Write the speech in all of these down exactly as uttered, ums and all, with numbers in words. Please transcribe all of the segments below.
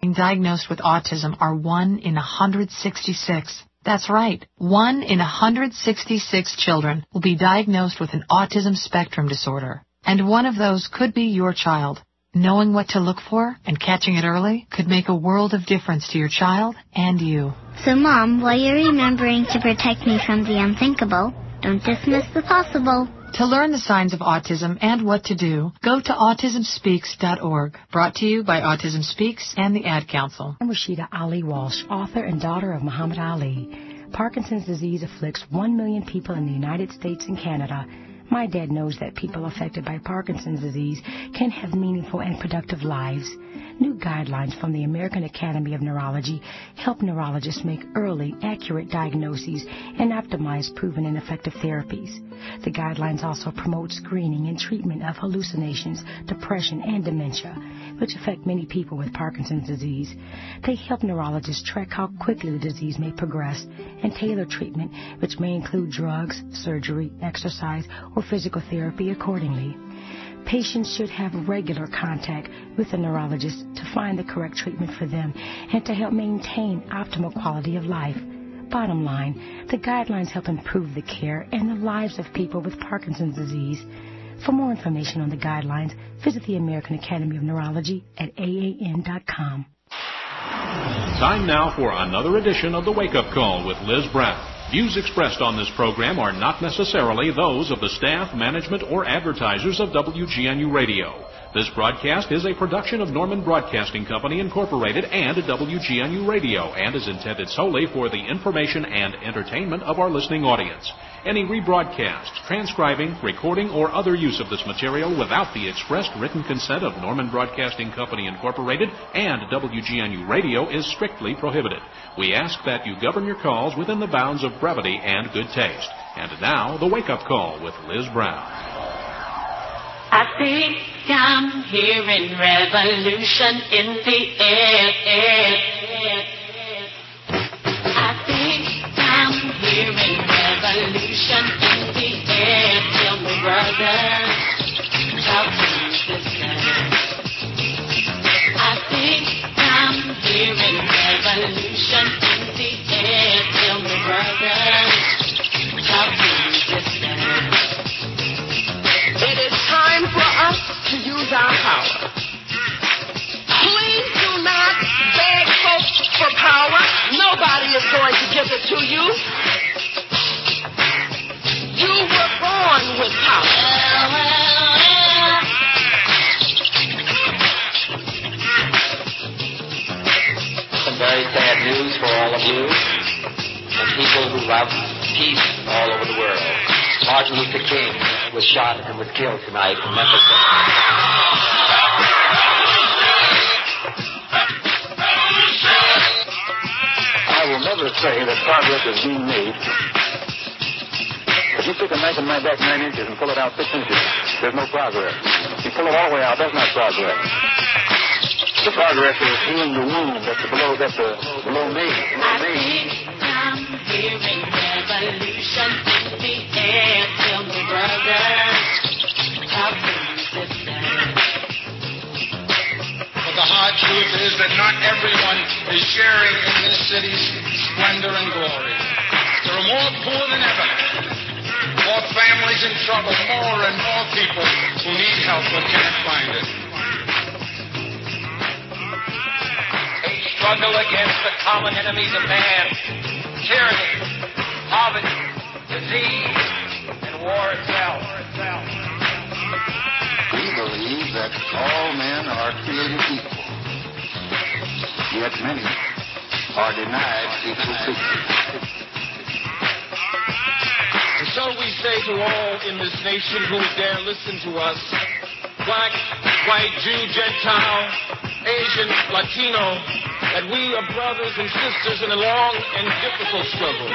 being diagnosed with autism are one in one hundred sixty-six. That's right. one in one hundred sixty-six children will be diagnosed with an autism spectrum disorder. And one of those could be your child. Knowing what to look for and catching it early could make a world of difference to your child and you. So, Mom, while you're remembering to protect me from the unthinkable, don't dismiss the possible. To learn the signs of autism and what to do, go to autism speaks dot org. Brought to you by Autism Speaks and the Ad Council. I'm Rashida Ali Walsh, author and daughter of Muhammad Ali. Parkinson's disease afflicts one million people in the United States and Canada. My dad knows that people affected by Parkinson's disease can have meaningful and productive lives. New guidelines from the American Academy of Neurology help neurologists make early, accurate diagnoses and optimize proven and effective therapies. The guidelines also promote screening and treatment of hallucinations, depression, and dementia, which affect many people with Parkinson's disease. They help neurologists track how quickly the disease may progress and tailor treatment, which may include drugs, surgery, exercise, or physical therapy accordingly. Patients should have regular contact with a neurologist to find the correct treatment for them and to help maintain optimal quality of life. Bottom line, the guidelines help improve the care and the lives of people with Parkinson's disease. For more information on the guidelines, visit the American Academy of Neurology at A A N dot com. Time now for another edition of the Wake Up Call with Liz Brown. Views expressed on this program are not necessarily those of the staff, management, or advertisers of W G N U Radio. This broadcast is a production of Norman Broadcasting Company, Incorporated, and W G N U Radio, and is intended solely for the information and entertainment of our listening audience. Any rebroadcast, transcribing, recording, or other use of this material without the expressed written consent of Norman Broadcasting Company, Incorporated, and W G N U Radio is strictly prohibited. We ask that you govern your calls within the bounds of brevity and good taste. And now, the wake-up call with Liz Brown. I think I'm hearing revolution in the air, air, air. I think I'm hearing revolution in the air. Tell me, brother, how can this stand? I think I'm hearing revolution in the air. Tell me, brother, how can this stand? It is time for us to use our power. Please do not beg folks for power. Nobody is going to give it to you. You were born with power. Some very sad news for all of you and people who love peace all over the world. Martin Luther King was shot and was killed tonight in Memphis. I will never say that progress is being made. If you stick a knife in my back nine inches and pull it out six inches, there's no progress. If you pull it all the way out, that's not progress. The progress is healing the wound that's below, that's uh, below me. Below me. I'm hearing revolution in the air. Tell me, brother, how can this stand? But the hard truth is that not everyone is sharing in this city's splendor and glory. There are more poor than ever, more families in trouble, more and more people who need help but can't find it. A struggle against the common enemies of man. Tyranny, poverty, disease, and war itself. We believe that all men are created equal, yet many are denied equal treatment. And so we say to all in this nation who dare listen to us, black, white, Jew, Gentile, Asian, Latino, that we are brothers and sisters in a long and difficult struggle.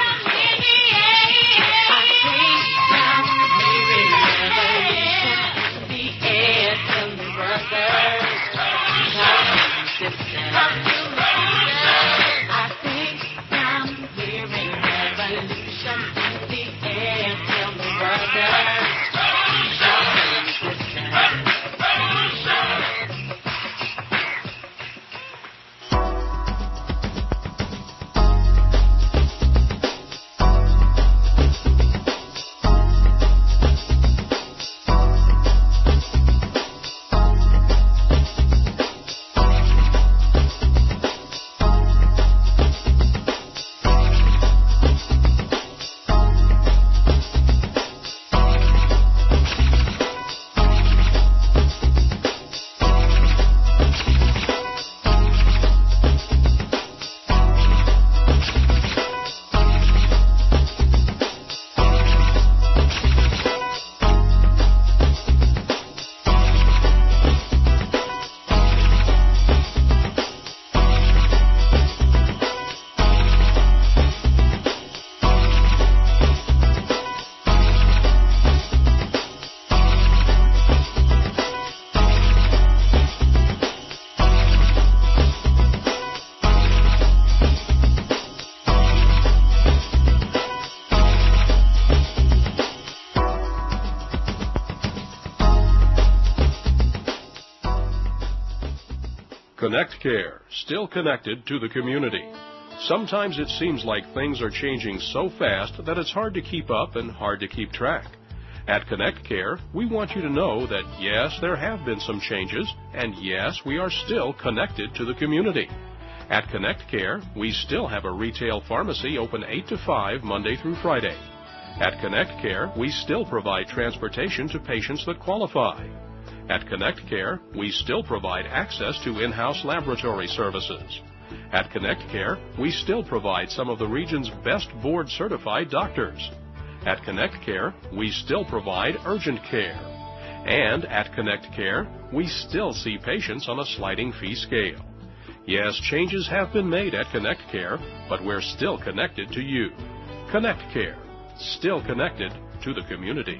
Connect Care, still connected to the community. Sometimes it seems like things are changing so fast that it's hard to keep up and hard to keep track. At Connect Care, we want you to know that yes, there have been some changes, and yes, we are still connected to the community. At Connect Care, we still have a retail pharmacy open eight to five Monday through Friday. At Connect Care, we still provide transportation to patients that qualify. At Connect Care, we still provide access to in-house laboratory services. At Connect Care, we still provide some of the region's best board-certified doctors. At Connect Care, we still provide urgent care. And at Connect Care, we still see patients on a sliding fee scale. Yes, changes have been made at Connect Care, but we're still connected to you. Connect Care, still connected to the community.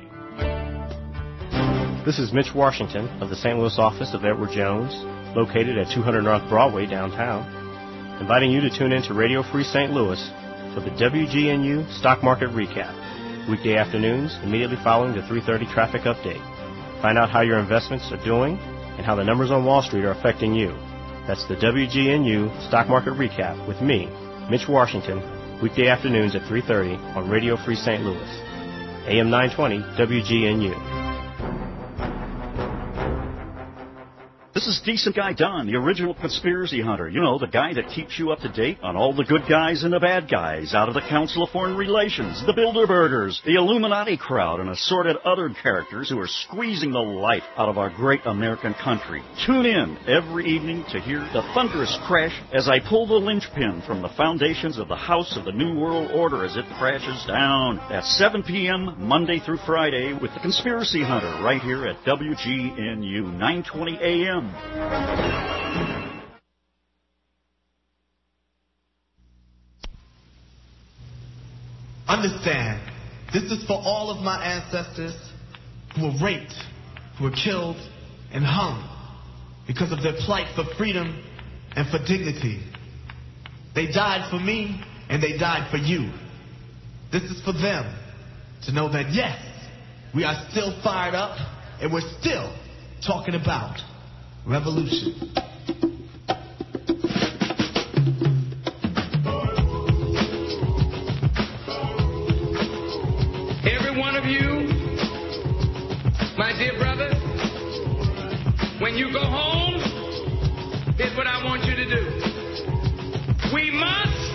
This is Mitch Washington of the Saint Louis office of Edward Jones, located at two hundred North Broadway downtown, inviting you to tune in to Radio Free Saint Louis for the W G N U Stock Market Recap, weekday afternoons immediately following the three thirty traffic update. Find out how your investments are doing and how the numbers on Wall Street are affecting you. That's the W G N U Stock Market Recap with me, Mitch Washington, weekday afternoons at three thirty on Radio Free Saint Louis, A M nine twenty W G N U. This is Decent Guy Don, the original conspiracy hunter. You know, the guy that keeps you up to date on all the good guys and the bad guys out of the Council of Foreign Relations, the Bilderbergers, the Illuminati crowd, and assorted other characters who are squeezing the life out of our great American country. Tune in every evening to hear the thunderous crash as I pull the linchpin from the foundations of the House of the New World Order as it crashes down at seven p.m. Monday through Friday with the Conspiracy Hunter right here at W G N U nine twenty A M. Understand, this is for all of my ancestors who were raped, who were killed, and hung because of their plight for freedom and for dignity. They died for me, and they died for you. This is for them to know that, yes, we are still fired up, and we're still talking about revolution. Every one of you, my dear brother, when you go home, here's what I want you to do. We must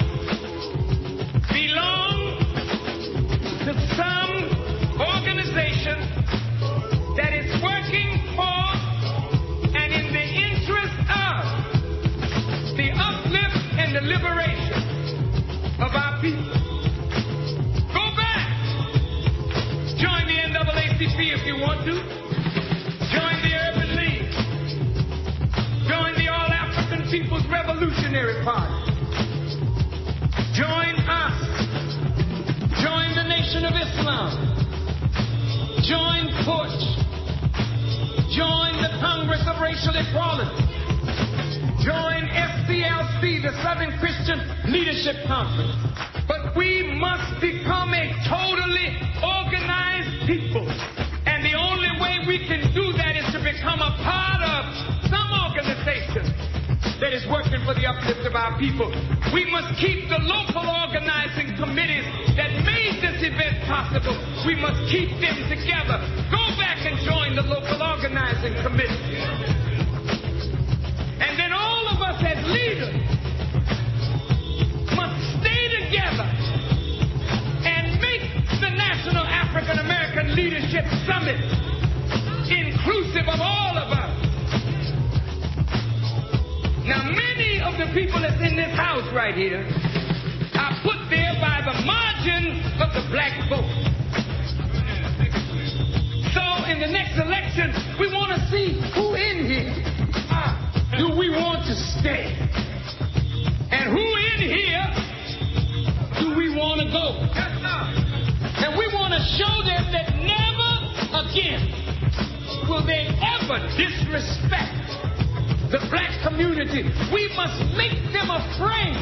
belong to some organization that is working for and in the interest of the uplift and the liberation of our people. Go back. Join the N double A C P if you want to. Join the Urban League. Join the All-African People's Revolutionary Party. Join us. Join the Nation of Islam. Join PUSH. Join the Congress of Racial Equality. Join S C L C, the Southern Christian Leadership Conference. But we must become a totally organized people. And the only way we can do that is to become a part of some organization that is working for the uplift of our people. We must keep the local organizing committees that made this event possible. We must keep them together. Go back and join the local organizing committee. And then all of us as leaders must stay together and make the National African American Leadership Summit inclusive of all of us. Now, many of the people that's in this house right here are put there by the margin of the black vote. So, in the next election, we want to see who in here do we want to stay, and who in here do we want to go. And we want to show them that never again will they ever disrespect the black community. We must make them afraid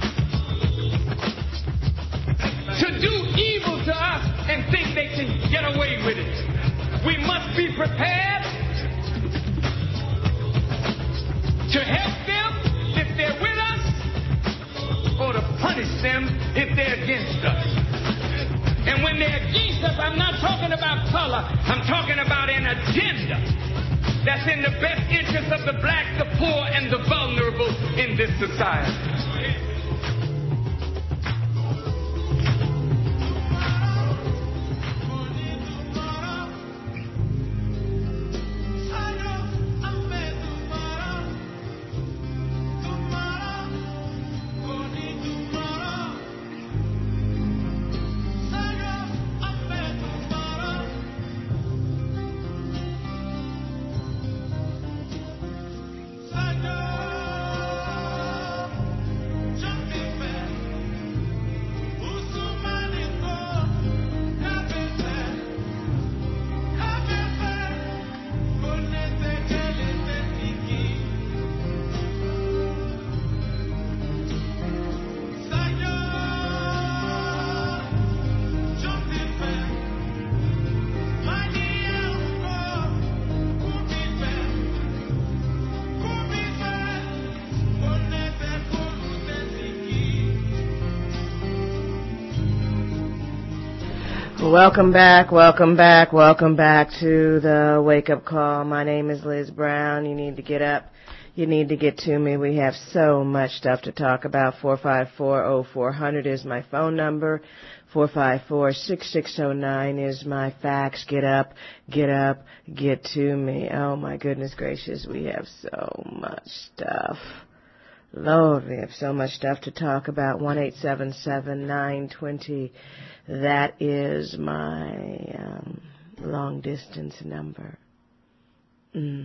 to do evil to us and think they can get away with it. We must be prepared to help them I'm talking about an agenda that's in the best interest of the black, the poor, and the vulnerable in this society. Welcome back, welcome back, welcome back to the Wake Up Call. My name is Liz Brown. You need to get up. You need to get to me. We have so much stuff to talk about. four five four, oh four hundred is my phone number. four five four, six six oh nine is my fax. Get up, get up, get to me. Oh, my goodness gracious, we have so much stuff. Lord, we have so much stuff to talk about. one eight seven seven, nine two zero. That is my um, long-distance number. Mm.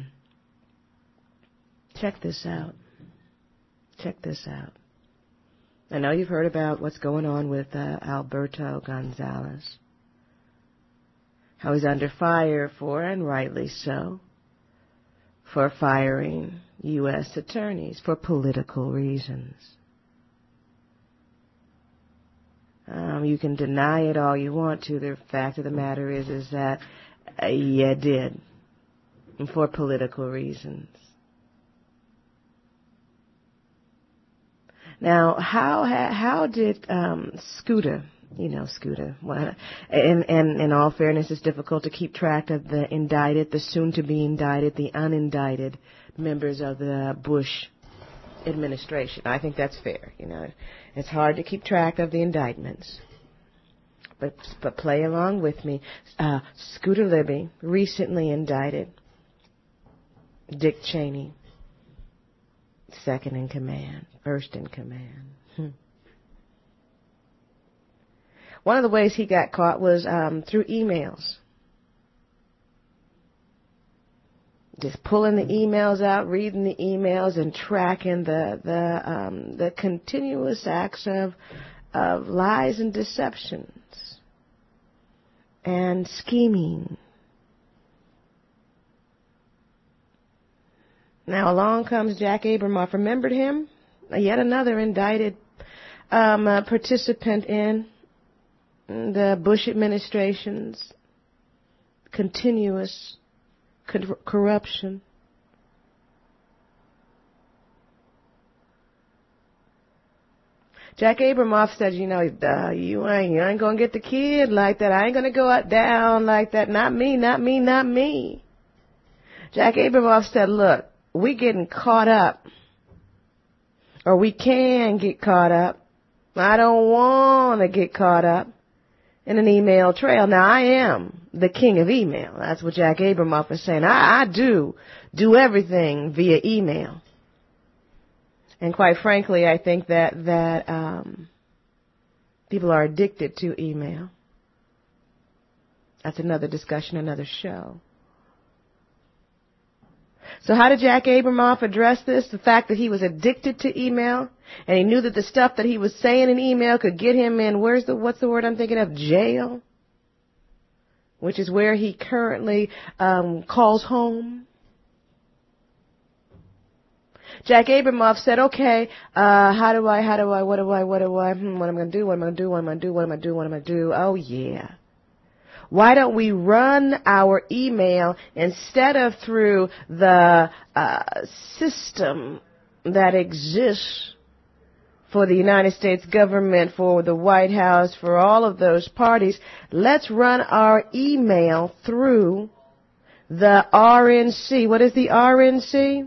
Check this out. Check this out. I know you've heard about what's going on with uh, Alberto Gonzalez. How he's under fire for, and rightly so, for firing U S attorneys for political reasons. Um, you can deny it all you want to. The fact of the matter is, is that uh, you did, for political reasons. Now, how how did um, Scooter, you know, Scooter, well, and, and in all fairness, it's difficult to keep track of the indicted, the soon-to-be indicted, the unindicted members of the Bush administration. I think that's fair. You know, it's hard to keep track of the indictments. But but play along with me. Uh, Scooter Libby, recently indicted. Dick Cheney, second in command, first in command. Hmm. One of the ways he got caught was um, through emails. Just pulling the emails out, reading the emails, and tracking the the um, the continuous acts of of lies and deceptions and scheming. Now along comes Jack Abramoff. Remembered him? Yet another indicted um, uh, participant in the Bush administration's continuous corruption. Jack Abramoff said, you know, uh, you ain't, you ain't gonna get the kid like that. I ain't gonna go out down like that. Not me, not me, not me. Jack Abramoff said, look, we getting caught up, or we can get caught up. I don't want to get caught up in an email trail. Now, I am the king of email. That's what Jack Abramoff is saying. I, I do do everything via email. And quite frankly, I think that, that um, people are addicted to email. That's another discussion, another show. So how did Jack Abramoff address this? The fact that he was addicted to email, and he knew that the stuff that he was saying in email could get him in, where's the, what's the word I'm thinking of? Jail? Which is where he currently um, calls home. Jack Abramoff said, okay, uh, how do I, how do I, what do I, what do I, hmm, what am I going to do, what am I going to do, what am I going to do, what am I going to do, what am I going to do? Oh, yeah. Why don't we run our email instead of through the uh, system that exists for the United States government, for the White House, for all of those parties. Let's run our email through the R N C. What is the R N C?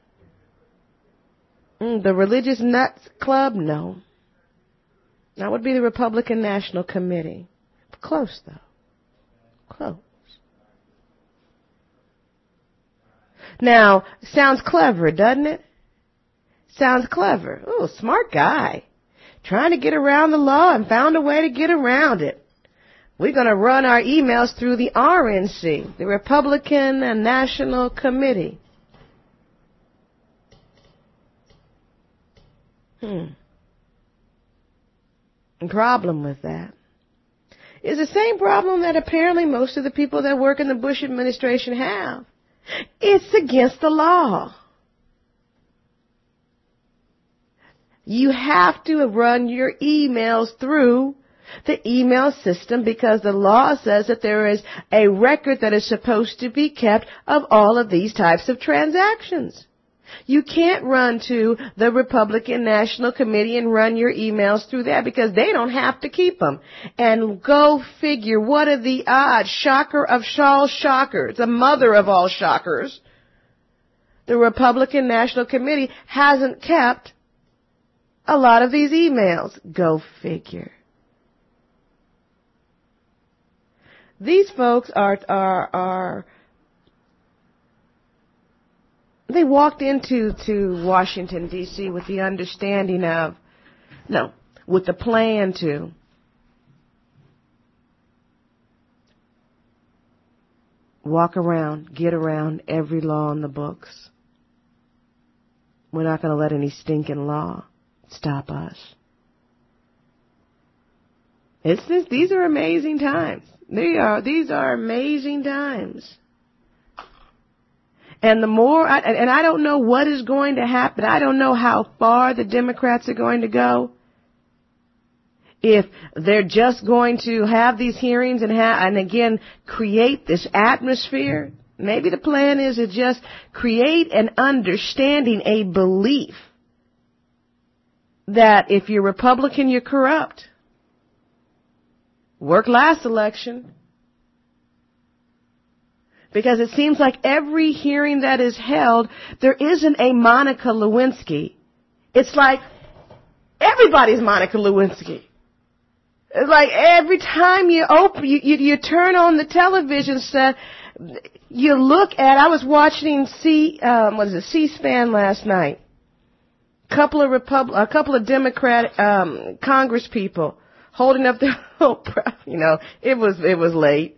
Mm, the Religious Nuts Club? No. That would be the Republican National Committee. Close, though. Close. Now, sounds clever, doesn't it? Sounds clever. Oh, smart guy. Trying to get around the law and found a way to get around it. We're going to run our emails through the R N C, the Republican National Committee. Hmm. The problem with that is the same problem that apparently most of the people that work in the Bush administration have. It's against the law. You have to run your emails through the email system because the law says that there is a record that is supposed to be kept of all of these types of transactions. You can't run to the Republican National Committee and run your emails through that because they don't have to keep them. And go figure, what are the odds? Shocker of all shockers, the mother of all shockers. The Republican National Committee hasn't kept a lot of these emails. Go figure. These folks are, are, are, they walked into to Washington, D C with the understanding of, no, with the plan to walk around, get around every law in the books. We're not going to let any stinking law stop us. It's this, these are amazing times. They are, these are amazing times. And the more, I, and I don't know what is going to happen. I don't know how far the Democrats are going to go. If they're just going to have these hearings and have, and again, create this atmosphere. Maybe the plan is to just create an understanding, a belief that if you're Republican, you're corrupt. Worked last election. Because it seems like every hearing that is held, there isn't a Monica Lewinsky. It's like everybody's Monica Lewinsky. It's like every time you open, you, you, you turn on the television set, you look at, I was watching C, um, what is it, C-SPAN last night. Couple of Repub- a couple of Democrat, um, Congress people holding up their, you know, it was, it was late.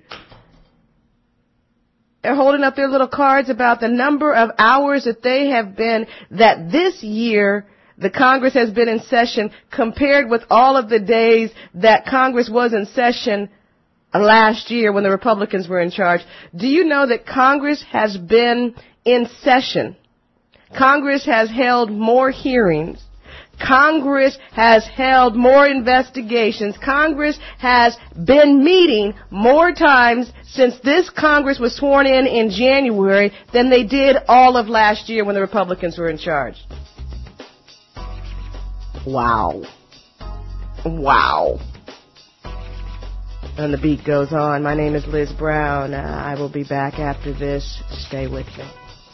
They're holding up their little cards about the number of hours that they have been, that this year the Congress has been in session compared with all of the days that Congress was in session last year when the Republicans were in charge. Do you know that Congress has been in session? Congress has held more hearings. Congress has held more investigations. Congress has been meeting more times since this Congress was sworn in in January than they did all of last year when the Republicans were in charge. Wow. Wow. And the beat goes on. My name is Liz Brown. Uh, I will be back after this. Stay with me.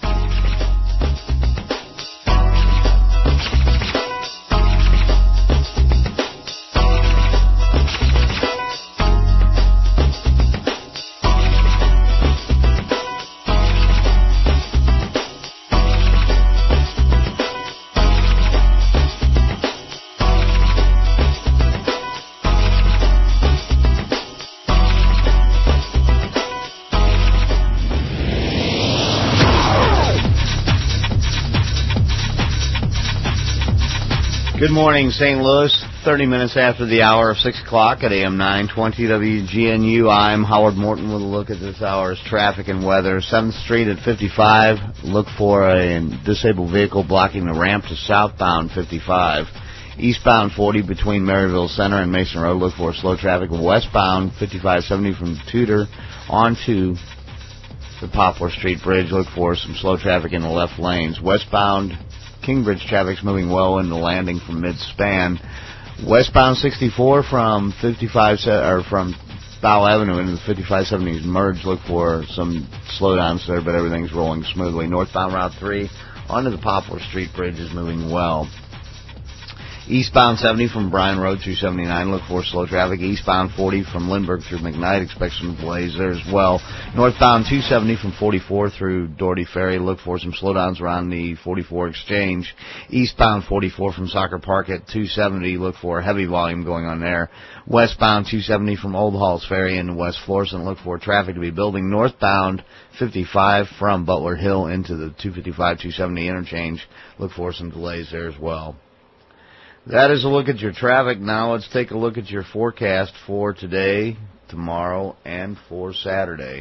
Good morning, Saint Louis. thirty minutes after the hour of six o'clock at A M nine twenty W G N U. I'm Howard Morton with a look at this hour's traffic and weather. seventh Street at fifty-five. Look for a disabled vehicle blocking the ramp to southbound fifty-five. Eastbound forty between Maryville Center and Mason Road. Look for slow traffic. Westbound fifty-five seventy from Tudor onto the Poplar Street Bridge. Look for some slow traffic in the left lanes. Westbound Kingbridge traffic's moving well into landing from mid-span. Westbound sixty-four from fifty-five or from Bow Avenue into the fifty-five seventies merge. Look for some slowdowns there, but everything's rolling smoothly. Northbound Route three onto the Poplar Street Bridge is moving well. Eastbound seventy from Bryan Road through seventy-nine, look for slow traffic. Eastbound forty from Lindbergh through McKnight, expect some delays there as well. Northbound two seventy from forty-four through Doherty Ferry, look for some slowdowns around the forty-four exchange. Eastbound forty-four from Soccer Park at two seventy, look for heavy volume going on there. Westbound two seventy from Old Halls Ferry into West Florissant, look for traffic to be building. Northbound fifty-five from Butler Hill into the two fifty-five two seventy interchange, look for some delays there as well. That is a look at your traffic. Now let's take a look at your forecast for today, tomorrow, and for Saturday.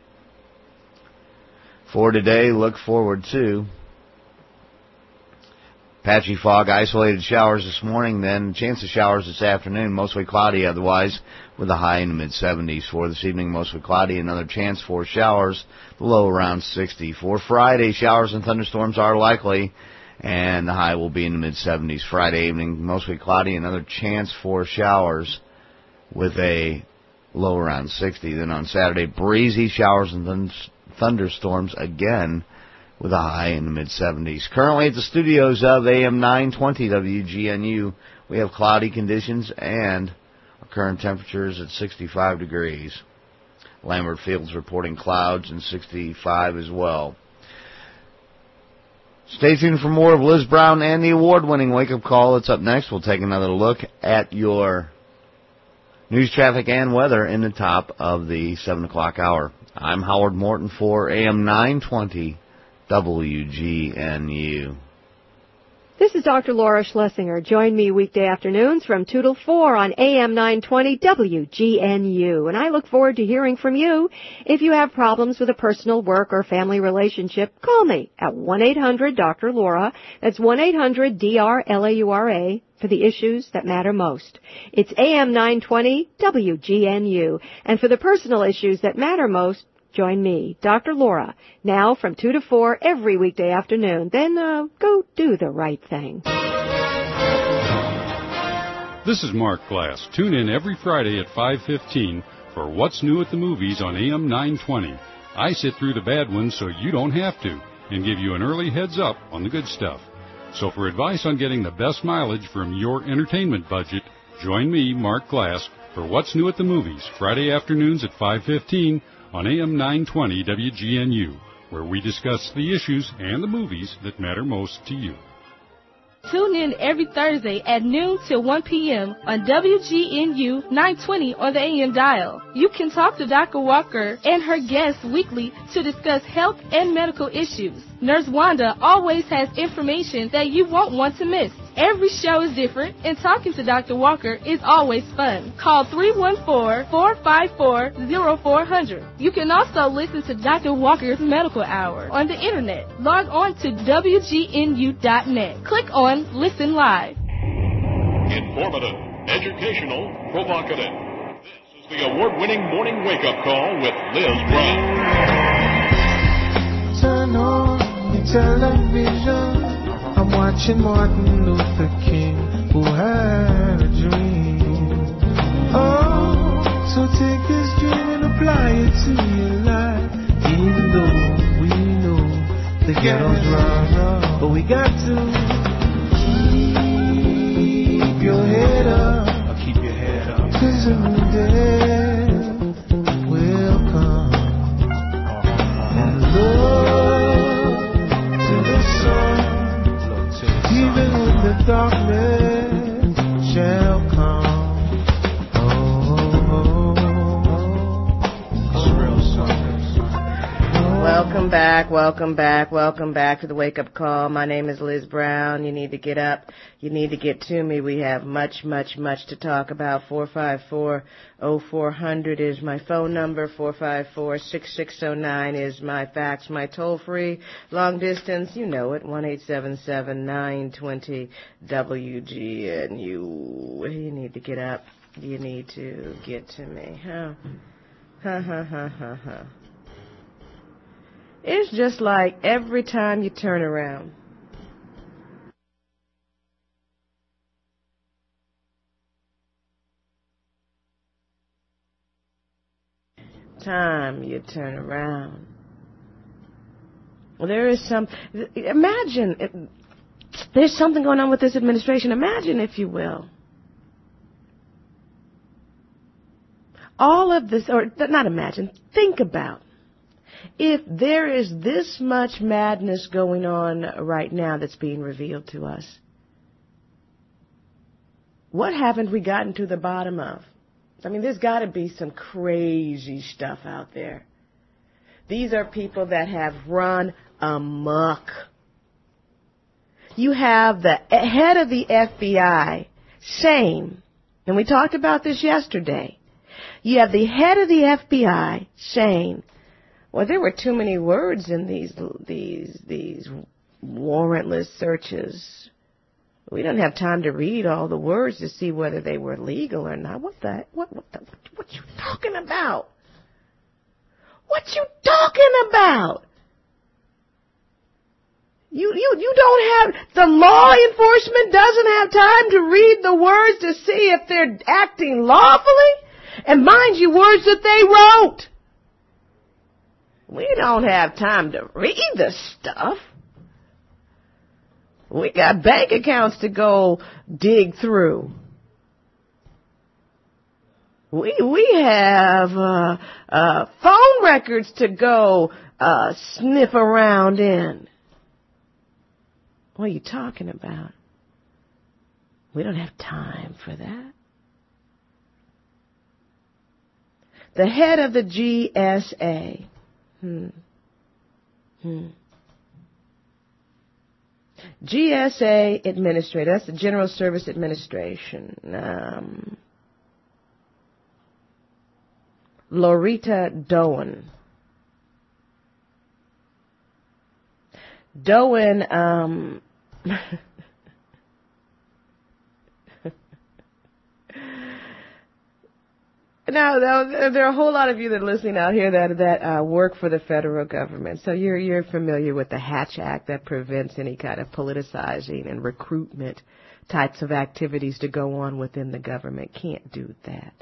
For today, look forward to patchy fog, isolated showers this morning, then chance of showers this afternoon, mostly cloudy otherwise, with a high in the mid seventies. For this evening, mostly cloudy, another chance for showers, the low around sixty. For Friday, showers and thunderstorms are likely, and the high will be in the mid seventies. Friday evening, mostly cloudy, another chance for showers with a low around sixty. Then on Saturday, breezy showers and th- thunderstorms again with a high in the mid seventies. Currently at the studios of A M nine twenty W G N U, we have cloudy conditions and our current temperature is at sixty-five degrees. Lambert Field's reporting clouds and sixty-five as well. Stay tuned for more of Liz Brown and the award-winning wake-up call. That's up next. We'll take another look at your news, traffic, and weather in the top of the seven o'clock hour. I'm Howard Morton for A M nine twenty W G N U. This is Doctor Laura Schlesinger. Join me weekday afternoons from two till four on A M nine twenty W G N U. And I look forward to hearing from you. If you have problems with a personal, work, or family relationship, call me at one eight hundred Doctor Laura. That's one eight hundred D R L A U R A for the issues that matter most. It's A M nine twenty W G N U. And for the personal issues that matter most, join me, Doctor Laura, now from two to four every weekday afternoon. Then uh, go do the right thing. This is Mark Glass. Tune in every Friday at five fifteen for What's New at the Movies on A M nine twenty. I sit through the bad ones so you don't have to and give you an early heads up on the good stuff. So for advice on getting the best mileage from your entertainment budget, join me, Mark Glass, for What's New at the Movies, Friday afternoons at five fifteen on A M nine twenty W G N U, where we discuss the issues and the movies that matter most to you. Tune in every Thursday at noon till one p.m. on W G N U nine twenty on the A M dial. You can talk to Doctor Walker and her guests weekly to discuss health and medical issues. Nurse Wanda always has information that you won't want to miss. Every show is different, and talking to Doctor Walker is always fun. Call three one four, four five four, zero four zero zero. You can also listen to Doctor Walker's Medical Hour on the Internet. Log on to W G N U dot net. Click on Listen Live. Informative, educational, provocative. This is the award-winning morning wake-up call with Liz Brown. Turn on your television. I'm watching Martin Luther King, who had a dream. Oh, so take this dream and apply it to your life. Even though we know the ghetto's wrong, but we got to keep your head up. I'll keep your head up. 'Cause a new day will come. And look to the sun. Even when the darkness shall come. Oh, oh, oh, it's real song. Welcome back, welcome back, welcome back to the Wake Up Call. My name is Liz Brown. You need to get up. You need to get to me. We have much, much, much to talk about. four five four, oh four hundred is my phone number. four five four, six six zero nine is my fax. My toll-free long distance, you know it, one eight seven seven, nine two zero W G N U. You need to get up. You need to get to me. Huh? Ha, ha, ha, ha, ha. It's just like every time you turn around, time you turn around. Well, there is some, imagine, there's something going on with this administration. Imagine, if you will, all of this, or not imagine, think about, if there is this much madness going on right now that's being revealed to us, what haven't we gotten to the bottom of? I mean, there's got to be some crazy stuff out there. These are people that have run amok. You have the head of the F B I saying, and we talked about this yesterday, you have the head of the F B I saying, well, there were too many words in these these these warrantless searches. We didn't have time to read all the words to see whether they were legal or not. What the what what the, what you talking about? What you talking about? You you you don't have, the law enforcement doesn't have time to read the words to see if they're acting lawfully? And mind you, words that they wrote. We don't have time to read the stuff. We got bank accounts to go dig through. We we have uh, uh, phone records to go uh, sniff around in. What are you talking about? We don't have time for that. The head of the G S A. Hmm. Hmm. G S A Administrator, that's the General Service Administration. Um, Loretta Doan. Doan, um, Now, now, there are a whole lot of you that are listening out here that that uh, work for the federal government. So you're you're familiar with the Hatch Act that prevents any kind of politicizing and recruitment types of activities to go on within the government. Can't do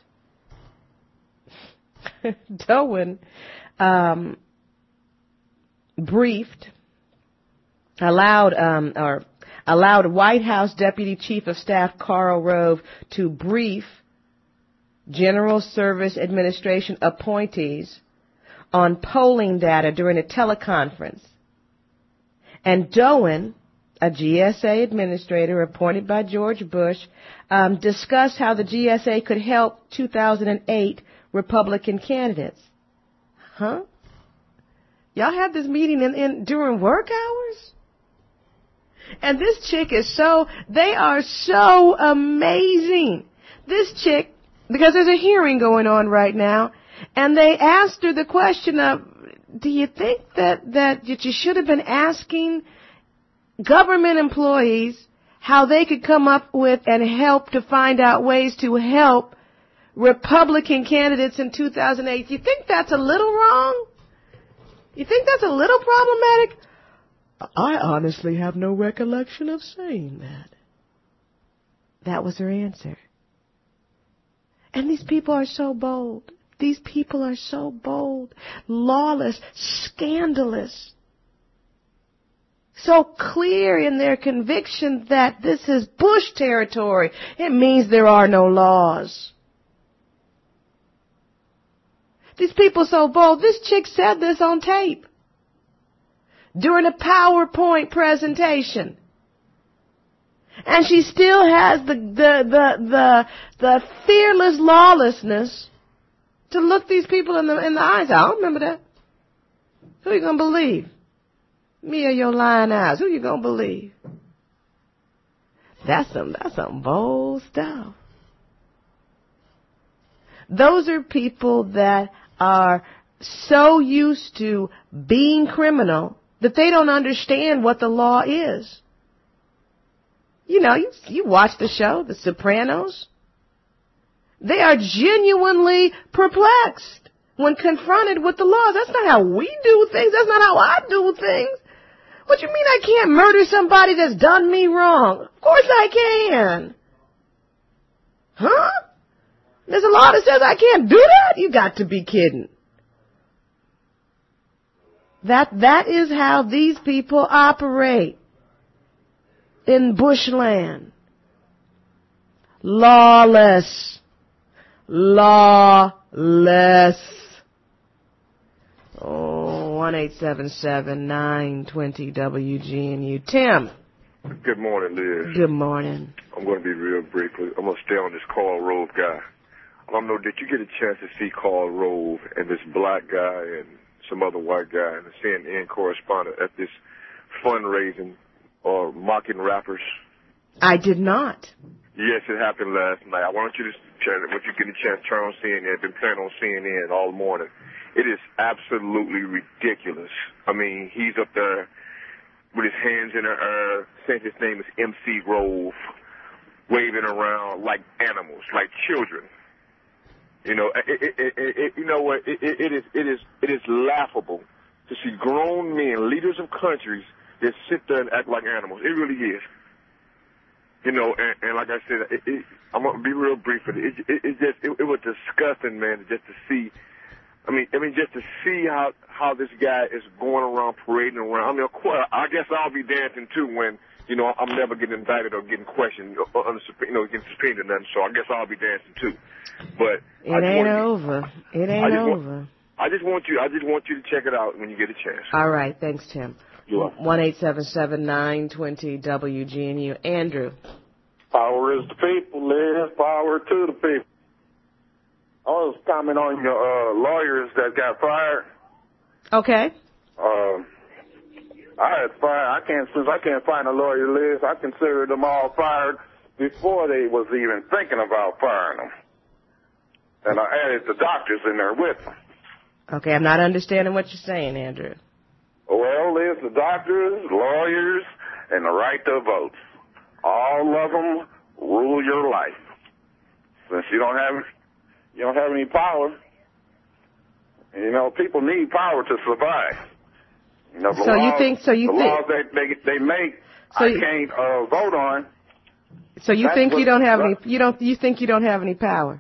that. Doan um, briefed, allowed um, or allowed White House Deputy Chief of Staff Karl Rove to brief General Service Administration appointees on polling data during a teleconference. And Doan, a G S A administrator appointed by George Bush, um, discussed how the G S A could help two thousand eight Republican candidates. Huh? Y'all had this meeting in, in during work hours? And this chick is so, they are so amazing. This chick, because there's a hearing going on right now, and they asked her the question of, do you think that, that you should have been asking government employees how they could come up with and help to find out ways to help Republican candidates in two thousand eight? Do you think that's a little wrong? You think that's a little problematic? I honestly have no recollection of saying that. That was her answer. And these people are so bold. These people are so bold, lawless, scandalous. So clear in their conviction that this is Bush territory. It means there are no laws. These people so bold. This chick said this on tape during a PowerPoint presentation. And she still has the, the, the, the, the fearless lawlessness to look these people in the, in the eyes. I don't remember that. Who are you going to believe? Me or your lying eyes? Who are you going to believe? That's some, that's some bold stuff. Those are people that are so used to being criminal that they don't understand what the law is. You know, you, you watch the show, The Sopranos. They are genuinely perplexed when confronted with the law. That's not how we do things. That's not how I do things. What you mean I can't murder somebody that's done me wrong? Of course I can. Huh? There's a law that says I can't do that? You got to be kidding. That that is how these people operate in bushland. Lawless. Lawless. Oh, one eight seven seven nine two zero W G N U. Tim. Good morning, Liz. Good morning. I'm going to be real brief. I'm going to stay on this Karl Rove guy. I don't know, did you get a chance to see Karl Rove and this black guy and some other white guy and the C N N correspondent at this fundraising or mocking rappers? I did not. Yes, it happened last night. I want you to, once you get a chance, turn on C N N. I've been playing on C N N all morning. It is absolutely ridiculous. I mean, he's up there with his hands in the air, saying his name is M C Rove, waving around like animals, like children. You know, it, it, it, it, you know what? It, it, it is, it is, it is laughable to see grown men, leaders of countries, that sit there and act like animals. It really is. You know, and, and like I said, it, it, I'm gonna be real brief with it. It, it, it just, it, it was disgusting, man, just to see. I mean, I mean, just to see how how this guy is going around parading around. I mean, of course, I guess I'll be dancing too when, you know, I'm never getting indicted or getting questioned or, or you know, getting subpoenaed or nothing. So I guess I'll be dancing too. But it ain't over. It ain't over. Want, I just want you. I just want you to check it out when you get a chance. All right, thanks, Tim. You're welcome. One eight seven seven nine two zero W G N U. Andrew. Power is the people, Liz. Power to the people. I was comment on your uh, lawyers that got fired. Okay. Uh, I had fired. I can't since I can't find a lawyer, Liz. I consider them all fired before they was even thinking about firing them. And I added the doctors in there with them. Okay, I'm not understanding what you're saying, Andrew. Well, Liz, the doctors, lawyers, and the right to vote. All of them rule your life. Since you don't have you don't have any power, and, you know, people need power to survive. You know, the so laws, you think? So you the think? laws they they, they make, so I you, can't uh, vote on. So you That's think what, you don't have uh, any? You don't? You think you don't have any power?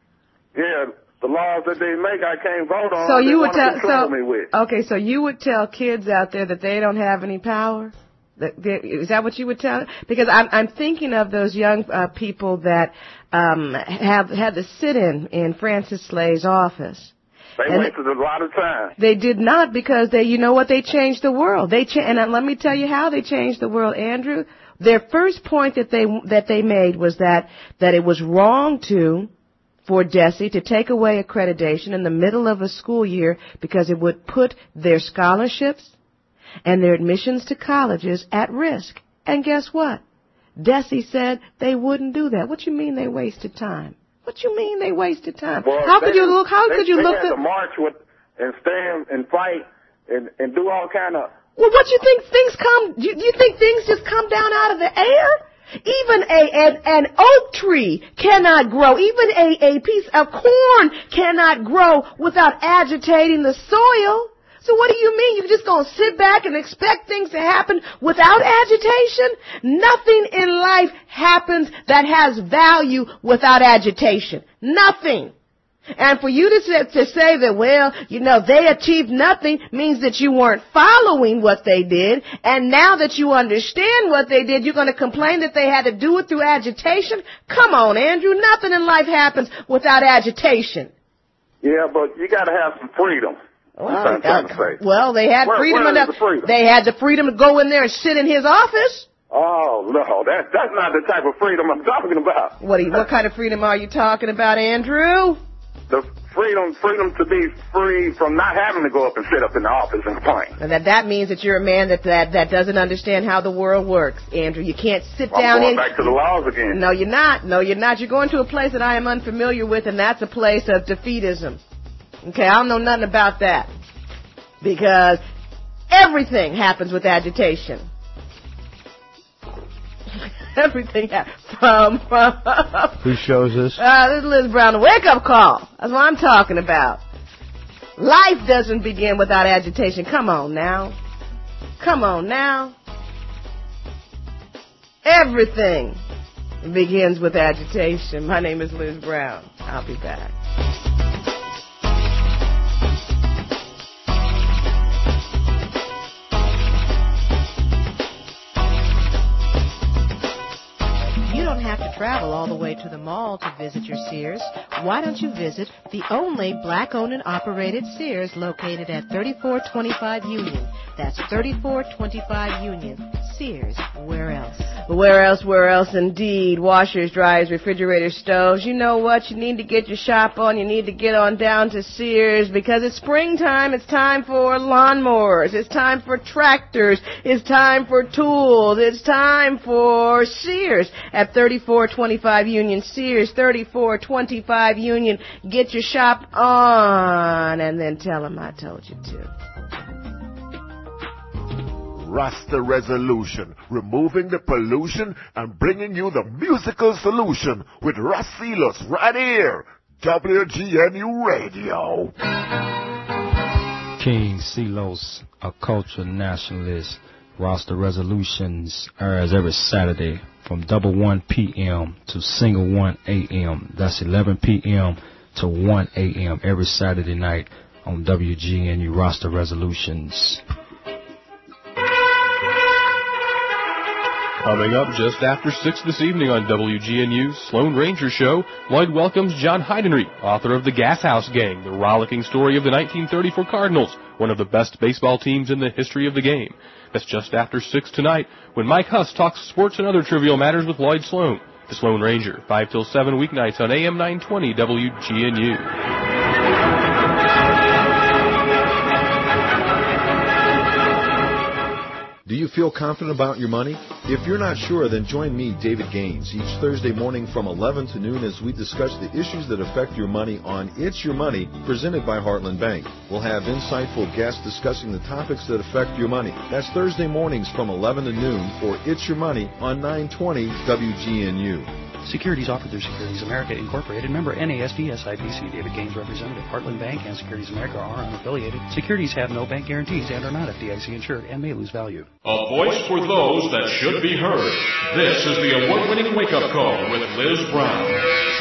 Yeah, the laws that they make, I can't vote on. So they you would wanna tell? control So me with. okay, so you would tell kids out there that they don't have any power? That, that, is that what you would tell? Because I'm I'm thinking of those young uh, people that um have had the sit-in in Francis Slay's office. They and wasted a lot of time. They did not, because they, you know what, they changed the world. They cha- and uh, let me tell you how they changed the world, Andrew. Their first point that they that they made was that that it was wrong to for DESE to take away accreditation in the middle of a school year because it would put their scholarships and their admissions to colleges at risk. And guess what? DESE said they wouldn't do that. What you mean they wasted time? What you mean they wasted time? Well, how they, could you look? How they, could you they look? Had at to march with and stand and fight and and do all kind of. Well, what you think things come? You, you think things just come down out of the air? Even a an, an oak tree cannot grow. Even a a piece of corn cannot grow without agitating the soil. So what do you mean? You're just going to sit back and expect things to happen without agitation? Nothing in life happens that has value without agitation. Nothing. And for you to say, to say that, well, you know, they achieved nothing means that you weren't following what they did. And now that you understand what they did, you're going to complain that they had to do it through agitation? Come on, Andrew. Nothing in life happens without agitation. Yeah, but you got to have some freedom. Well, I'm trying to say. well, they had Where, freedom where enough. is the freedom? They had the freedom to go in there and sit in his office. Oh no, that that's not the type of freedom I'm talking about. What? Do you, what kind of freedom are you talking about, Andrew? The freedom, freedom to be free from not having to go up and sit up in the office and complain. And that that means that you're a man that that that doesn't understand how the world works, Andrew. You can't sit I'm down going in. back to the laws again. No, you're not. No, you're not. You're going to a place that I am unfamiliar with, and that's a place of defeatism. Okay, I don't know nothing about that. Because everything happens with agitation. Everything happens from, from Who shows this? Uh, this is Liz Brown, the wake-up call. That's what I'm talking about. Life doesn't begin without agitation. Come on now. Come on now. Everything begins with agitation. My name is Liz Brown. I'll be back. travel all the way to the mall to visit your Sears, why don't you visit the only black-owned and operated Sears located at thirty-four twenty-five Union. That's thirty-four twenty-five Union. Sears, where else? Where else, where else indeed? Washers, dryers, refrigerators, stoves. You know what? You need to get your shop on. You need to get on down to Sears because it's springtime. It's time for lawnmowers. It's time for tractors. It's time for tools. It's time for Sears at thirty-four twenty-five Union. Sears, thirty-four twenty-five Union. Get your shop on and then tell them I told you to. Rasta Resolution, removing the pollution and bringing you the musical solution with Rasilos right here, W G N U Radio. King Silos, a cultural nationalist. Rasta Resolutions airs every Saturday from double one p.m. to single one a.m. That's eleven p.m. to one a.m. every Saturday night on W G N U Rasta Resolutions. Coming up just after six this evening on W G N U's Sloan Ranger Show, Lloyd welcomes John Heidenreich, author of The Gas House Gang, the rollicking story of the nineteen thirty-four Cardinals, one of the best baseball teams in the history of the game. That's just after six tonight, when Mike Huss talks sports and other trivial matters with Lloyd Sloan. The Sloan Ranger, five till seven weeknights on A M nine twenty W G N U. Do you feel confident about your money? If you're not sure, then join me, David Gaines, each Thursday morning from eleven to noon as we discuss the issues that affect your money on It's Your Money, presented by Heartland Bank. We'll have insightful guests discussing the topics that affect your money. That's Thursday mornings from eleven to noon for It's Your Money on nine twenty W G N U. Securities offered through Securities America Incorporated, member N A S D S I P C. David Gaines, representative. Heartland Bank and Securities America are unaffiliated. Securities have no bank guarantees and are not F D I C insured and may lose value. A voice for those that should be heard. This is the award-winning wake-up call with Liz Brown.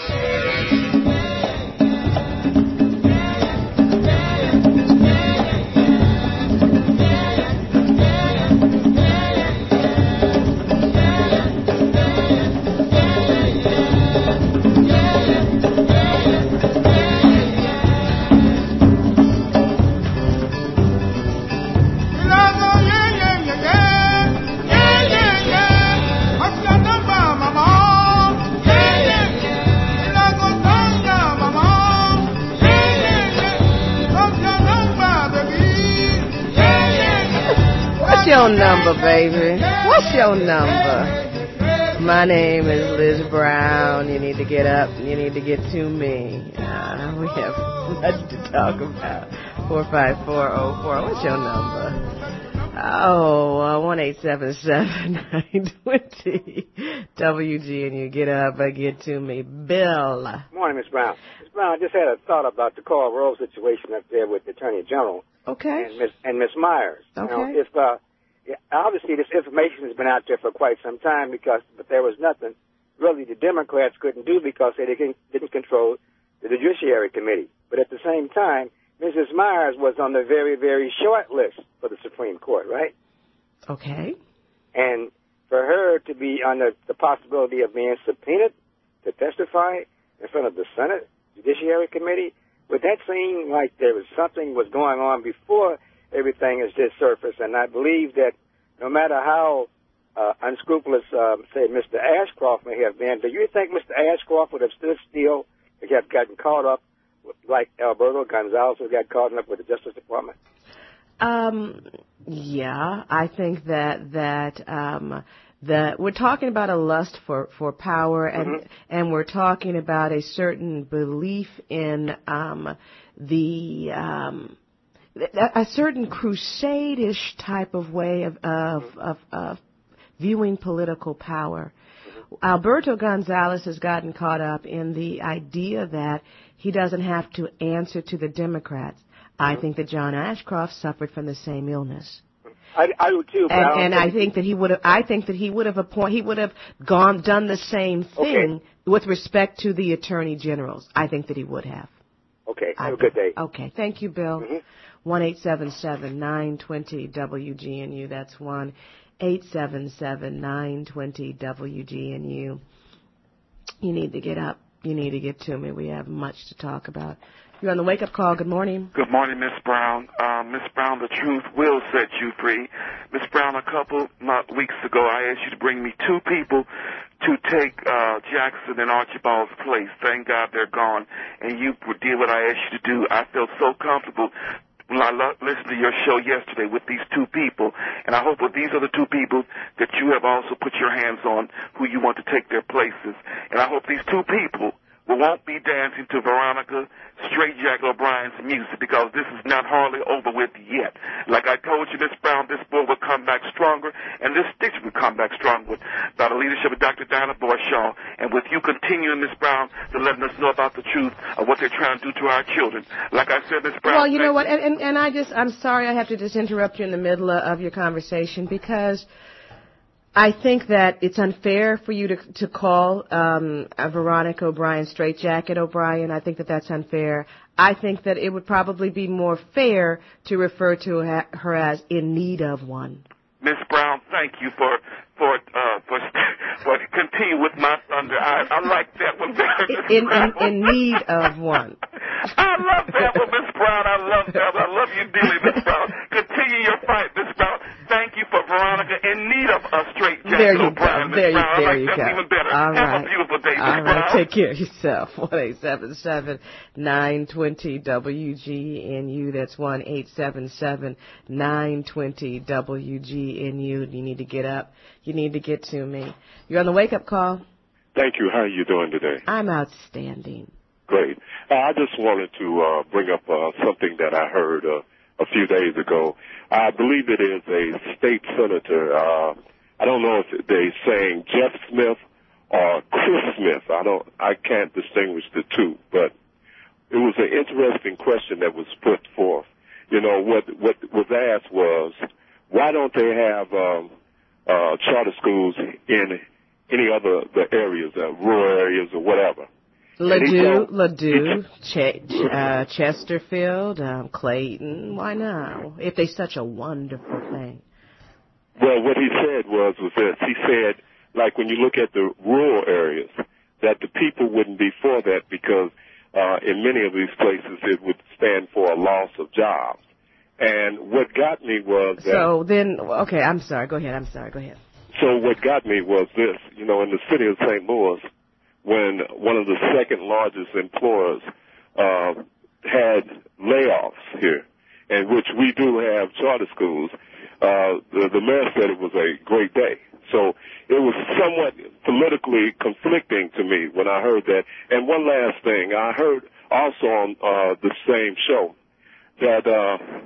What's your number, baby? What's your number? My name is Liz Brown. You need to get up. You need to get to me. Uh, we have much to talk about. four five four oh four. What's your number? Oh, uh, one eight seven seven nine two zero W G N U. Get up and get to me. Bill. Good morning, Miss Brown. Miss Brown, I just had a thought about the Carl Rove situation up there with the Attorney General. Okay. And Miss and Miss Myers. Okay. Now, if uh, yeah, obviously this information has been out there for quite some time, because but there was nothing really the Democrats couldn't do because they didn't, didn't control the Judiciary Committee. But at the same time, Missus Myers was on the very, very short list for the Supreme Court, right? Okay. And for her to be under the possibility of being subpoenaed to testify in front of the Senate Judiciary Committee, would that seem like there was something was going on before everything is just surface? And I believe that no matter how uh, unscrupulous, um, say, Mister Ashcroft may have been, do you think Mister Ashcroft would have stood still if he had gotten caught up like Alberto Gonzalez who got caught up with the Justice Department? Um, yeah, I think that that um, that we're talking about a lust for, for power, and mm-hmm. and we're talking about a certain belief in um, the um, a certain crusade-ish type of way of of, of, of viewing political power. Alberto Gonzalez has gotten caught up in the idea that he doesn't have to answer to the Democrats. I think that John Ashcroft suffered from the same illness. I, I do too. But And, I and I think that he would have. I think that he would have appoint. He would have gone done the same thing Okay. with respect to the attorney generals. I think that he would have. Okay. Have I a good day. Okay. Thank you, Bill. One eight seven seven nine twenty W G N U. That's one eight seven seven nine twenty W G N U. You need to get up. You need to get to me. We have much to talk about. You're on the wake-up call. Good morning. Good morning, Miss Brown. Uh, Miss Brown, the truth will set you free. Miss Brown, a couple month, weeks ago, I asked you to bring me two people to take uh, Jackson and Archibald's place. Thank God they're gone, and you did what I asked you to do. I felt so comfortable when I lo- listened to your show yesterday with these two people, and I hope that these are the two people that you have also put your hands on who you want to take their places. And I hope these two people we won't be dancing to Veronica Straight Jacket O'Brien's music, because this is not hardly over with yet. Like I told you, Miss Brown, this boy will come back stronger, and this station will come back stronger by the leadership of Doctor Diana Borshaw, and with you continuing, Miss Brown, to letting us know about the truth of what they're trying to do to our children. Like I said, Miss Brown. Well, you know what, and, and, and I just, I'm sorry I have to just interrupt you in the middle of your conversation, because I think that it's unfair for you to to call um, Veronica O'Brien Straight Jacket O'Brien. I think that that's unfair. I think that it would probably be more fair to refer to her, her as in need of one. Miss Brown, thank you for for uh, for for continue with my thunder. I, I like that one very in, in in need of one. I love that one, Miss Brown. I love that one. I love you dearly, Miss Brown. Continue your fight, Miss Brown. Thank you for Veronica in need of a straight jacket. There you O'Brien, go. There you, Brown. there I like you that go. even better. All Have right. a beautiful day, Miss All Brown. right. Take care of yourself. one eight seven seven nine two zero W G N U. That's one eight seven seven nine two zero W G N U. You need to get up. You need to get to me. You're on the wake-up call. Thank you. How are you doing today? I'm outstanding. Great. Uh, I just wanted to uh, bring up uh, something that I heard uh, a few days ago. I believe it is a state senator. Uh, I don't know if they're saying Jeff Smith or Chris Smith. I don't. I can't distinguish the two. But it was an interesting question that was put forth. You know, what what was asked was, why don't they have um, uh, charter schools in any other the areas, uh, rural areas or whatever? Ladue, Ladue, Ch- uh, Chesterfield, um, Clayton. Why not? If they're such a wonderful thing. Well, what he said was was this. He said, like when you look at the rural areas, that the people wouldn't be for that because uh, in many of these places it would stand for a loss of jobs. And what got me was that. So then, okay, I'm sorry. Go ahead. I'm sorry. Go ahead. So what got me was this. You know, in the city of Saint Louis, when one of the second largest employers uh, had layoffs here, in which we do have charter schools, uh, the, the mayor said it was a great day. So it was somewhat politically conflicting to me when I heard that. And one last thing, I heard also on uh, the same show that uh,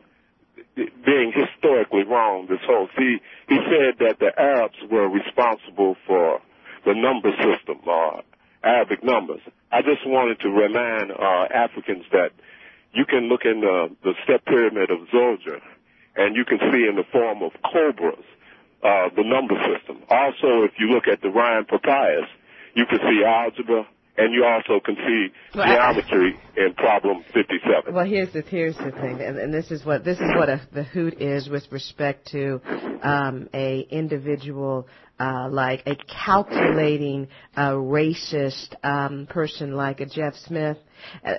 being historically wrong, this whole, see, he said that the Arabs were responsible for the number system, uh, Arabic numbers. I just wanted to remind uh, Africans that you can look in the, the step pyramid of Zolger, and you can see in the form of cobras uh, the number system. Also, if you look at the Ryan Papyrus, you can see algebra, and you also can see well, geometry in problem fifty-seven. Well, here's the here's the thing, and, and this is what this is what a, the hoot is with respect to um, a individual. Uh, like a calculating, uh, racist um, person like a Jeff Smith. Uh,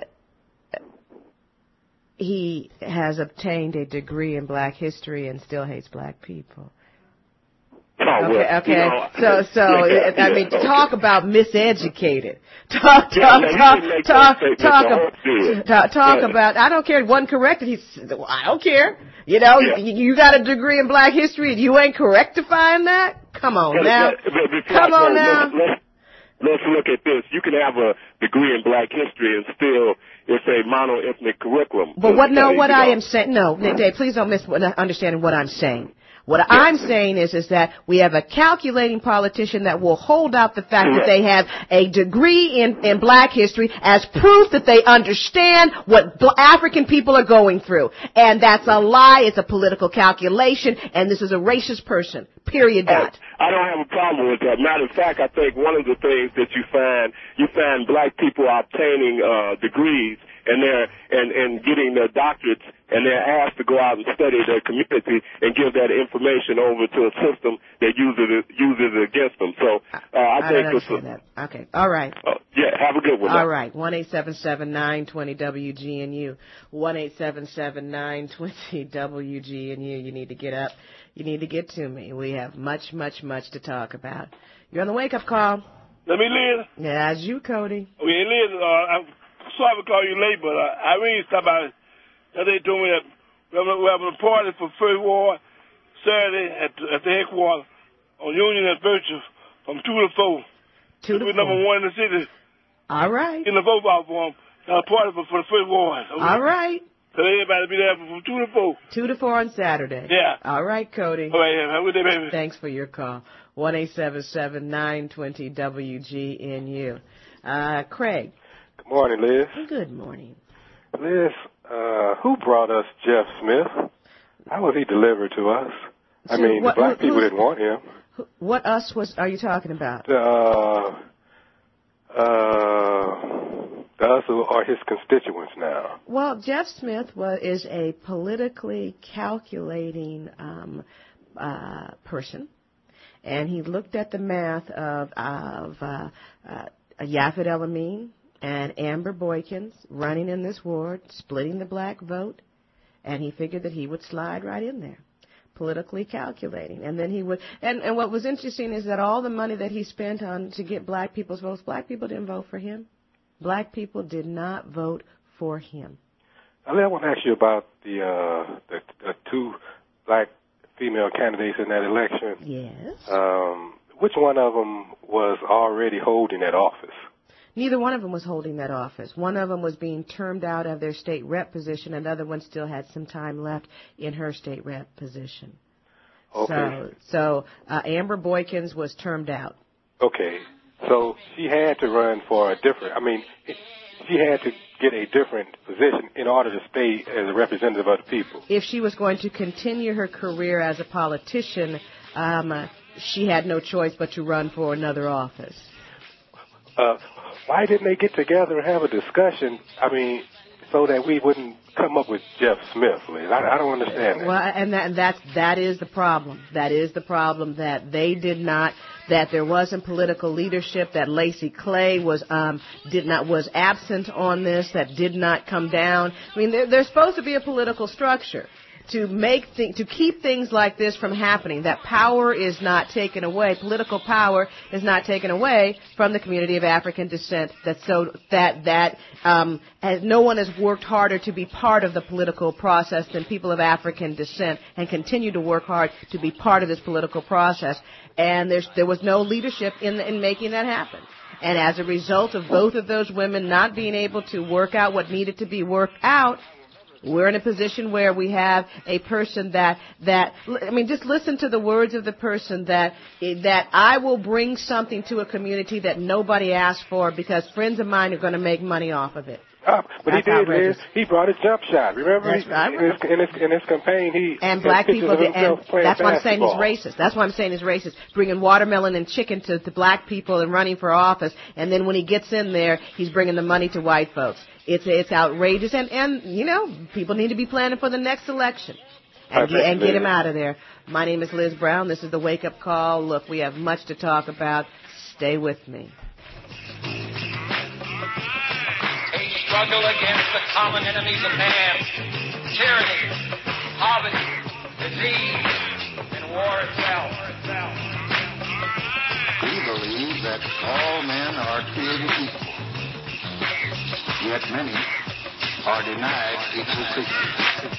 he has obtained a degree in black history and still hates black people. Oh, okay, well, okay. You know, so, so yeah, I mean, yeah, talk okay. about miseducated. Talk, yeah, talk, yeah, talk, talk, talk, talk, talk, talk yeah. about. I don't care. One corrected. He's. Well, I don't care. You know, yeah. you, you got a degree in black history and you ain't correctifying that. Come on but, now. But, but Come on go, now. Let's, let's, let's look at this. You can have a degree in black history and still it's a mono-ethnic curriculum. But what? No, what I know. am saying. No, Dave, please don't misunderstand what I'm saying. What I'm saying is, is that we have a calculating politician that will hold out the fact that they have a degree in, in black history as proof that they understand what African people are going through. And that's a lie. It's a political calculation. And this is a racist person. Period. Dot. I don't have a problem with that. Matter of fact, I think one of the things that you find, you find black people obtaining uh, degrees and they're and, and getting their doctorates, and they're asked to go out and study their community and give that information over to a system that uses it, uses it against them. So uh, I, I think don't it's a, understand that. Okay. All right. Uh, yeah, have a good one. All right. one eight seven seven, nine two zero, W G N U. one eight seven seven, nine two zero, W G N U. You need to get up. You need to get to me. We have much, much, much to talk about. You're on the wake-up call. Let me, Liz. Yeah, it's you, Cody. Okay, Liz, uh, I'm sorry for calling you late, but uh, I really stopped by. They told me that we're having, we're having a party for First Ward Saturday at, at the headquarters on Union and Virtue from two to four. Two to we're four. number one in the city. All right. In the vote out for them. Got a party for, for the First Ward. Okay? All right. So everybody be there from two to four. Two to four on Saturday. Yeah. All right, Cody. All right, yeah. Have a good day, baby. Thanks for your call. one eight seven seven, nine two zero, W G N U. Uh, Craig. Good morning, Liz. Good morning. Liz, uh, who brought us Jeff Smith? How was he delivered to us? I So mean, what- the black who- people didn't want him. What us was are you talking about? Uh, uh, the us are his constituents now. Well, Jeff Smith was is a politically calculating um, uh, person, and he looked at the math of of uh, uh, Yafet El-Amin and Amber Boykins running in this ward, splitting the black vote, and he figured that he would slide right in there. Politically calculating, and then he would. And, and what was interesting is that all the money that he spent on to get black people's votes, black people didn't vote for him. Black people did not vote for him. I want to ask you about the uh, the, the two black female candidates in that election. Yes. Um, which one of them was already holding that office? Neither one of them was holding that office. One of them was being termed out of their state rep position. Another one still had some time left in her state rep position. Okay. So, so uh, Amber Boykins was termed out. Okay. So she had to run for a different, I mean, she had to get a different position in order to stay as a representative of the people. If she was going to continue her career as a politician, um, uh, she had no choice but to run for another office. Uh, why didn't they get together and have a discussion, I mean, so that we wouldn't come up with Jeff Smith, Liz? I, I don't understand that. Well, and that, that's, that is the problem. That is the problem, that they did not, that there wasn't political leadership, that Lacey Clay was, um, did not, was absent on this, that did not come down. I mean, there, there's supposed to be a political structure to make th- to keep things like this from happening, that power is not taken away, political power is not taken away from the community of African descent, that so that that um as no one has worked harder to be part of the political process than people of African descent, and continue to work hard to be part of this political process, and there's there was no leadership in in making that happen. And as a result of both of those women not being able to work out what needed to be worked out, we're in a position where we have a person that, that, I mean, just listen to the words of the person that, that I will bring something to a community that nobody asked for because friends of mine are going to make money off of it. Uh, but That's he did, outrageous. Liz. He brought his jump shot. Remember? That's He- right. In, his, in, his, in his campaign, he And had black pictures people, of did, and himself playing that's why I'm saying he's basketball. racist. That's why I'm saying he's racist. Bringing watermelon and chicken to, to black people and running for office, and then when he gets in there, he's bringing the money to white folks. It's it's outrageous, and, and you know, people need to be planning for the next election. And, get, and get him out of there. My name is Liz Brown. This is the Wake Up Call. Look, we have much to talk about. Stay with me. Struggle against the common enemies of man, tyranny, poverty, disease, and war itself. We believe that all men are created equal, yet many are denied equal treatment.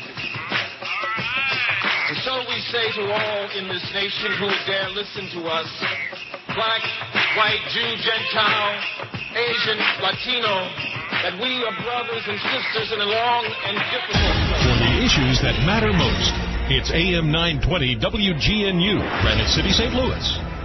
And so we say to all in this nation who would dare listen to us, black, white, Jew, Gentile, Asian, Latino, that we are brothers and sisters in a long and difficult road. For the issues that matter most, it's A M nine twenty W G N U, Granite City, Saint Louis.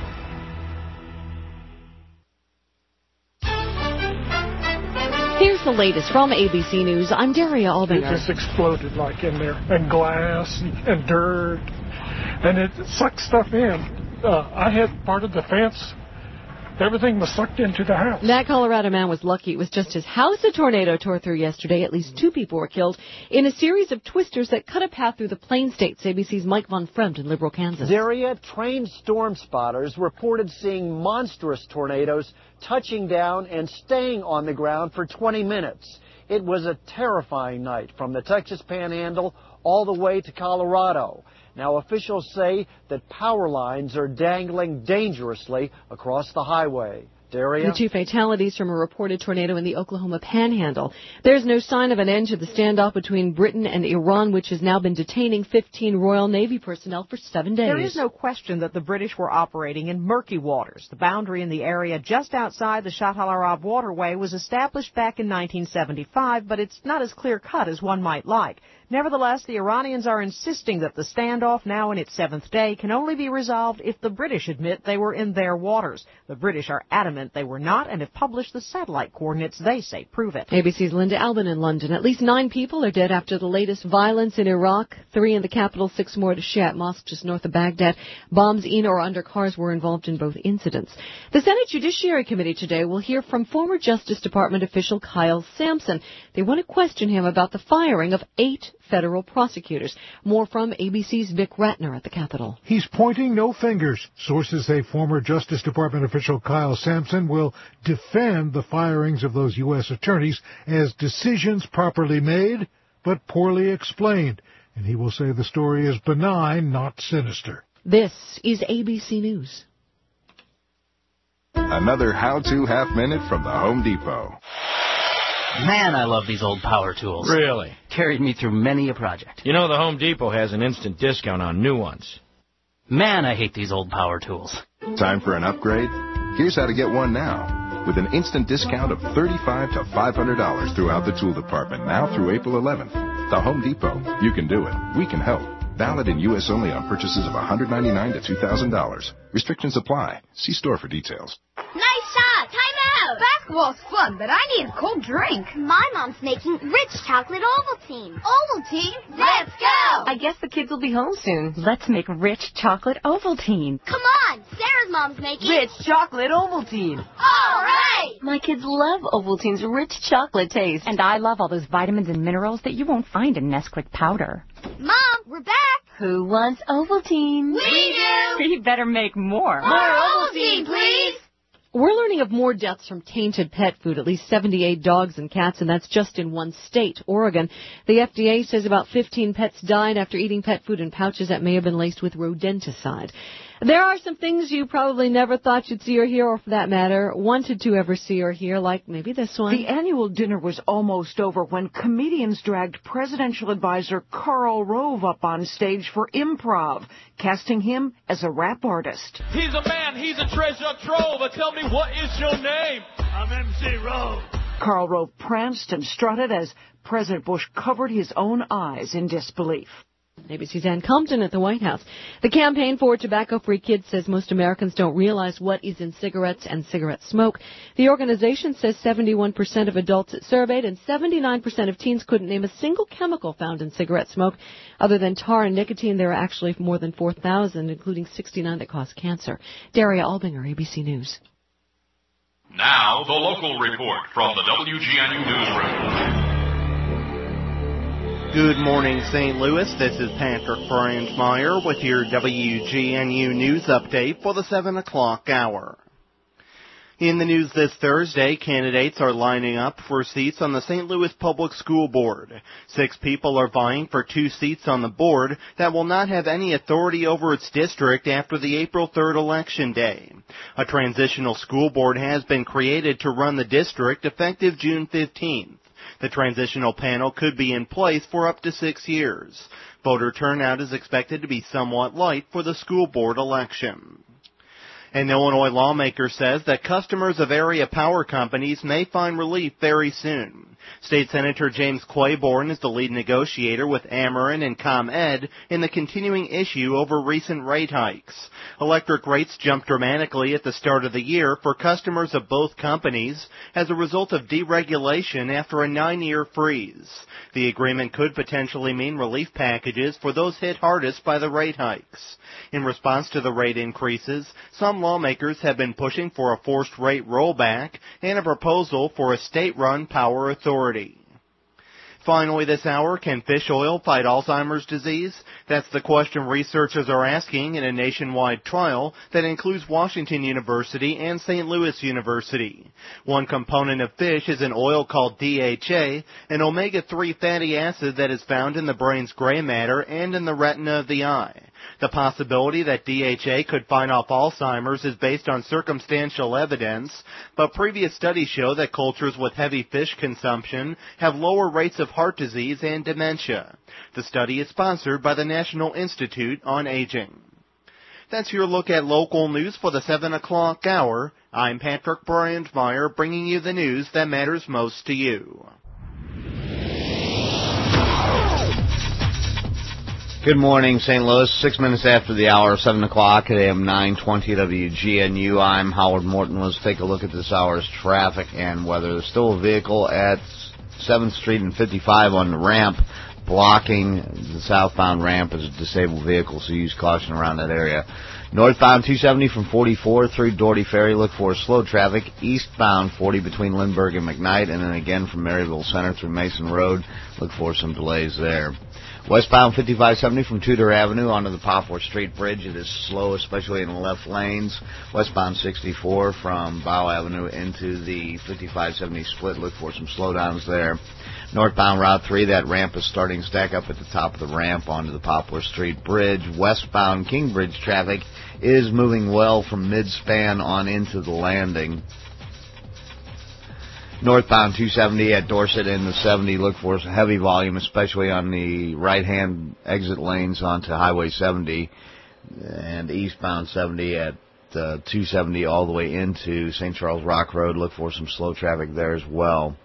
Here's the latest from A B C News. I'm Daria It Albinger. just exploded like in there, and glass and, and dirt, and it sucked stuff in. Uh, I had part of the fence everything was sucked into the house. That Colorado man was lucky it was just his house a tornado tore through yesterday. At least two people were killed in a series of twisters that cut a path through the Plain States. A B C's Mike Von Fremt in Liberal, Kansas. Daria, trained storm spotters reported seeing monstrous tornadoes touching down and staying on the ground for twenty minutes. It was a terrifying night from the Texas Panhandle all the way to Colorado. Now, officials say that power lines are dangling dangerously across the highway. Daria? The two fatalities from a reported tornado in the Oklahoma Panhandle. There's no sign of an end to the standoff between Britain and Iran, which has now been detaining fifteen Royal Navy personnel for seven days. There is no question that the British were operating in murky waters. The boundary in the area just outside the Shatt al-Arab waterway was established back in nineteen seventy-five, but it's not as clear-cut as one might like. Nevertheless, the Iranians are insisting that the standoff, now in its seventh day, can only be resolved if the British admit they were in their waters. The British are adamant they were not and have published the satellite coordinates they say prove it. A B C's Linda Albin in London. At least nine people are dead after the latest violence in Iraq. Three in the capital, six more at a Shiite mosque just north of Baghdad. Bombs in or under cars were involved in both incidents. The Senate Judiciary Committee today will hear from former Justice Department official Kyle Sampson. They want to question him about the firing of eight federal prosecutors. More from A B C's Vic Ratner at the Capitol. He's pointing no fingers. Sources say former Justice Department official Kyle Sampson will defend the firings of those U S attorneys as decisions properly made but poorly explained. And he will say the story is benign, not sinister. This is A B C News. Another how-to half minute from the Home Depot. Man, I love these old power tools. Really? Carried me through many a project. You know the Home Depot has an instant discount on new ones. Man, I hate these old power tools. Time for an upgrade? Here's how to get one now. With an instant discount of thirty-five to five hundred dollars throughout the tool department now through April eleventh. The Home Depot. You can do it. We can help. Valid in U S only on purchases of one hundred ninety-nine dollars to two thousand dollars. Restrictions apply. See store for details. Nice shot! Time out! Basketball's fun, but I need a cold drink. My mom's making rich chocolate Ovaltine. Ovaltine? Let's go! I guess the kids will be home soon. Let's make rich chocolate Ovaltine. Come on! Sarah's mom's making rich chocolate Ovaltine. All right! My kids love Ovaltine's rich chocolate taste. And I love all those vitamins and minerals that you won't find in Nesquik powder. Mom, we're back! Who wants Ovaltine? We do! We better make more. More Ovaltine, please! We're learning of more deaths from tainted pet food, at least seventy-eight dogs and cats, and that's just in one state, Oregon. The F D A says about fifteen pets died after eating pet food in pouches that may have been laced with rodenticide. There are some things you probably never thought you'd see or hear, or for that matter, wanted to ever see or hear, like maybe this one. The annual dinner was almost over when comedians dragged presidential advisor Karl Rove up on stage for improv, casting him as a rap artist. He's a man, he's a treasure trove. Tell me, what is your name? I'm M C Rove. Karl Rove pranced and strutted as President Bush covered his own eyes in disbelief. A B C's Ann Compton at the White House. The Campaign for Tobacco-Free Kids says most Americans don't realize what is in cigarettes and cigarette smoke. The organization says seventy-one percent of adults it surveyed and seventy-nine percent of teens couldn't name a single chemical found in cigarette smoke. Other than tar and nicotine, there are actually more than four thousand, including sixty-nine that cause cancer. Daria Albinger, A B C News. Now, the local report from the W G N U Newsroom. Good morning, Saint Louis. This is Patrick Brandmeier with your W G N U News Update for the seven o'clock hour. In the news this Thursday, candidates are lining up for seats on the Saint Louis Public School Board. Six people are vying for two seats on the board that will not have any authority over its district after the April third election day. A transitional school board has been created to run the district effective June fifteenth. The transitional panel could be in place for up to six years. Voter turnout is expected to be somewhat light for the school board election. An Illinois lawmaker says that customers of area power companies may find relief very soon. State Senator James Claiborne is the lead negotiator with Ameren and ComEd in the continuing issue over recent rate hikes. Electric rates jumped dramatically at the start of the year for customers of both companies as a result of deregulation after a nine-year freeze. The agreement could potentially mean relief packages for those hit hardest by the rate hikes. In response to the rate increases, some lawmakers have been pushing for a forced rate rollback and a proposal for a state-run power authority. Finally this hour, can fish oil fight Alzheimer's disease? That's the question researchers are asking in a nationwide trial that includes Washington University and Saint Louis University. One component of fish is an oil called D H A, an omega three fatty acid that is found in the brain's gray matter and in the retina of the eye. The possibility that D H A could fight off Alzheimer's is based on circumstantial evidence, but previous studies show that cultures with heavy fish consumption have lower rates of heart disease and dementia. The study is sponsored by the National Institute on Aging. That's your look at local news for the seven o'clock hour. I'm Patrick Bryant-Meyer, bringing you the news that matters most to you. Good morning, Saint Louis. Six minutes after the hour, seven o'clock at A M nine twenty W G N U. I'm Howard Morton. Let's take a look at this hour's traffic and weather. There's still a vehicle at seventh Street and fifty-five on the ramp blocking the southbound ramp as a disabled vehicle, so use caution around that area. Northbound two seventy from forty-four through Doherty Ferry, look for slow traffic. Eastbound forty between Lindbergh and McKnight, and then again from Maryville Center through Mason Road, look for some delays there. Westbound fifty-five seventy from Tudor Avenue onto the Poplar Street Bridge. It is slow, especially in the left lanes. Westbound sixty-four from Bow Avenue into the fifty-five seventy split. Look for some slowdowns there. Northbound Route three, that ramp is starting to stack up at the top of the ramp onto the Poplar Street Bridge. Westbound Kingbridge traffic is moving well from mid-span on into the landing. Northbound two seventy at Dorset in the seventy, look for heavy volume, especially on the right-hand exit lanes onto Highway seventy, and eastbound seventy at uh, two seventy all the way into Saint Charles Rock Road. Look for some slow traffic there as well.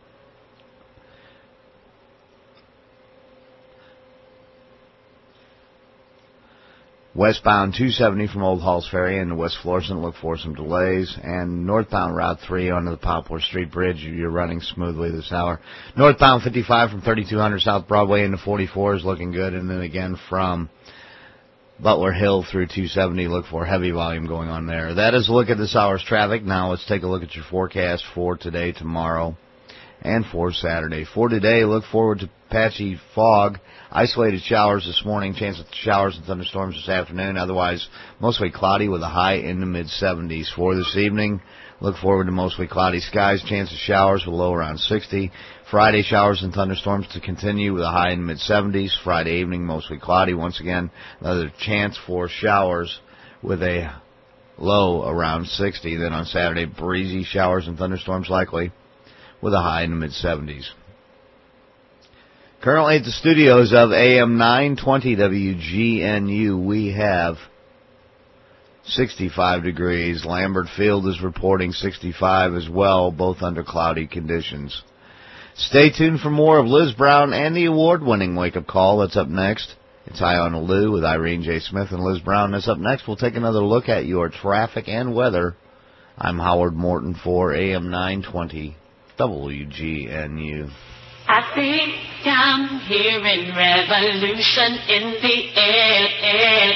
Westbound two seventy from Old Halls Ferry into West Florissant, look for some delays. And northbound Route three onto the Poplar Street Bridge, you're running smoothly this hour. Northbound fifty-five from thirty-two hundred South Broadway into forty-four is looking good. And then again from Butler Hill through two seventy, look for heavy volume going on there. That is a look at this hour's traffic. Now let's take a look at your forecast for today, tomorrow, and for Saturday. For today, look forward to patchy fog, isolated showers this morning, chance of showers and thunderstorms this afternoon, otherwise mostly cloudy with a high in the mid seventies. For this evening, look forward to mostly cloudy skies, chance of showers with a low around sixty. Friday, showers and thunderstorms to continue with a high in the mid seventies. Friday evening, mostly cloudy. Once again, another chance for showers with a low around sixty. Then on Saturday, breezy showers and thunderstorms likely with a high in the mid seventies. Currently at the studios of A M nine twenty W G N U, we have sixty-five degrees. Lambert Field is reporting sixty-five as well, both under cloudy conditions. Stay tuned for more of Liz Brown and the award-winning Wake Up Call. That's up next. It's Eye on the Lou with Irene J. Smith and Liz Brown. That's up next. We'll take another look at your traffic and weather. I'm Howard Morton for A M nine twenty W G N U. I think I'm hearing revolution in the air.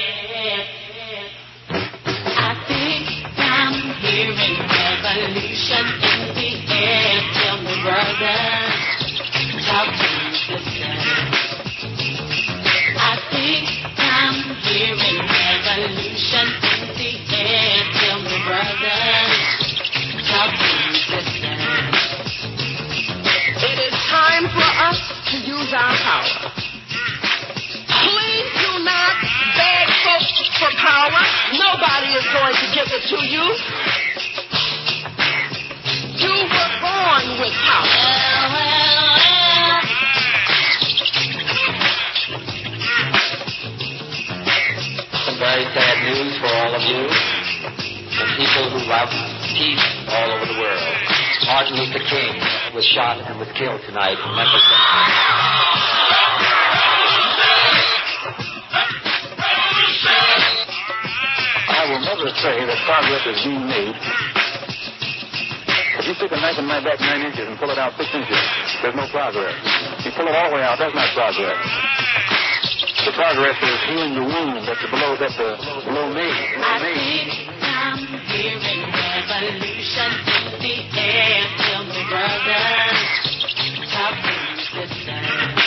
I think I'm hearing revolution in the air. Tell me, brother, talk to me, sister. I think I'm hearing revolution in the air. Tell me, brother, talk to me, sister. It is time for us to use our power. Please do not beg folks for power. Nobody is going to give it to you. You were born with power. Some very sad news for all of you. The people who love peace all over the world. Martin Luther King was shot and was killed tonight in Memphis. I will never say that progress is being made. If you stick a knife in my back nine inches and pull it out six inches, there's no progress. You pull it all the way out, that's not progress. The progress is healing the wound that's below, that's uh, below me. Below me. I'm hearing revolution in the air. Tell me, brothers, how can you listen?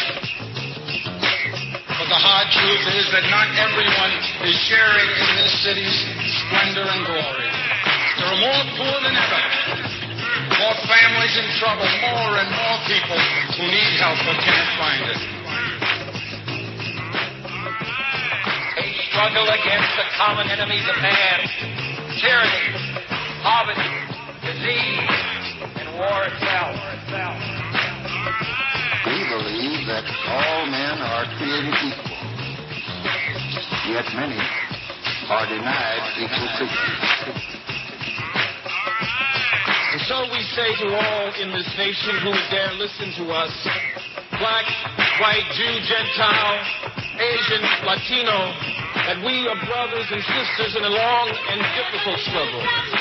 But the hard truth is that not everyone is sharing in this city's splendor and glory. There are more poor than ever, more families in trouble, more and more people who need help but can't find it. A struggle against the common enemies of man, tyranny, poverty, disease, and war itself. We believe that all men are created equal, yet many are denied equal treatment. And so we say to all in this nation who would dare listen to us, black, white, Jew, Gentile, Asian, Latino, that we are brothers and sisters in a long and difficult struggle.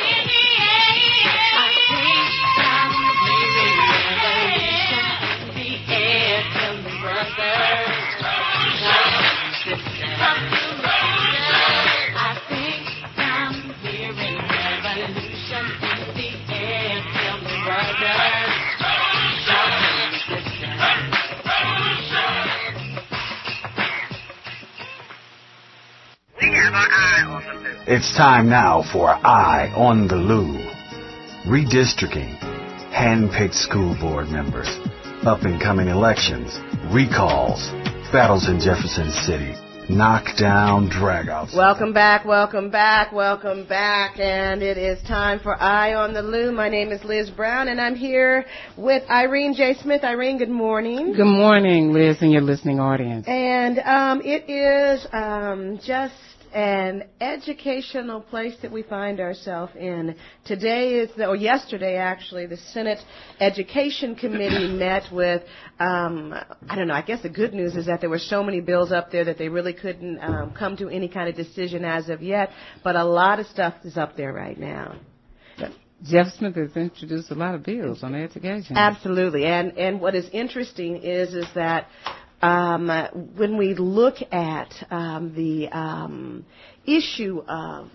It's time now for Eye on the Loo. Redistricting, hand-picked school board members, up-and-coming elections, recalls, battles in Jefferson City, knockdown dragouts. Welcome back, welcome back, welcome back, and it is time for Eye on the Loo. My name is Liz Brown, and I'm here with Irene J. Smith. Irene, good morning. Good morning, Liz, and your listening audience. And um, it is um, just an educational place that we find ourselves in. Today is, the, or yesterday actually, the Senate Education Committee met with, um, I don't know, I guess the good news is that there were so many bills up there that they really couldn't um, come to any kind of decision as of yet, but a lot of stuff is up there right now. Jeff Smith has introduced a lot of bills on education. Absolutely, and and what is interesting is is that Um, when we look at um, the um, issue of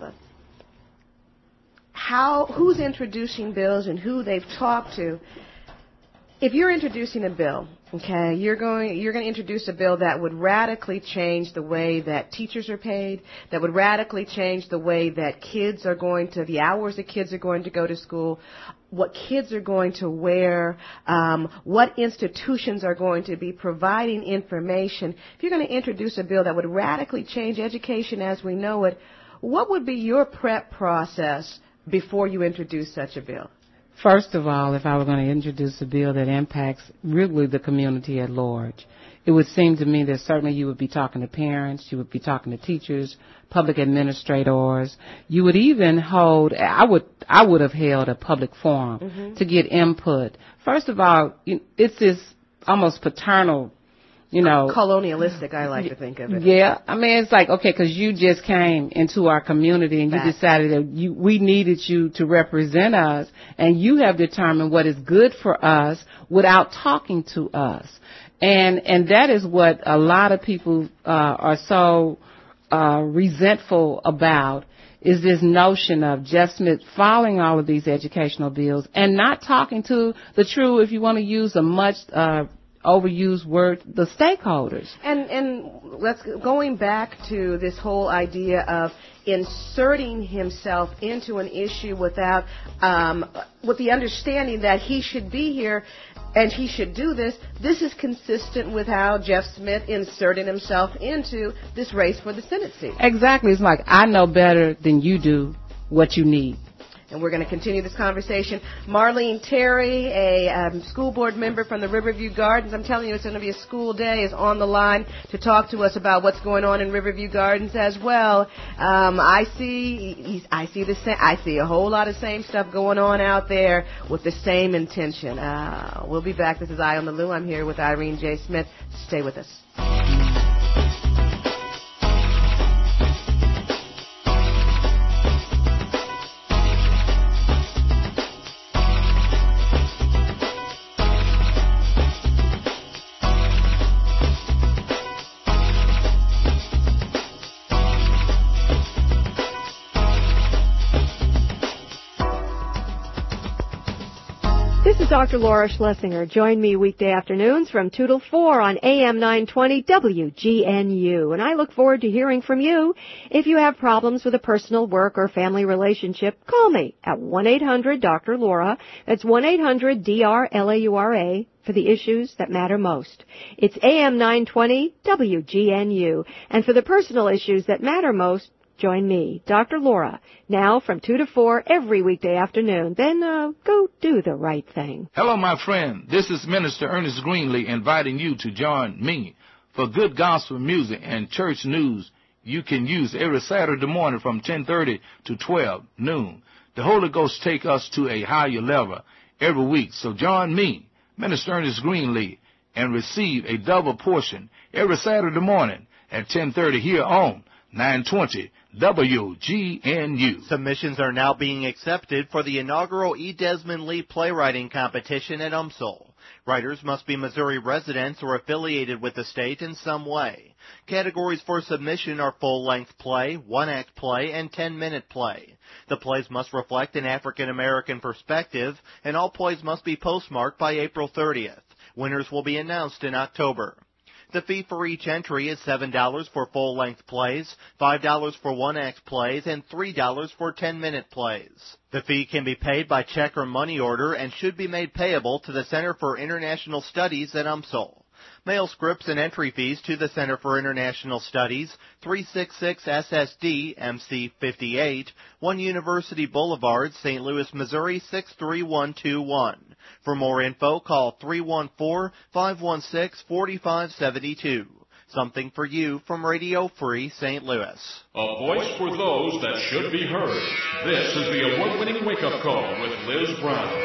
how who's introducing bills and who they've talked to, if you're introducing a bill, okay, you're going you're going to introduce a bill that would radically change the way that teachers are paid, that would radically change the way that kids are going to, the hours that kids are going to go to school, what kids are going to wear, um, what institutions are going to be providing information. If you're going to introduce a bill that would radically change education as we know it, what would be your prep process before you introduce such a bill? First of all, if I were going to introduce a bill that impacts really the community at large, it would seem to me that certainly you would be talking to parents, you would be talking to teachers, public administrators. You would even hold, I would I would have held a public forum mm-hmm. to get input. First of all, it's this almost paternal, you know. Colonialistic, I like to think of it. Yeah. I mean, it's like, okay, because you just came into our community and you Back. decided that you, we needed you to represent us, and you have determined what is good for us without talking to us. And and that is what a lot of people uh, are so uh, resentful about, is this notion of Jeff Smith following all of these educational bills and not talking to the true, if you want to use a much uh, overused word, the stakeholders. And and let's going back to this whole idea of inserting himself into an issue without um, with the understanding that he should be here and he should do this. This is consistent with how Jeff Smith inserted himself into this race for the Senate seat. Exactly. It's like, I know better than you do what you need. and we're going to continue this conversation. Marlene Terry, a um, school board member from the Riverview Gardens. I'm telling you, it's going to be a school day, is on the line to talk to us about what's going on in Riverview Gardens as well. Um, I see, he's, I see the same, I see a whole lot of same stuff going on out there with the same intention. Uh, we'll be back. This is Eye on the Lou. I'm here with Irene J. Smith. Stay with us. Doctor Laura Schlesinger. Join me weekday afternoons from two till four on A M nine twenty W G N U. And I look forward to hearing from you. If you have problems with a personal, work, or family relationship, call me at one eight hundred Doctor Laura. That's one eight hundred D R L A U R A for the issues that matter most. It's A M nine twenty W G N U. And for the personal issues that matter most, join me, Doctor Laura, now from two to four every weekday afternoon. Then uh, go do the right thing. Hello, my friend. This is Minister Ernest Greenlee inviting you to join me for good gospel music and church news you can use every Saturday morning from ten thirty to twelve noon. The Holy Ghost take us to a higher level every week. So join me, Minister Ernest Greenlee, and receive a double portion every Saturday morning at ten thirty here on nine twenty W G N U. Submissions are now being accepted for the inaugural E. Desmond Lee playwriting competition at U M S L. Writers must be Missouri residents or affiliated with the state in some way. Categories for submission are full-length play, one-act play, and ten-minute play. The plays must reflect an African-American perspective, and all plays must be postmarked by April thirtieth. Winners will be announced in October. The fee for each entry is seven dollars for full-length plays, five dollars for one-act plays, and three dollars for ten-minute plays. The fee can be paid by check or money order and should be made payable to the Center for International Studies at U M S L. Mail scripts and entry fees to the Center for International Studies, three sixty-six S S D, M C fifty-eight, One University Boulevard, Saint Louis, Missouri, six three one two one. For more info, call three one four, five one six, four five seven two. Something for you from Radio Free Saint Louis. A voice for those that should be heard. This is the award-winning wake-up call with Liz Brown.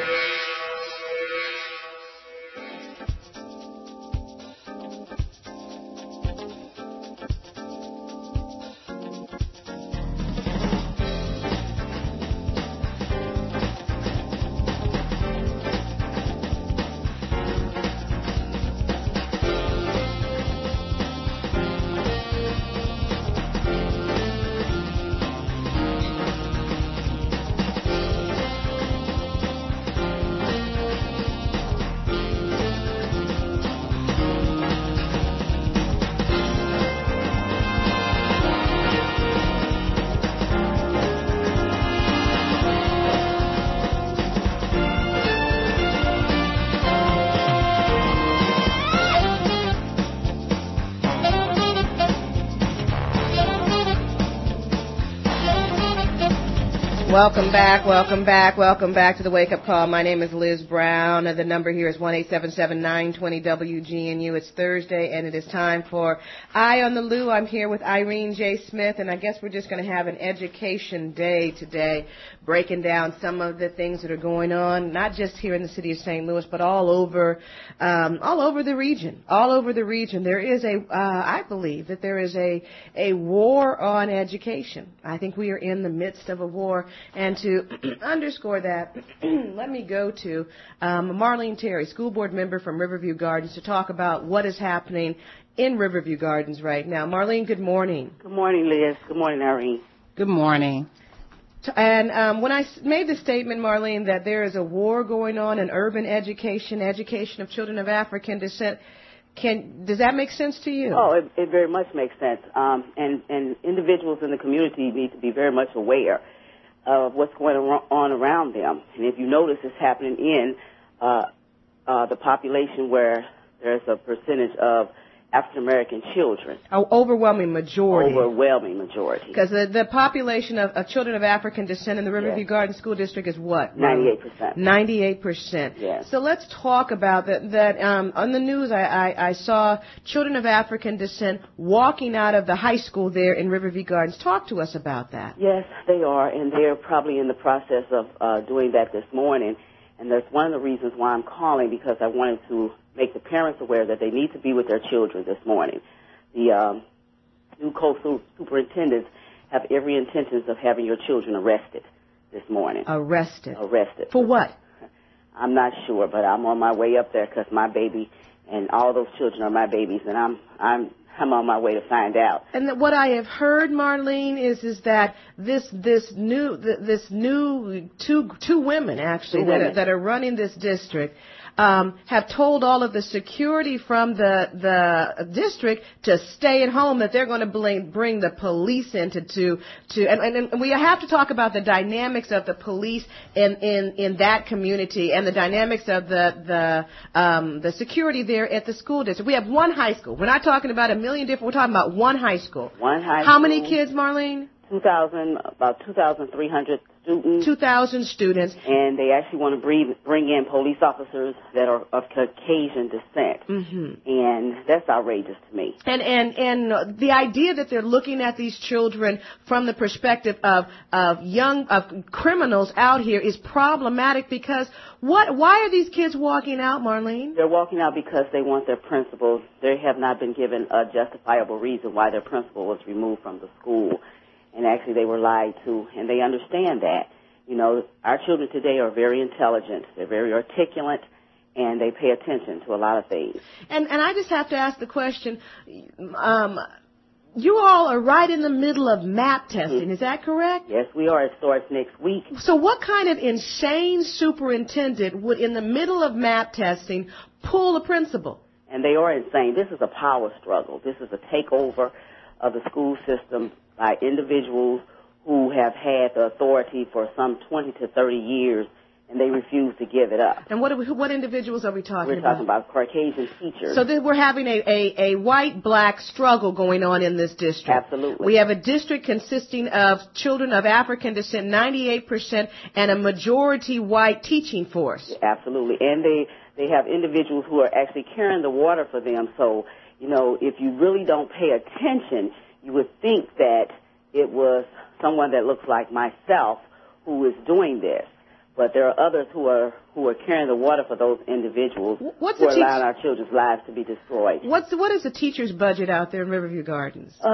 Welcome back, welcome back, welcome back to the Wake Up Call. My name is Liz Brown. The number here is one eight seven seven, nine two zero, W G N U. It's Thursday, and it is time for Eye on the Lou. I'm here with Irene J. Smith, and I guess we're just going to have an education day today, breaking down some of the things that are going on, not just here in the city of Saint Louis, but all over, um, all over the region. All over the region, there is a, uh, I believe that there is a a war on education. I think we are in the midst of a war. And to underscore that, let me go to um, Marlene Terry, school board member from Riverview Gardens, to talk about what is happening in Riverview Gardens right now. Marlene, good morning. Good morning, Liz. Good morning, Irene. Good morning. And um, when I made the statement, Marlene, that there is a war going on in urban education, education of children of African descent, Can, does that make sense to you? Oh, it, it very much makes sense. Um, and, and individuals in the community need to be very much aware of what's going on around them. And if you notice, it's happening in uh, uh, the population where there's a percentage of African American children. An overwhelming majority. Overwhelming majority. Because the, the population of, of children of African descent in the Riverview Yes. Garden School District is what? Ninety-eight percent. Ninety-eight percent. Yes. So let's talk about that. That um, on the news, I, I, I saw children of African descent walking out of the high school there in Riverview Gardens. Talk to us about that. Yes, they are, and they're probably in the process of uh, doing that this morning. And that's one of the reasons why I'm calling, because I wanted to make the parents aware that they need to be with their children this morning. The um, new co-superintendents have every intention of having your children arrested this morning. Arrested. Arrested. For what? I'm not sure, but I'm on my way up there because my baby and all those children are my babies, and I'm I'm I'm on my way to find out. And that what I have heard, Marlene, is is that this this new this new two two women actually Two that women. are, that are running this district um, have told all of the security from the the district to stay at home. That they're going to bring bring the police into to to and, and, and we have to talk about the dynamics of the police in in in that community and the dynamics of the the um, the security there at the school district. We have one high school. We're not talking about a million different. We're talking about one high school. One high How school. many kids, Marlene? two thousand, about two thousand three hundred students. two thousand students. And they actually want to bring, bring in police officers that are of Caucasian descent. Mm-hmm. And that's outrageous to me. And and and the idea that they're looking at these children from the perspective of of young of criminals out here is problematic, because what why are these kids walking out, Marlene? They're walking out because they want their principal. They have not been given a justifiable reason why their principal was removed from the school. And actually they were lied to, and they understand that. You know, our children today are very intelligent. They're very articulate, and they pay attention to a lot of things. And and I just have to ask the question, um, you all are right in the middle of map testing, mm-hmm. Is that correct? Yes, we are. It starts next week. So what kind of insane superintendent would, in the middle of map testing, pull a principal? And they are insane. This is a power struggle. This is a takeover of the school system by individuals who have had the authority for some twenty to thirty years, and they refuse to give it up. And what are we, what individuals are we talking We're about? talking about Caucasian teachers. So then we're having a, a, a white-black struggle going on in this district. Absolutely. We have a district consisting of children of African descent, ninety-eight percent, and a majority white teaching force. Absolutely. And they, they have individuals who are actually carrying the water for them. So, you know, if you really don't pay attention, you would think that it was someone that looks like myself who is doing this. But there are others who are who are carrying the water for those individuals What's who the are teach- allowing our children's lives to be destroyed. What's the, what is the teacher's budget out there in Riverview Gardens? Uh,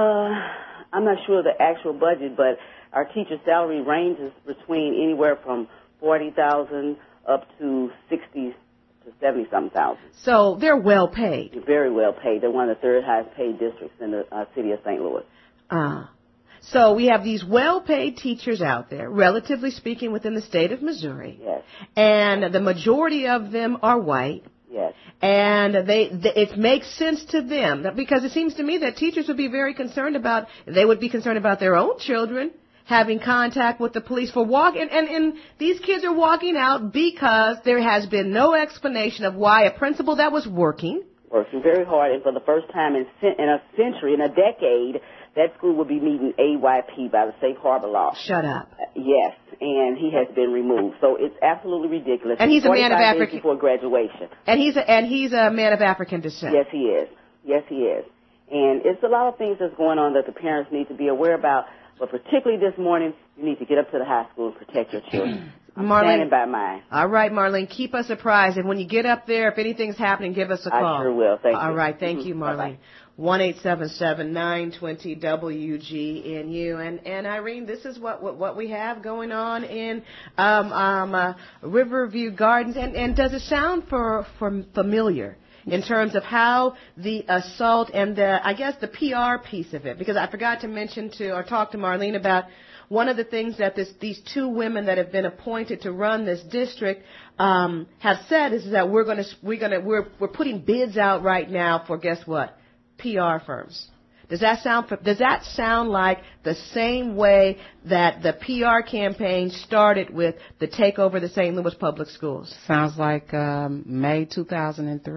I'm not sure the actual budget, but our teacher salary ranges between anywhere from forty thousand up to sixty to seventy something thousand. So they're well paid. They're very well paid. They're one of the third highest paid districts in the uh, city of Saint Louis. Ah. So we have these well-paid teachers out there, relatively speaking, within the state of Missouri. Yes. And the majority of them are white. Yes. And they, they, it makes sense to them, that, because it seems to me that teachers would be very concerned about, they would be concerned about their own children having contact with the police for walk, and, and, and these kids are walking out because there has been no explanation of why a principal that was working. Working very hard, and for the first time in, in a century, in a decade, that school will be meeting A Y P by the Safe Harbor Law. Shut up. Uh, yes, and he has been removed. So it's absolutely ridiculous. And he's a man of African African before graduation. And he's a and he's a man of African descent. Yes, he is. Yes, he is. And it's a lot of things that's going on that the parents need to be aware about. But particularly this morning, you need to get up to the high school and protect your children. I'm Marlene, standing by mine. All right, Marlene, keep us apprised. And when you get up there, if anything's happening, give us a call. I sure will. Thank all you. right, thank Mm-hmm. you, Marlene. one eight seven seven nine two zero W G N U. And, and Irene, this is what, what, what we have going on in um, um, uh, Riverview Gardens. And, and does it sound for, for familiar in terms of how the assault and the, I guess, the P R piece of it? Because I forgot to mention to or talk to Marlene about one of the things that this, these two women that have been appointed to run this district um, have said is that we're going to we're going to we're we're putting bids out right now for, guess what, P R firms. Does that sound does that sound like the same way that the P R campaign started with the takeover of the Saint Louis Public Schools? Sounds like um, May two thousand three.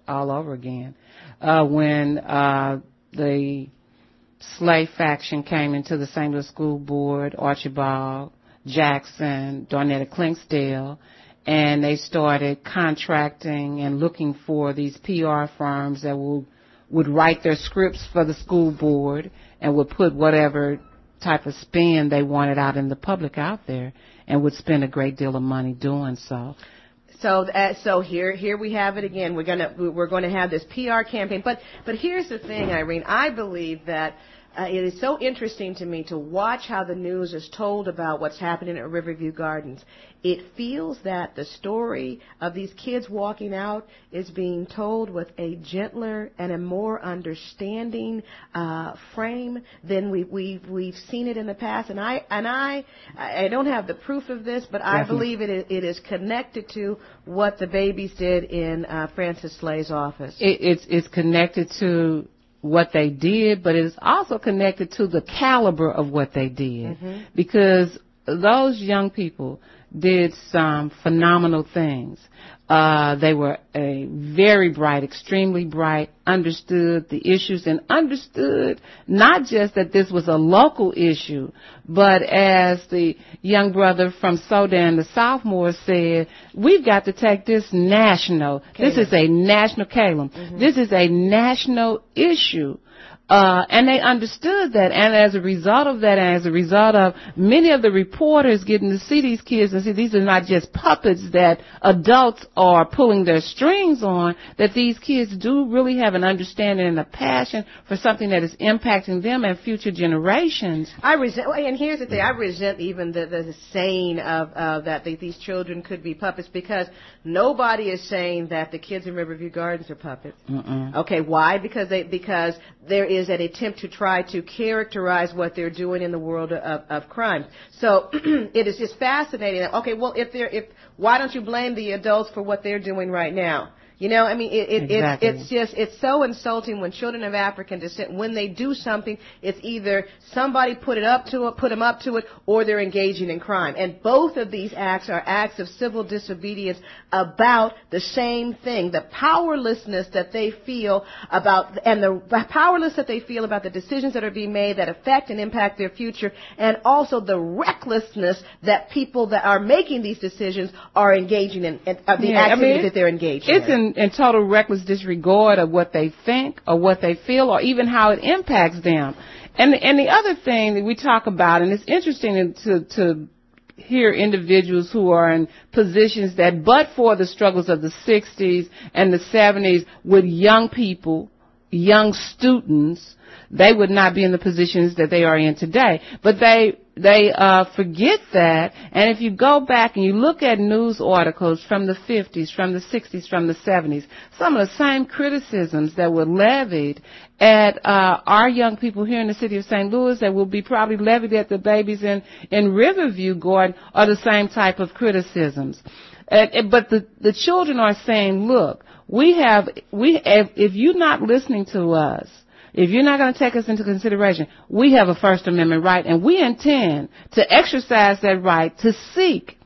all over again. Uh, when uh, the slave faction came into the Saint Louis School Board, Archibald, Jackson, Darnetta Clinksdale, and they started contracting and looking for these P R firms that will, would write their scripts for the school board and would put whatever type of spin they wanted out in the public out there, and would spend a great deal of money doing so. So, uh, so here, here we have it again. We're gonna, we're going to have this P R campaign. But, but here's the thing, Irene. I believe that uh, it is so interesting to me to watch how the news is told about what's happening at Riverview Gardens. It feels that the story of these kids walking out is being told with a gentler and a more understanding uh, frame than we, we've we've seen it in the past. And I and I I don't have the proof of this, but I Definitely. believe it is, it is connected to what the babies did in uh, Francis Slay's office. It, it's it's connected to what they did, but it's also connected to the caliber of what they did, Mm-hmm. because those young people did some phenomenal things. Uh, they were a very bright, extremely bright, understood the issues, and understood not just that this was a local issue, but as the young brother from Sodan, the sophomore, said, we've got to take this national. Caleb. This is a national, Caleb. Mhm. This is a national issue. Uh, and they understood that, and as a result of that, and as a result of many of the reporters getting to see these kids and see these are not just puppets that adults are pulling their strings on, that these kids do really have an understanding and a passion for something that is impacting them and future generations. I resent, and here's the thing, I resent even the, the saying of uh, that they, these children could be puppets, because nobody is saying that the kids in Riverview Gardens are puppets. Mm-mm. Okay, why? Because they because there is an attempt to try to characterize what they're doing in the world of, of crime. So it is just fascinating that, okay, well, if they're if why don't you blame the adults for what they're doing right now? You know, I mean, it, it, Exactly. it's, it's just, it's so insulting when children of African descent, when they do something, it's either somebody put it up to it, put them up to it, or they're engaging in crime. And both of these acts are acts of civil disobedience about the same thing, the powerlessness that they feel about, and the powerlessness that they feel about the decisions that are being made that affect and impact their future, and also the recklessness that people that are making these decisions are engaging in, in uh, the Yeah, I activities mean, that they're engaged It's in. in, in total reckless disregard of what they think or what they feel or even how it impacts them. And, and the other thing that we talk about, and it's interesting to, to hear individuals who are in positions that, but for the struggles of the sixties and the seventies with young people, young students, they would not be in the positions that they are in today. But they they uh forget that, and if you go back and you look at news articles from the fifties, from the sixties, from the seventies, some of the same criticisms that were levied at uh our young people here in the city of Saint Louis that will be probably levied at the babies in in Riverview Garden are the same type of criticisms. Uh, but the the children are saying, look, we have we if, if you're not listening to us, if you're not going to take us into consideration, we have a First Amendment right, and we intend to exercise that right to seek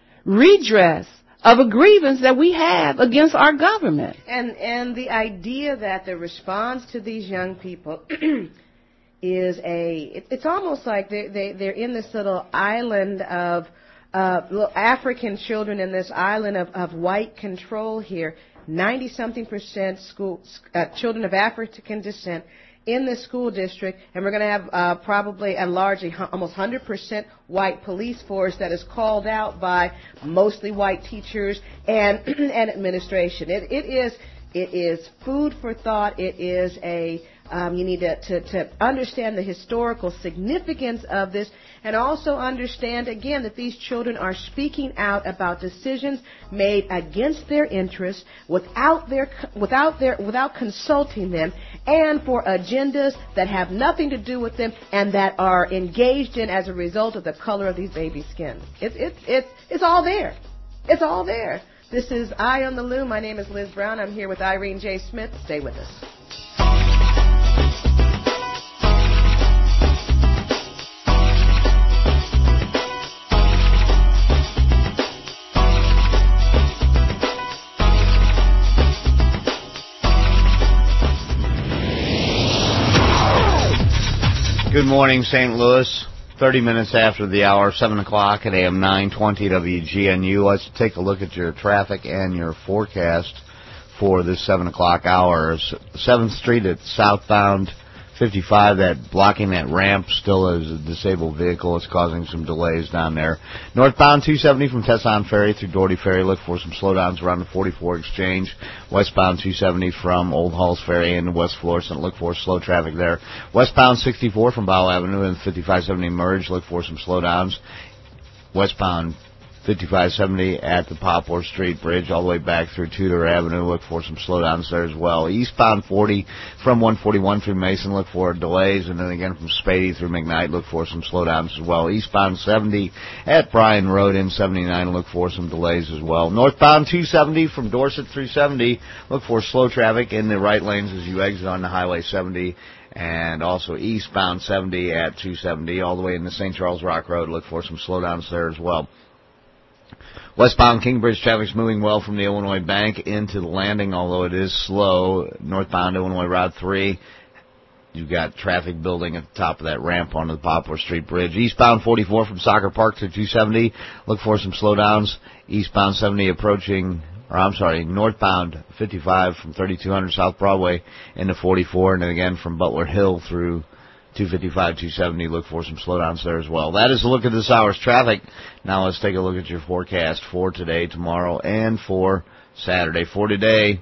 redress of a grievance that we have against our government. And and the idea that the response to these young people is a, it, it's almost like they, they, they're in this little island of uh, little African children in this island of, of white control here. ninety-something percent school uh, children of African descent in this school district, and we're going to have uh, probably a largely almost one hundred percent white police force that is called out by mostly white teachers and and administration. It, it is it is food for thought. It is a Um, you need to, to, to understand the historical significance of this, and also understand, again, that these children are speaking out about decisions made against their interests, without their, without their, without consulting them, and for agendas that have nothing to do with them and that are engaged in as a result of the color of these babies' skin. It's, it's, it's, it's all there. It's all there. This is Eye on the Loo. My name is Liz Brown. I'm here with Irene J. Smith. Stay with us. Good morning, Saint Louis. thirty minutes after the hour, seven o'clock at A M nine twenty W G N U. Let's take a look at your traffic and your forecast for this seven o'clock hour. seventh Street at southbound fifty-five, that blocking that ramp still is a disabled vehicle. It's causing some delays down there. Northbound two seventy from Tesson Ferry through Doherty Ferry. Look for some slowdowns around the forty-four Exchange. Westbound two seventy from Old Halls Ferry into West Florissant. Look for slow traffic there. Westbound sixty-four from Bow Avenue and fifty-five seventy Merge. Look for some slowdowns. Westbound fifty-five seventy at the Poplar Street Bridge all the way back through Tudor Avenue. Look for some slowdowns there as well. Eastbound forty from one forty-one through Mason. Look for delays. And then again from Spady through McKnight. Look for some slowdowns as well. Eastbound seventy at Bryan Road in seventy-nine. Look for some delays as well. Northbound two seventy from Dorset through seventy. Look for slow traffic in the right lanes as you exit on the Highway seventy. And also eastbound seventy at two seventy all the way into Saint Charles Rock Road. Look for some slowdowns there as well. Westbound Kingbridge traffic's moving well from the Illinois Bank into the landing, although it is slow. Northbound Illinois Route three, you've got traffic building at the top of that ramp onto the Poplar Street Bridge. Eastbound forty-four from Soccer Park to two seventy, look for some slowdowns. Eastbound seventy approaching, or I'm sorry, northbound fifty-five from thirty-two hundred South Broadway into forty-four, and then again from Butler Hill through two fifty-five, two seventy, look for some slowdowns there as well. That is a look at this hour's traffic. Now let's take a look at your forecast for today, tomorrow, and for Saturday. For today,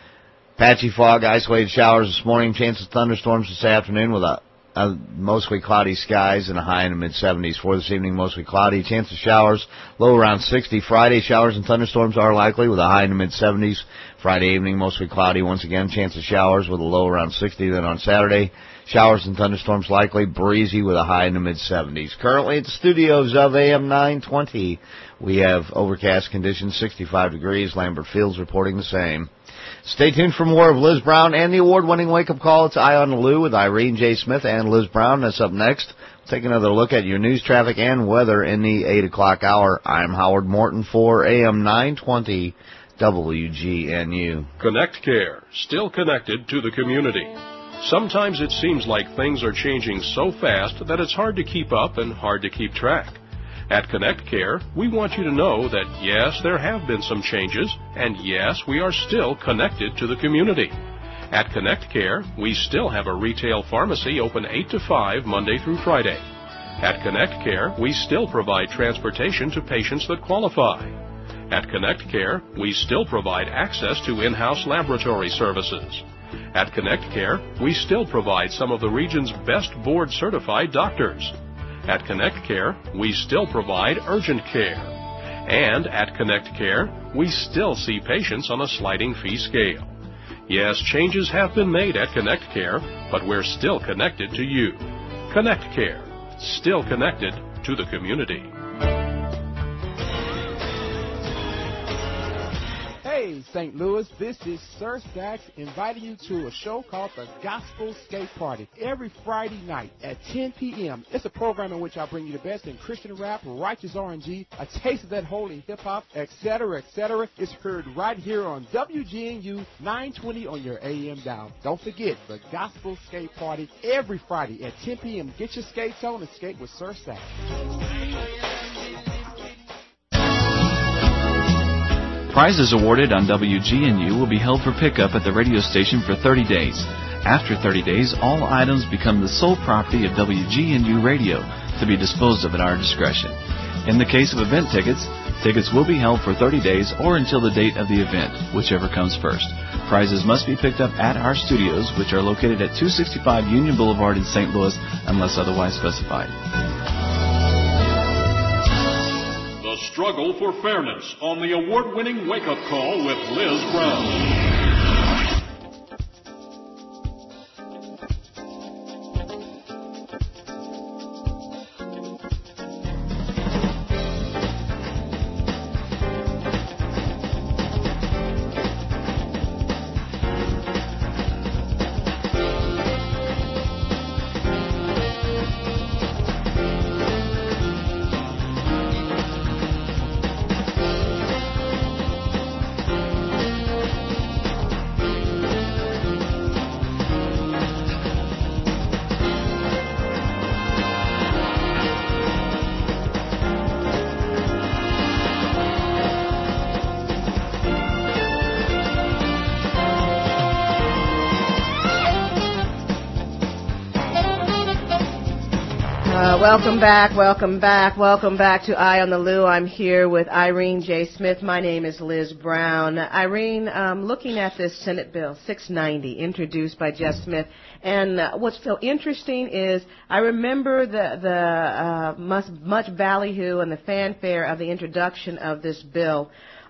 patchy fog, isolated showers this morning, chance of thunderstorms this afternoon with a, a mostly cloudy skies and a high in the mid-seventies. For this evening, mostly cloudy, chance of showers, low around sixty. Friday, showers and thunderstorms are likely with a high in the mid-seventies. Friday evening, mostly cloudy. Once again, chance of showers with a low around sixty. Then on Saturday, showers and thunderstorms likely, breezy with a high in the mid-seventies. Currently at the studios of A M nine twenty, we have overcast conditions, sixty-five degrees. Lambert Fields reporting the same. Stay tuned for more of Liz Brown and the award-winning wake-up call. It's Eye on the Lou with Irene J. Smith and Liz Brown. That's up next. We'll take another look at your news, traffic, and weather in the eight o'clock hour. I'm Howard Morton for A M nine twenty W G N U. Connect Care, still connected to the community. Sometimes it seems like things are changing so fast that it's hard to keep up and hard to keep track. At Connect Care, we want you to know that yes, there have been some changes, and yes, we are still connected to the community. At Connect Care, we still have a retail pharmacy open eight to five Monday through Friday. At Connect Care, we still provide transportation to patients that qualify. At Connect Care, we still provide access to in-house laboratory services. At Connect Care, we still provide some of the region's best board-certified doctors. At Connect Care, we still provide urgent care. And at Connect Care, we still see patients on a sliding fee scale. Yes, changes have been made at Connect Care, but we're still connected to you. Connect Care, still connected to the community. Hey, Saint Louis, this is Sir Stax inviting you to a show called The Gospel Skate Party every Friday night at ten p.m. It's a program in which I bring you the best in Christian rap, righteous R and B, a taste of that holy hip-hop, et cetera, et cetera. It's heard right here on W G N U nine twenty on your A M dial. Don't forget, The Gospel Skate Party every Friday at ten p.m. Get your skates on and skate with Sir Stax. Prizes awarded on W G N U will be held for pickup at the radio station for thirty days. After thirty days, all items become the sole property of W G N U Radio to be disposed of at our discretion. In the case of event tickets, tickets will be held for thirty days or until the date of the event, whichever comes first. Prizes must be picked up at our studios, which are located at two sixty-five Union Boulevard in Saint Louis, unless otherwise specified. The struggle for fairness on the award-winning wake-up call with Liz Brown. Uh, welcome back, welcome back, welcome back to Eye on the Lou. I'm here with Irene J. Smith. My name is Liz Brown. Irene, um, looking at this Senate Bill six ninety introduced by Jeff Smith, and uh, what's so interesting is I remember the, the uh, much, much ballyhoo and the fanfare of the introduction of this bill.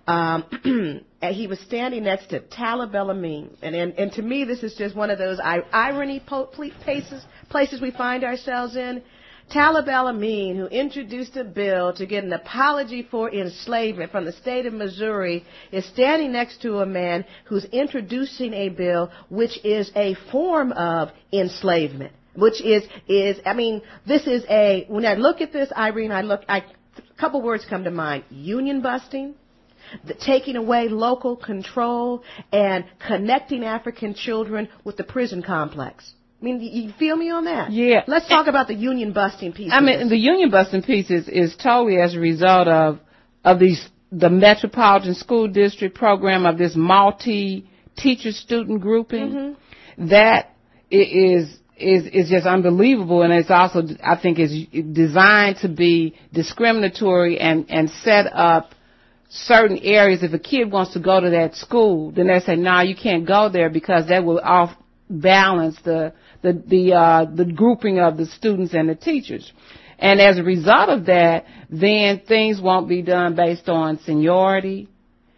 Um, he was standing next to Talib El-Amin, and, and and to me this is just one of those irony po- places places we find ourselves in. Talib El-Amin, who introduced a bill to get an apology for enslavement from the state of Missouri, is standing next to a man who's introducing a bill which is a form of enslavement, which is, is I mean, this is a, when I look at this, Irene, I look, I, a couple words come to mind: union busting, the taking away local control, and connecting African children with the prison complex. I mean, you feel me on that? Yeah. Let's talk about the union busting piece. I mean, the union busting piece is, is totally as a result of of these the Metropolitan School District program of this multi-teacher student grouping. Mm-hmm. That is is is just unbelievable, and it's also, I think, is designed to be discriminatory and and set up certain areas. If a kid wants to go to that school, then they say, no, nah, you can't go there because that will off balance the the the uh the grouping of the students and the teachers. And as a result of that, then things won't be done based on seniority.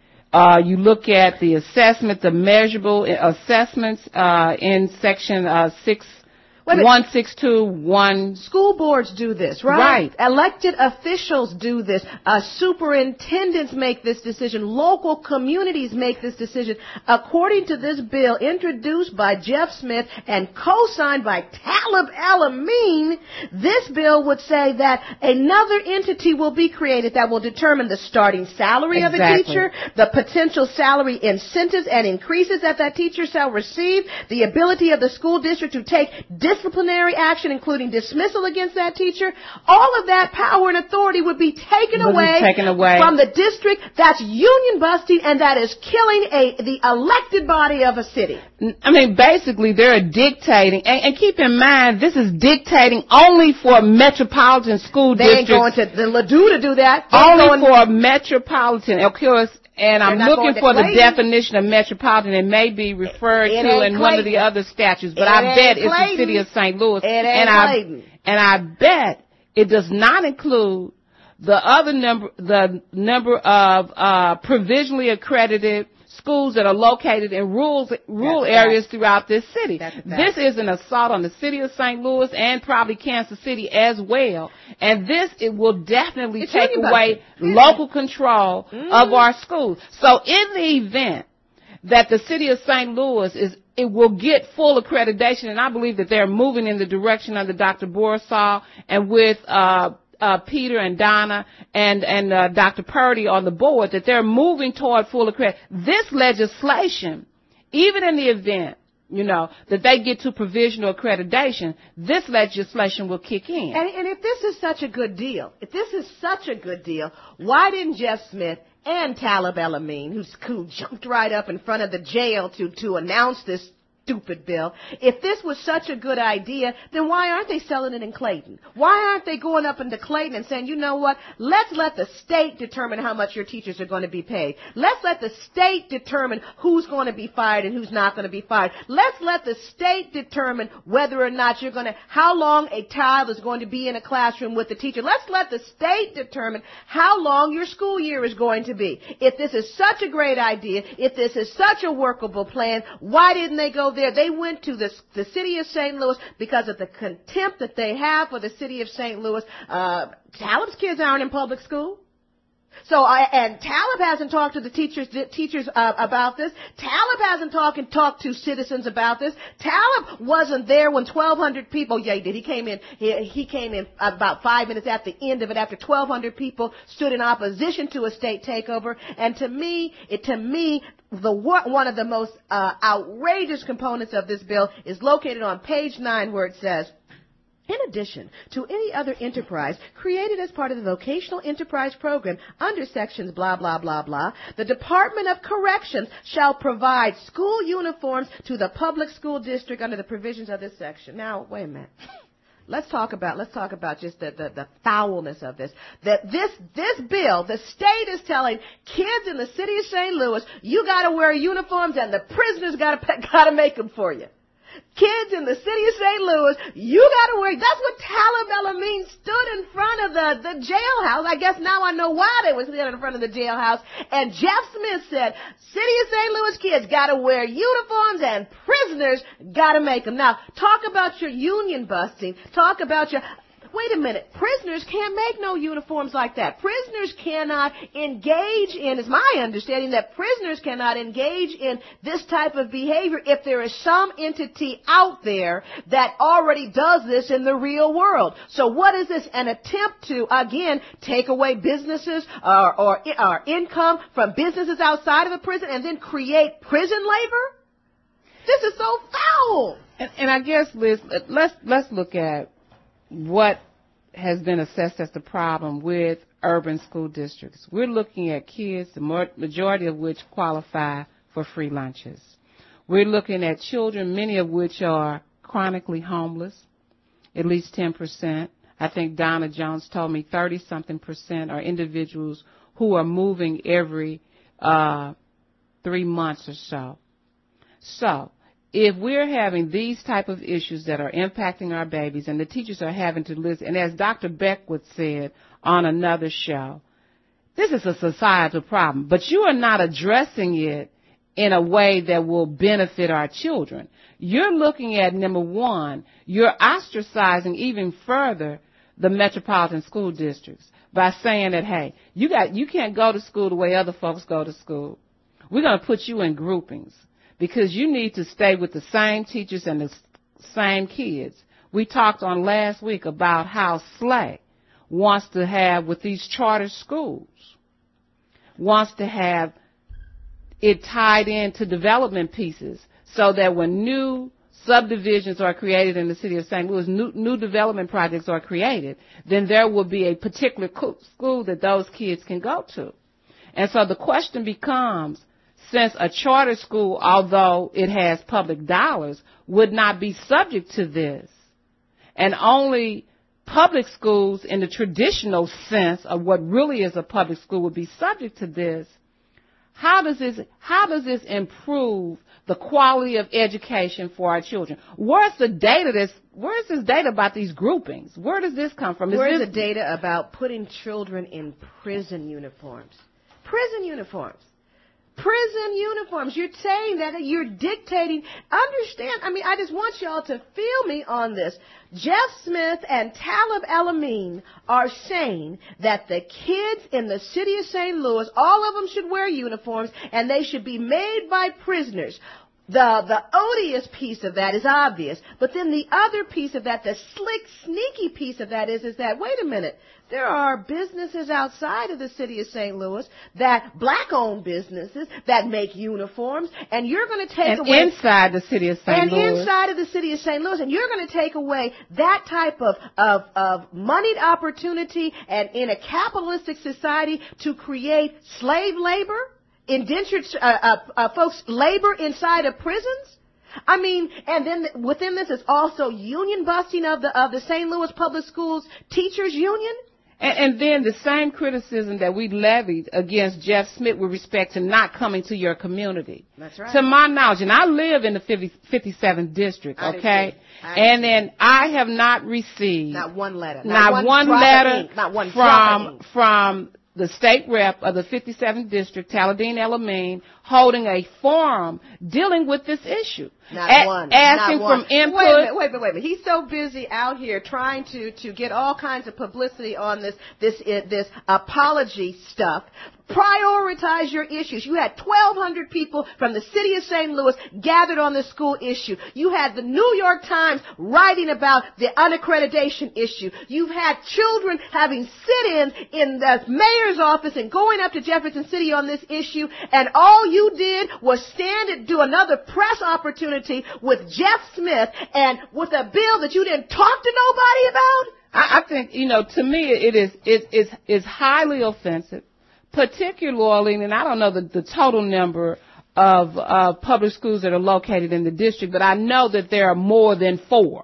Uh you look at the assessment, the measurable assessments uh in section uh six one six two one. School boards do this, right? Right. Elected officials do this. Uh, superintendents make this decision. Local communities make this decision. According to this bill introduced by Jeff Smith and co-signed by Talib El-Amin, this bill would say that another entity will be created that will determine the starting salary exactly. of a teacher, the potential salary incentives and increases that that teacher shall receive, the ability of the school district to take disciplinary action, including dismissal against that teacher. All of that power and authority would be taken away, taken away from the district. That's union busting, and that is killing a the elected body of a city. I mean, basically, they're dictating, and, and keep in mind, this is dictating only for metropolitan school they districts. They ain't going to the Ladue to do that. They're only for metropolitan, of course. And I'm looking for the definition of metropolitan. It may be referred it to in Clayton. one of the other statutes, but it I bet Clayton. it's the city of Saint Louis. It ain't and I Clayton. and I bet it does not include the other number, the number of uh provisionally accredited schools that are located in rural rural That's areas right. throughout this city. This is an assault on the city of Saint Louis and probably Kansas City as well. And this it will definitely it's take away local control mm-hmm. of our schools. So in the event that the city of Saint Louis is it will get full accreditation, and I believe that they're moving in the direction under Doctor Borisov and with uh Uh, Peter and Donna and and uh, Doctor Purdy on the board, that they're moving toward full accreditation. This legislation, even in the event, you know, that they get to provisional accreditation, this legislation will kick in. And, and if this is such a good deal, if this is such a good deal, why didn't Jeff Smith and Talib El-Amin, who's, who jumped right up in front of the jail to to announce this stupid bill. If this was such a good idea, then why aren't they selling it in Clayton? Why aren't they going up into Clayton and saying, you know what, let's let the state determine how much your teachers are going to be paid. Let's let the state determine who's going to be fired and who's not going to be fired. Let's let the state determine whether or not you're going to, how long a child is going to be in a classroom with the teacher. Let's let the state determine how long your school year is going to be. If this is such a great idea, if this is such a workable plan, why didn't they go there? They went to the, the city of Saint Louis because of the contempt that they have for the city of Saint Louis. Uh, Talib's kids aren't in public school. So, I, and Talib hasn't talked to the teachers teachers uh, about this. Talib hasn't talked and talked to citizens about this. Talib wasn't there when twelve hundred people. Yeah, he did. He came in. He, he came in about five minutes at the end of it, after twelve hundred people stood in opposition to a state takeover. And to me, it to me, the one of the most uh, outrageous components of this bill is located on page nine, where it says, in addition to any other enterprise created as part of the Vocational Enterprise Program under sections blah, blah, blah, blah, the Department of Corrections shall provide school uniforms to the public school district under the provisions of this section. Now, wait a minute. let's talk about let's talk about just the, the, the foulness of this. That this this bill, the state is telling kids in the city of Saint Louis, you got to wear uniforms, and the prisoners got to got to make them for you. Kids in the city of Saint Louis, you got to wear. That's what Talib El-Amin stood in front of the the jailhouse. I guess now I know why they were standing in front of the jailhouse. And Jeff Smith said, city of Saint Louis kids got to wear uniforms, and prisoners got to make them. Now, talk about your union busting. Talk about your. Wait a minute. Prisoners can't make no uniforms like that. Prisoners cannot engage in, is my understanding, that prisoners cannot engage in this type of behavior if there is some entity out there that already does this in the real world. So what is this? An attempt to, again, take away businesses or, or, or income from businesses outside of the prison and then create prison labor? This is so foul. And, and I guess, Liz, let's, let's look at what has been assessed as the problem with urban school districts. We're looking at kids, the majority of which qualify for free lunches. We're looking at children, many of which are chronically homeless, at least ten percent. I think Donna Jones told me thirty-something percent are individuals who are moving every uh, three months or so. So, if we're having these type of issues that are impacting our babies, and the teachers are having to listen, and as Doctor Beckwith said on another show, this is a societal problem, but you are not addressing it in a way that will benefit our children. You're looking at, number one, you're ostracizing even further the metropolitan school districts by saying that, hey, you got you can't go to school the way other folks go to school. We're going to put you in groupings, because you need to stay with the same teachers and the same kids. We talked on last week about how Slay wants to have, with these charter schools, wants to have it tied into development pieces so that when new subdivisions are created in the city of Saint Louis, new, new development projects are created, then there will be a particular school that those kids can go to. And so the question becomes, since a charter school, although it has public dollars, would not be subject to this, and only public schools in the traditional sense of what really is a public school would be subject to this, how does this, how does this improve the quality of education for our children? Where's the data that's, where's this data about these groupings? Where does this come from? Is Where's this the data about putting children in prison uniforms? Prison uniforms. Prison uniforms. You're saying that you're dictating. Understand, I mean, I just want y'all to feel me on this. Jeff Smith and Talib El-Amin are saying that the kids in the city of Saint Louis, all of them should wear uniforms, and they should be made by prisoners. The the odious piece of that is obvious, but then the other piece of that, the slick, sneaky piece of that is, is that, wait a minute, there are businesses outside of the city of Saint Louis, that black-owned businesses that make uniforms, and you're going to take and away... inside the city of Saint And Louis. inside of the city of Saint Louis, and you're going to take away that type of, of, of moneyed opportunity, and in a capitalistic society, to create slave labor? Indentured uh, uh, uh, folks labor inside of prisons? I mean, and then within this is also union busting of the of the Saint Louis Public Schools Teachers Union. And, and then the same criticism that we levied against Jeff Smith with respect to not coming to your community. That's right. To my knowledge, and I live in the fifty-seventh district, okay? And then I have not received not one letter, not, not one, one drop letter of ink, not one from drop of ink. from the state rep of the fifty-seventh district, Taladine El-Amin, holding a forum dealing with this issue. Not A- one. Asking not one. from input. Wait a minute, wait a minute, wait a minute. He's so busy out here trying to, to get all kinds of publicity on this, this, uh, this apology stuff. Prioritize your issues. You had twelve hundred people from the city of Saint Louis gathered on the school issue. You had the New York Times writing about the unaccreditation issue. You've had children having sit-ins in the mayor's office and going up to Jefferson City on this issue, and all you did was stand and do another press opportunity with Jeff Smith and with a bill that you didn't talk to nobody about? I, I think, you know, to me it is it is is highly offensive, particularly, and I don't know the, the total number of uh, public schools that are located in the district, but I know that there are more than four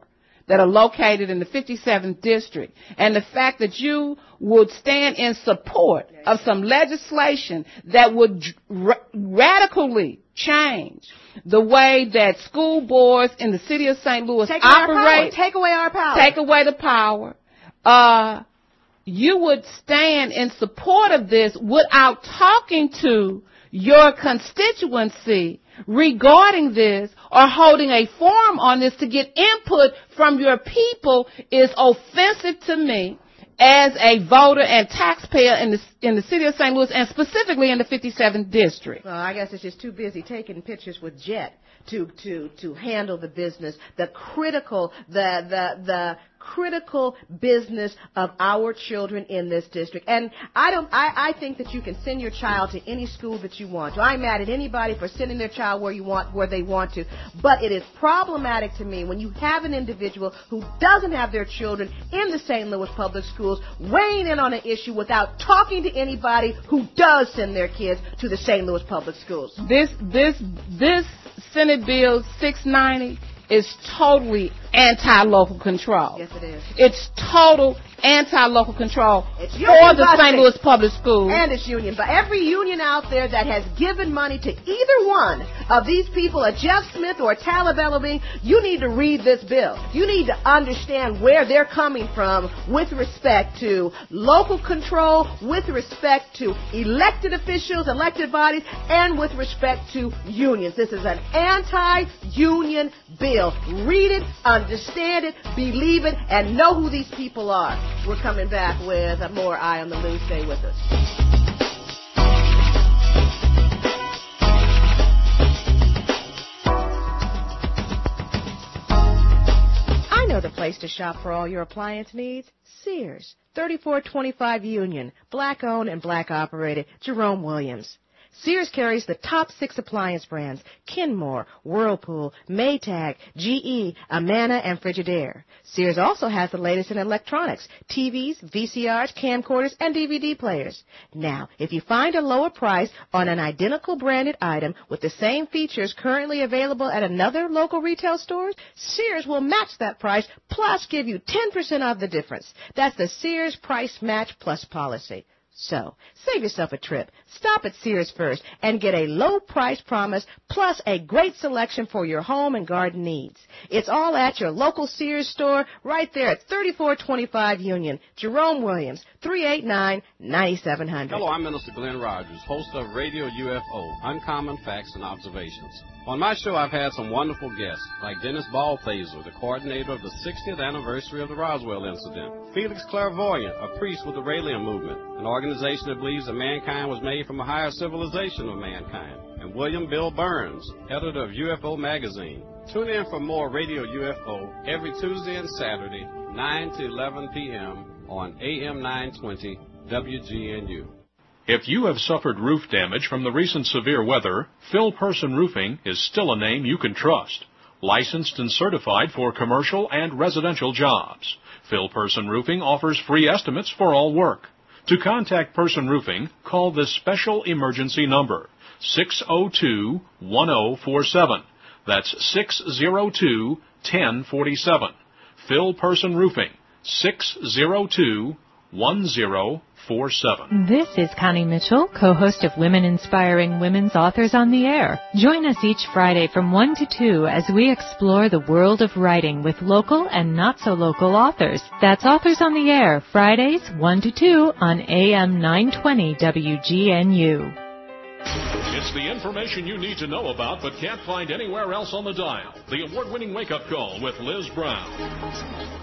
that are located in the fifty-seventh district, and the fact that you would stand in support of some legislation that would r- radically change the way that school boards in the city of Saint Louis Take away operate. Our power. Take away our power. Take away the power. Uh, you would stand in support of this without talking to your constituency regarding this or holding a forum on this to get input from your people is offensive to me as a voter and taxpayer in the in the city of Saint Louis, and specifically in the fifty-seventh district. Well, I guess it's just too busy taking pictures with Jet to to to handle the business, the critical the the the critical business of our children in this district. And I don't I, I think that you can send your child to any school that you want to. I'm mad at anybody for sending their child where you want where they want to. But it is problematic to me when you have an individual who doesn't have their children in the Saint Louis public schools weighing in on an issue without talking to anybody who does send their kids to the Saint Louis public schools. This this this Senate Bill six ninety is totally anti-local control. Yes, it is. It's total anti-local control it's for the Saint Louis public schools. And it's union. But every union out there that has given money to either one of these people, a Jeff Smith or a Talib Elavine, you need to read this bill. You need to understand where they're coming from with respect to local control, with respect to elected officials, elected bodies, and with respect to unions. This is an anti-union bill. Read it, understand it, believe it, and know who these people are. We're coming back with more Eye on the Loose. Stay with us. I know the place to shop for all your appliance needs. Sears, thirty-four twenty-five Union, black-owned and black-operated. Jerome Williams. Sears carries the top six appliance brands: Kenmore, Whirlpool, Maytag, G E, Amana, and Frigidaire. Sears also has the latest in electronics: T Vs, V C Rs, camcorders, and D V D players. Now, if you find a lower price on an identical branded item with the same features currently available at another local retail store, Sears will match that price plus give you ten percent of the difference. That's the Sears Price Match Plus policy. So, save yourself a trip. Stop at Sears first and get a low price promise plus a great selection for your home and garden needs. It's all at your local Sears store right there at thirty-four twenty-five Union. Jerome Williams, three eight nine, nine seven zero zero. Hello, I'm Minister Glenn Rogers, host of Radio U F O, Uncommon Facts and Observations. On my show, I've had some wonderful guests, like Dennis Ballthaser, the coordinator of the sixtieth anniversary of the Roswell incident; Felix Clairvoyant, a priest with the Raelian movement, an organization that believes that mankind was made from a higher civilization of mankind; and William Bill Burns, editor of U F O magazine. Tune in for more Radio U F O every Tuesday and Saturday, nine to eleven p.m. on A M nine twenty W G N U. If you have suffered roof damage from the recent severe weather, Phil Person Roofing is still a name you can trust. Licensed and certified for commercial and residential jobs, Phil Person Roofing offers free estimates for all work. To contact Person Roofing, call this special emergency number, six oh two, one oh four seven. That's six oh two, one oh four seven. Phil Person Roofing, six oh two, one oh four seven. This is Connie Mitchell, co-host of Women Inspiring Women's Authors on the Air. Join us each Friday from one to two as we explore the world of writing with local and not-so-local authors. That's Authors on the Air, Fridays one to two on A M nine twenty W G N U. It's the information you need to know about but can't find anywhere else on the dial. The award-winning wake-up call with Liz Brown.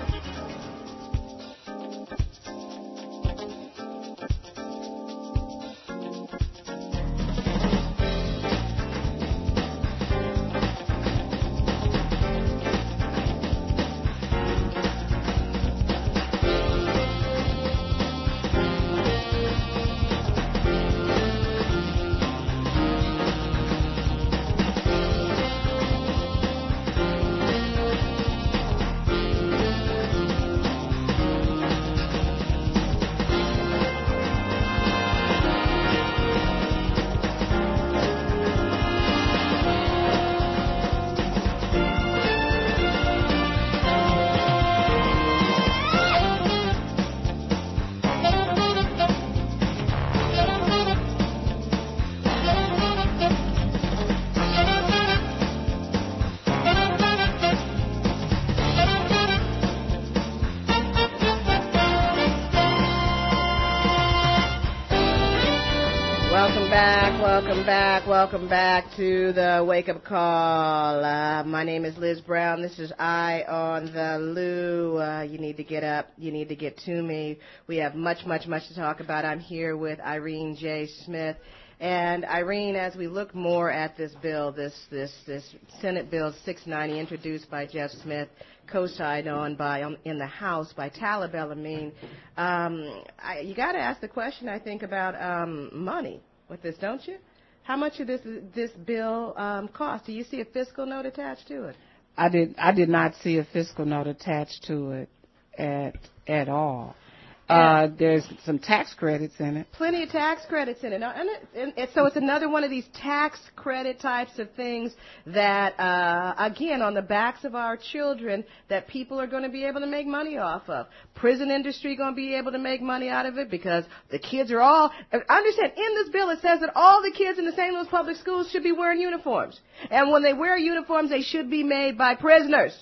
Welcome back, welcome back to the Wake Up Call. Uh, my name is Liz Brown. This is I on the Lou. Uh, you need to get up. You need to get to me. We have much, much, much to talk about. I'm here with Irene J. Smith. And Irene, as we look more at this bill, this this this Senate Bill six ninety introduced by Jeff Smith, co-signed on by um, in the House by Talib El-Amin, um, I, you got to ask the question, I think, about um, money with this, don't you? How much did this this bill um, cost? Do you see a fiscal note attached to it? I did. I did not see a fiscal note attached to it at at all. Uh, there's some tax credits in it. Plenty of tax credits in it. And, it, and it, so it's another one of these tax credit types of things that, uh, again, on the backs of our children, that people are going to be able to make money off of. Prison industry going to be able to make money out of it because the kids are all, understand, in this bill it says that all the kids in the Saint Louis public schools should be wearing uniforms. And when they wear uniforms, they should be made by prisoners.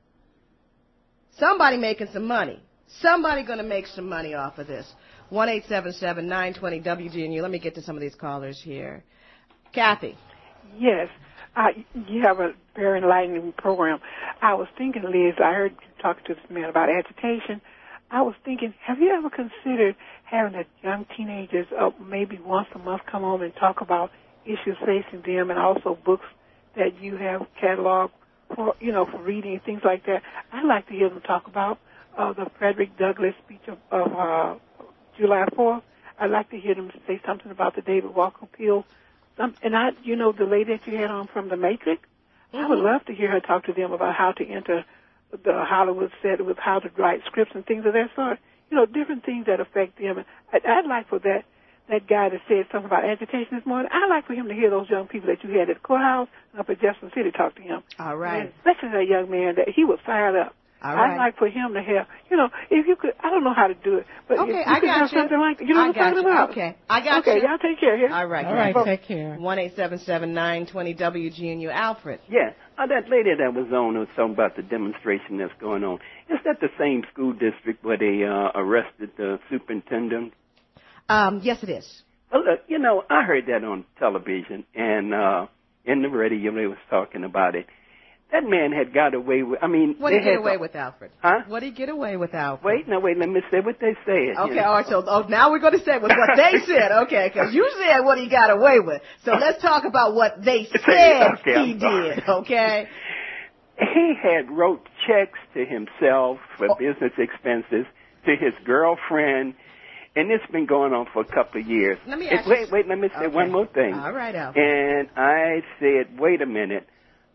Somebody making some money. Somebody going to make some money off of this. one eight seven seven, nine two zero, W G N U. Let me get to some of these callers here. Kathy. Yes. Uh, you have a very enlightening program. I was thinking, Liz, I heard you talking to this man about agitation. I was thinking, have you ever considered having the young teenagers uh, maybe once a month come home and talk about issues facing them and also books that you have cataloged for, you know, for reading and things like that? I'd like to hear them talk about Uh, the Frederick Douglass speech of, of uh, July fourth. I'd like to hear them say something about the David Walker Peel. Some, and I, you know, the lady that you had on from The Matrix, mm-hmm. I would love to hear her talk to them about how to enter the Hollywood set with how to write scripts and things of that sort. You know, different things that affect them. I'd, I'd like for that that guy that said something about agitation this morning, I'd like for him to hear those young people that you had at the courthouse up at Jefferson City talk to him. All right. And especially that young man that he was fired up. All right. I'd like for him to have, you know, if you could, I don't know how to do it, but okay, if you I could got have you. something like that, you know I what I'm talking you. about? Okay, I got okay, you. Okay, y'all take care here. All right. All right, take care. one eight seven seven, nine two zero, W G N U. Alfred. Yeah, uh, that lady that was on was talking about the demonstration that's going on. Is that the same school district where they uh, arrested the superintendent? Um, yes, it is. Well, look, you know, I heard that on television and uh, in the radio they was talking about it. That man had got away with, I mean... What did he get away with, Alfred? Huh? What did he get away with, Alfred? Wait, no, wait, let me say what they said. Okay, you know? all right, so oh, now we're going to say what they said, okay, because you said what he got away with. So let's talk about what they said okay, he did, okay? He had wrote checks to himself for oh. business expenses, to his girlfriend, and it's been going on for a couple of years. Let me it, ask wait, you... wait, let me say okay. one more thing. All right, Alfred. And I said, wait a minute.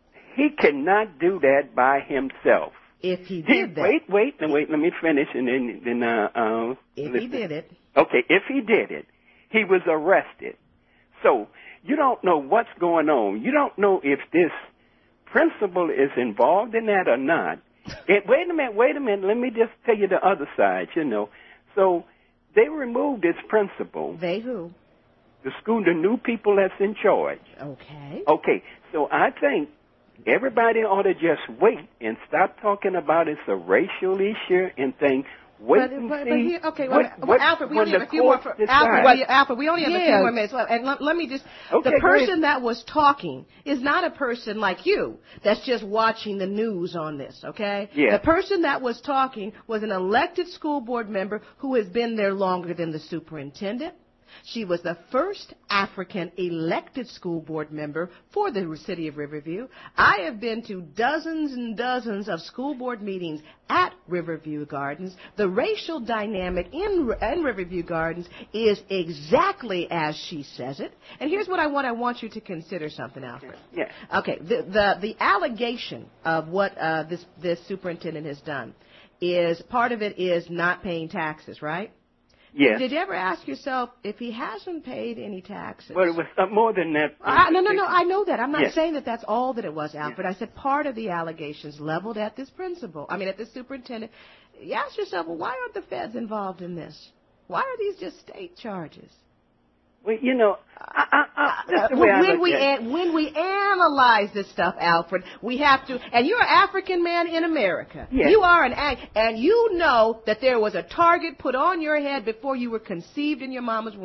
He cannot do that by himself. If he did he, that. Wait, wait, no, wait, let me finish and then, then uh, uh, If listen. he did it. Okay, if he did it, he was arrested. So, you don't know what's going on. You don't know if this principal is involved in that or not. And wait a minute, wait a minute, let me just tell you the other side, you know. So, they removed this principal. They who? The school, the new people that's in charge. Okay. Okay, so I think everybody ought to just wait and stop talking about it's a racial issue and think, wait but, and but, see. But here, okay, what, well, what, well, Alfred, we only have a few more. For, Alfred, well, Alfred, we only have yeah. a few more minutes left. And let, let me just, okay, the person that was talking is not a person like you that's just watching the news on this, okay? Yeah. The person that was talking was an elected school board member who has been there longer than the superintendent. She was the first African elected school board member for the city of Riverview. I have been to dozens and dozens of school board meetings at Riverview Gardens. The racial dynamic in, in Riverview Gardens is exactly as she says it. And here's what I want. I want you to consider something, Alfred. Yeah. Okay. The the, the allegation of what uh, this this superintendent has done is part of it is not paying taxes, right? Yes. Did you ever ask yourself if he hasn't paid any taxes? Well, it was uh, more than that. Uh, no, no, no. I know that. I'm not yes. saying that that's all that it was, Alfred. Yes. I said part of the allegations leveled at this principal. I mean, at this superintendent. You ask yourself, well, why aren't the feds involved in this? Why are these just state charges? Well, you know, I, I, I, that's the way I when look we at an, when we analyze this stuff, Alfred, we have to. And you're an African man in America. Yes. You are an and you know that there was a target put on your head before you were conceived in your mama's womb.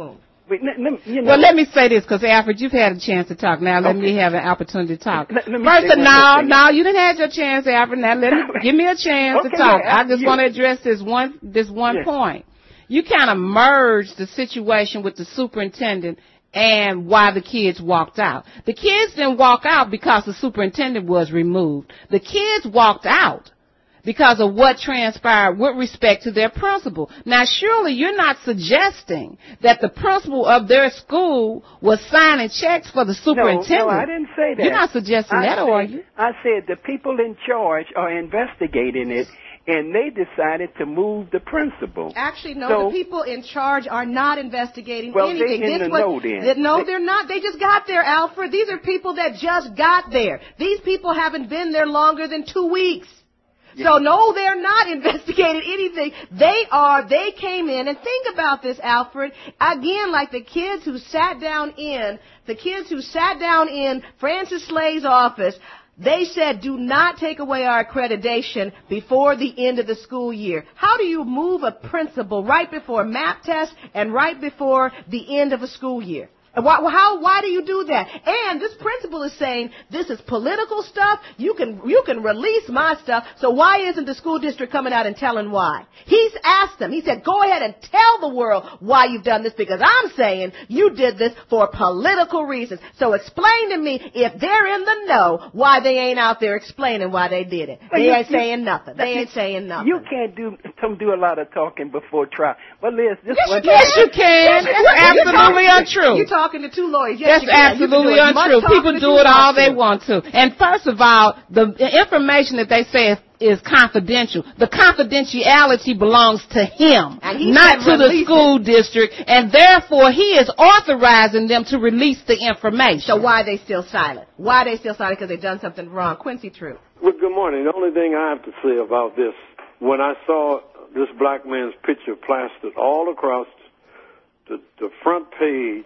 Wait, n- n- you know, well, let me say this, because, Alfred, you've had a chance to talk. Now let okay. me have an opportunity to talk. Let, let First, no, no, you didn't have your chance, Alfred. Now let me, give me a chance okay, to talk. Yeah, I just you. want to address this one, this one yeah. point. You kind of merged the situation with the superintendent and why the kids walked out. The kids didn't walk out because the superintendent was removed. The kids walked out because of what transpired with respect to their principal. Now, surely you're not suggesting that the principal of their school was signing checks for the superintendent. No, no, I didn't say that. You're not suggesting I that, said, are you? I said the people in charge are investigating it, and they decided to move the principal. Actually, no, so, the people in charge are not investigating well, anything. They in this the was, know then. Th- no, they, they're not. They just got there, Alfred. These are people that just got there. These people haven't been there longer than two weeks. Yeah. So, no, they're not investigating anything. They are, they came in, and think about this, Alfred. Again, like the kids who sat down in, the kids who sat down in Francis Slay's office, they said, do not take away our accreditation before the end of the school year. How do you move a principal right before MAP test and right before the end of a school year? Why, how, why do you do that? And this principal is saying, this is political stuff. You can, you can release my stuff. So why isn't the school district coming out and telling why? He's asked them. He said, go ahead and tell the world why you've done this, because I'm saying you did this for political reasons. So explain to me, if they're in the know, why they ain't out there explaining why they did it. They you, ain't you, saying nothing. They ain't saying nothing. You can't do, don't do a lot of talking before trial. But Liz, this yes, one. Yes, you can. That's absolutely untrue. You're talking to two lawyers. Yes, That's absolutely untrue. People do it all they want to. And first of all, the information that they say is, is confidential. The confidentiality belongs to him, not to the school it. district, and therefore he is authorizing them to release the information. So why are they still silent? Why are they still silent? Because they've done something wrong. Quincy True. Well, good morning. The only thing I have to say about this, when I saw this black man's picture plastered all across the, the front page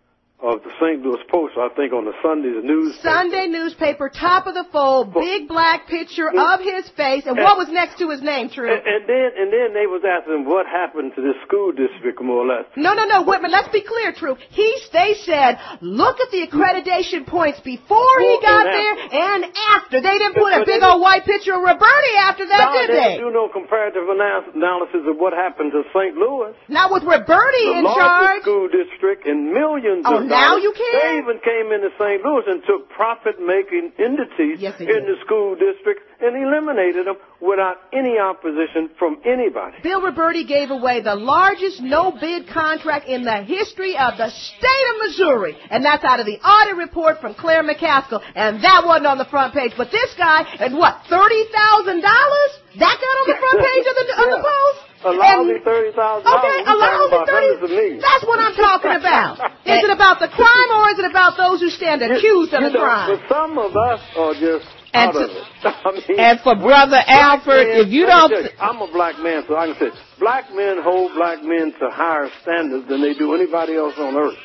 of the Saint Louis Post, I think on the Sunday's newspaper. Sunday newspaper, top of the fold, big black picture of his face, and, and what was next to his name, True? And, and then and then they was asking what happened to this school district, more or less. No, no, no, wait, but let's be clear, True. He, they said, look at the accreditation points before he got there and after. They didn't put a big old white picture of Roberti after that, no, did they? they? They didn't do no comparative analysis of what happened to Saint Louis. Not with Roberti in charge. The largest school district and millions oh, of now dollars. you can? They even came into Saint Louis and took profit-making entities yes, in the school district and eliminated them without any opposition from anybody. Bill Roberti gave away the largest no-bid contract in the history of the state of Missouri, and that's out of the audit report from Claire McCaskill, and that wasn't on the front page. But this guy, at what, thirty thousand dollars? That got on the front page of the, of the Post? A lousy thirty thousand dollars. Okay, a lousy thirty. That's what I'm talking about. Is it about the crime or is it about those who stand accused you, of you the know, crime? But some of us are just and out to, of it. I mean, and for Brother Alfred, men, if you don't... You, I'm a black man, so I can say black men hold black men to higher standards than they do anybody else on earth.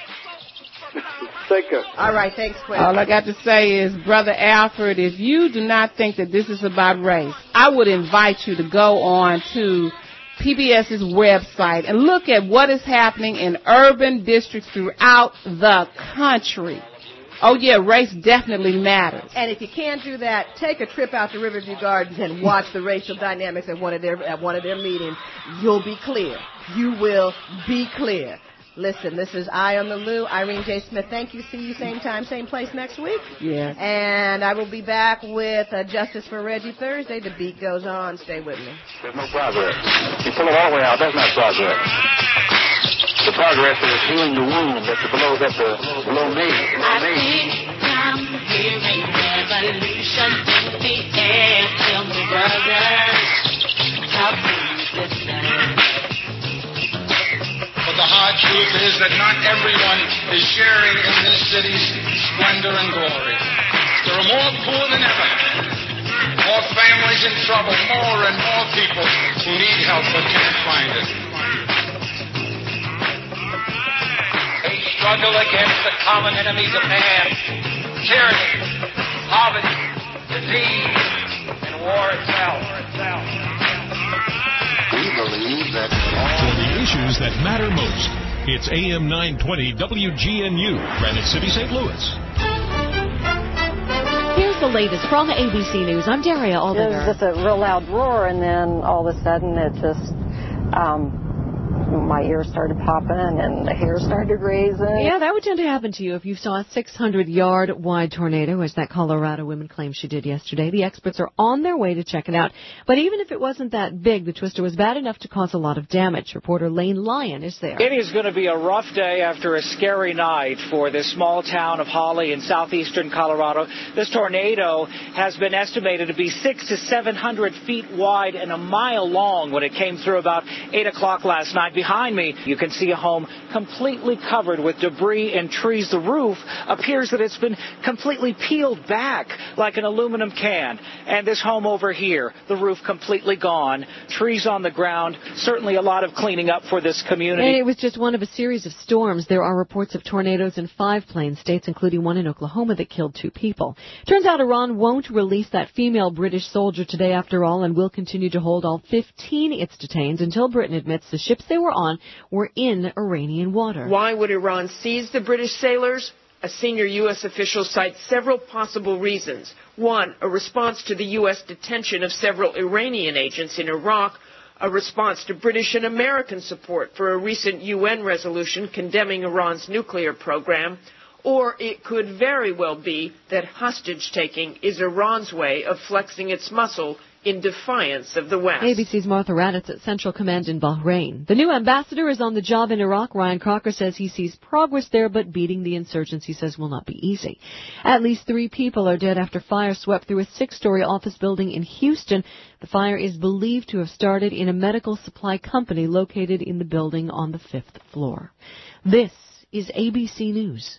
Take care. All right, thanks, Quinn. All I got to say is, Brother Alfred, if you do not think that this is about race, I would invite you to go on to PBS's website and look at what is happening in urban districts throughout the country. Oh, yeah, race definitely matters. And if you can't do that, take a trip out to Riverview Gardens and watch the racial dynamics at one of their at one of their meetings. You'll be clear. You will be clear. Listen, this is Eye on the Lou, Irene J. Smith. Thank you. See you same time, same place next week. Yes. And I will be back with uh, Justice for Reggie Thursday. The beat goes on. Stay with me. There's no progress. You pull it all the way out, that's not progress. The progress is healing the wound that's below, that's the below me. I think I'm hearing revolution in the air. Tell me, brothers, how can you listen? But the hard truth is that not everyone is sharing in this city's splendor and glory. There are more poor than ever, more families in trouble, more and more people who need help but can't find it. They struggle against the common enemies of man, tyranny, poverty, disease, and war itself. We believe that for the issues that matter most. It's A M nine twenty W G N U, Granite City, Saint Louis. Here's the latest from A B C News. I'm Daria Aldinger. It was just a real loud roar, and then all of a sudden it just, um, my ears started popping and the hair started raising. Yeah, that would tend to happen to you if you saw a six hundred yard wide tornado, as that Colorado woman claims she did yesterday. The experts are on their way to check it out. But even if it wasn't that big, the twister was bad enough to cause a lot of damage. Reporter Lane Lyon is there. It is going to be a rough day after a scary night for this small town of Holly in southeastern Colorado. This tornado has been estimated to be six to seven hundred feet wide and a mile long when it came through about eight o'clock last night. Behind me, you can see a home completely covered with debris and trees. The roof appears that it's been completely peeled back like an aluminum can. And this home over here, the roof completely gone, trees on the ground, certainly a lot of cleaning up for this community. And it was just one of a series of storms. There are reports of tornadoes in five plain states, including one in Oklahoma that killed two people. Turns out Iran won't release that female British soldier today after all, and will continue to hold all fifteen its detained until Britain admits the ships they were on were in Iranian water. Why would Iran seize the British sailors? A senior U S official cites several possible reasons. One, a response to the U S detention of several Iranian agents in Iraq, a response to British and American support for a recent U N resolution condemning Iran's nuclear program, or it could very well be that hostage-taking is Iran's way of flexing its muscle in defiance of the West. A B C's Martha Raddatz at Central Command in Bahrain. The new ambassador is on the job in Iraq. Ryan Crocker says he sees progress there, but beating the insurgents, he says, will not be easy. At least three people are dead after fire swept through a six-story office building in Houston. The fire is believed to have started in a medical supply company located in the building on the fifth floor. This is A B C News.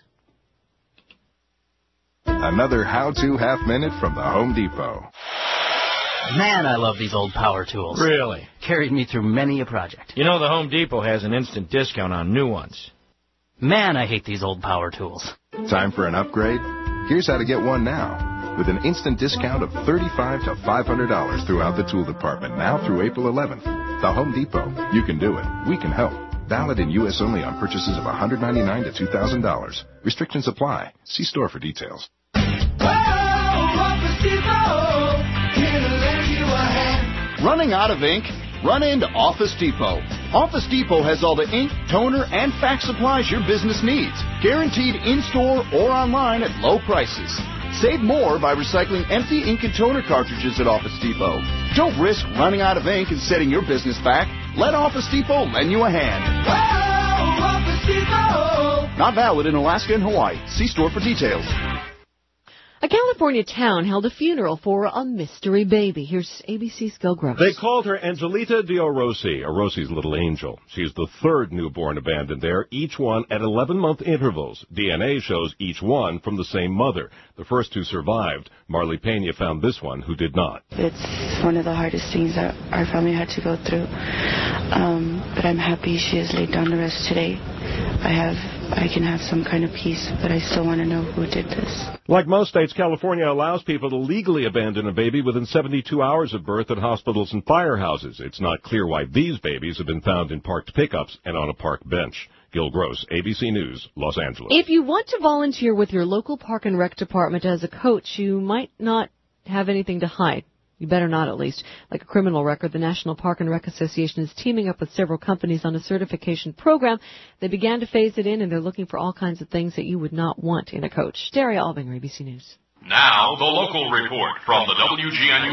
Another how-to half minute from the Home Depot. Man, I love these old power tools. Really? Carried me through many a project. You know the Home Depot has an instant discount on new ones. Man, I hate these old power tools. Time for an upgrade? Here's how to get one now. With an instant discount of thirty-five to five hundred dollars throughout the tool department now through April eleventh. The Home Depot. You can do it. We can help. Valid in U S only on purchases of one hundred ninety-nine dollars to two thousand dollars. Restrictions apply. See store for details. Running out of ink? Run into Office Depot. Office Depot has all the ink, toner, and fax supplies your business needs. Guaranteed in-store or online at low prices. Save more by recycling empty ink and toner cartridges at Office Depot. Don't risk running out of ink and setting your business back. Let Office Depot lend you a hand. Whoa, Office Depot! Not valid in Alaska and Hawaii. See store for details. A California town held a funeral for a mystery baby. Here's A B C's Gil Gross. They called her Angelita Diorosi, Orosi's little angel. She's the third newborn abandoned there, each one at eleven-month intervals. D N A shows each one from the same mother. The first two survived. Marley Pena found this one who did not. It's one of the hardest things that our family had to go through. Um, but I'm happy she has laid down to rest today. I have, I can have some kind of peace, but I still want to know who did this. Like most states, California allows people to legally abandon a baby within seventy-two hours of birth at hospitals and firehouses. It's not clear why these babies have been found in parked pickups and on a park bench. Gil Gross, A B C News, Los Angeles. If you want to volunteer with your local park and rec department as a coach, you might not have anything to hide. You better not, at least. Like a criminal record, the National Park and Rec Association is teaming up with several companies on a certification program. They began to phase it in, and they're looking for all kinds of things that you would not want in a coach. Daria Albinger, A B C News. Now, the local report from the W G N U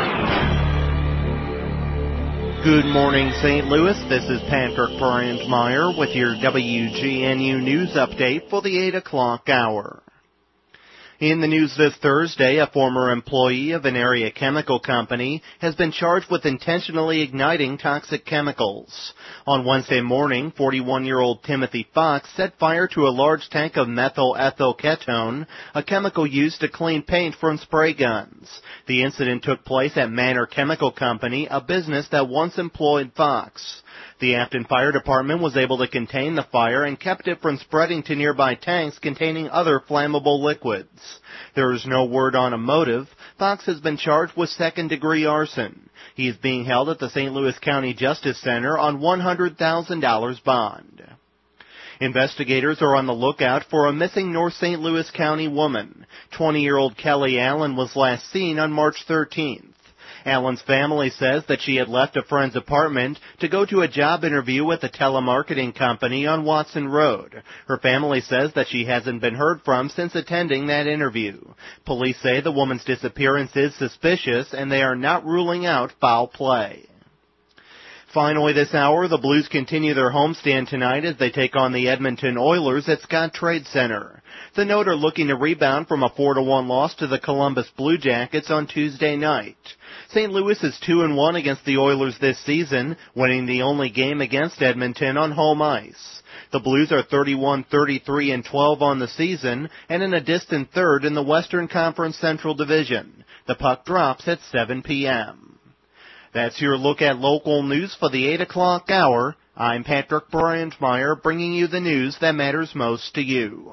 Newsroom. Good morning, Saint Louis. This is Patrick Bryant-Meyer with your W G N U News update for the eight o'clock hour. In the news this Thursday, a former employee of an area chemical company has been charged with intentionally igniting toxic chemicals. On Wednesday morning, forty-one-year-old Timothy Fox set fire to a large tank of methyl ethyl ketone, a chemical used to clean paint from spray guns. The incident took place at Manor Chemical Company, a business that once employed Fox. The Afton Fire Department was able to contain the fire and kept it from spreading to nearby tanks containing other flammable liquids. There is no word on a motive. Fox has been charged with second-degree arson. He is being held at the Saint Louis County Justice Center on one hundred thousand dollars bond. Investigators are on the lookout for a missing North Saint Louis County woman. twenty-year-old Kelly Allen was last seen on March thirteenth. Allen's family says that she had left a friend's apartment to go to a job interview with a telemarketing company on Watson Road. Her family says that she hasn't been heard from since attending that interview. Police say the woman's disappearance is suspicious and they are not ruling out foul play. Finally this hour, the Blues continue their homestand tonight as they take on the Edmonton Oilers at Scott Trade Center. The Note are looking to rebound from a four to one loss to the Columbus Blue Jackets on Tuesday night. Saint Louis is two and one against the Oilers this season, winning the only game against Edmonton on home ice. The Blues are thirty-one, thirty-three, and twelve on the season, and in a distant third in the Western Conference Central Division. The puck drops at seven p.m. That's your look at local news for the eight o'clock hour. I'm Patrick Brandmeier, bringing you the news that matters most to you.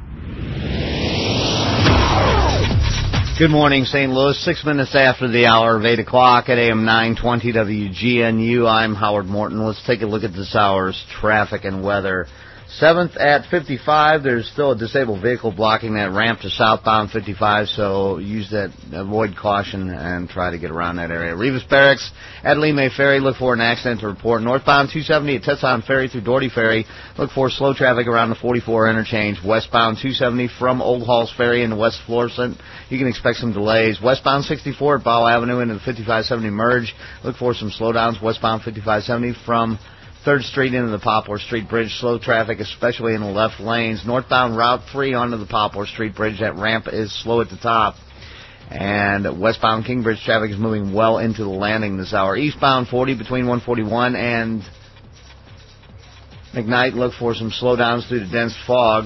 Good morning, Saint Louis. Six minutes after the hour of eight o'clock at A M nine twenty W G N U. I'm Howard Morton. Let's take a look at this hour's traffic and weather. seventh at fifty-five. There's still a disabled vehicle blocking that ramp to southbound fifty-five, so use that, avoid caution and try to get around that area. Rivas Barracks at Lee Ferry, look for an accident to report. Northbound two seventy at Tesson Ferry through Doherty Ferry, look for slow traffic around the forty-four interchange. Westbound two seventy from Old Halls Ferry into West Florissant, you can expect some delays. Westbound sixty-four at Bow Avenue into the fifty-five seventy merge, look for some slowdowns. Westbound fifty-five seventy from third Street into the Poplar Street Bridge, slow traffic, especially in the left lanes. Northbound Route three onto the Poplar Street Bridge, that ramp is slow at the top. And westbound Kingbridge traffic is moving well into the landing this hour. Eastbound forty between one forty-one and McKnight, look for some slowdowns due to dense fog.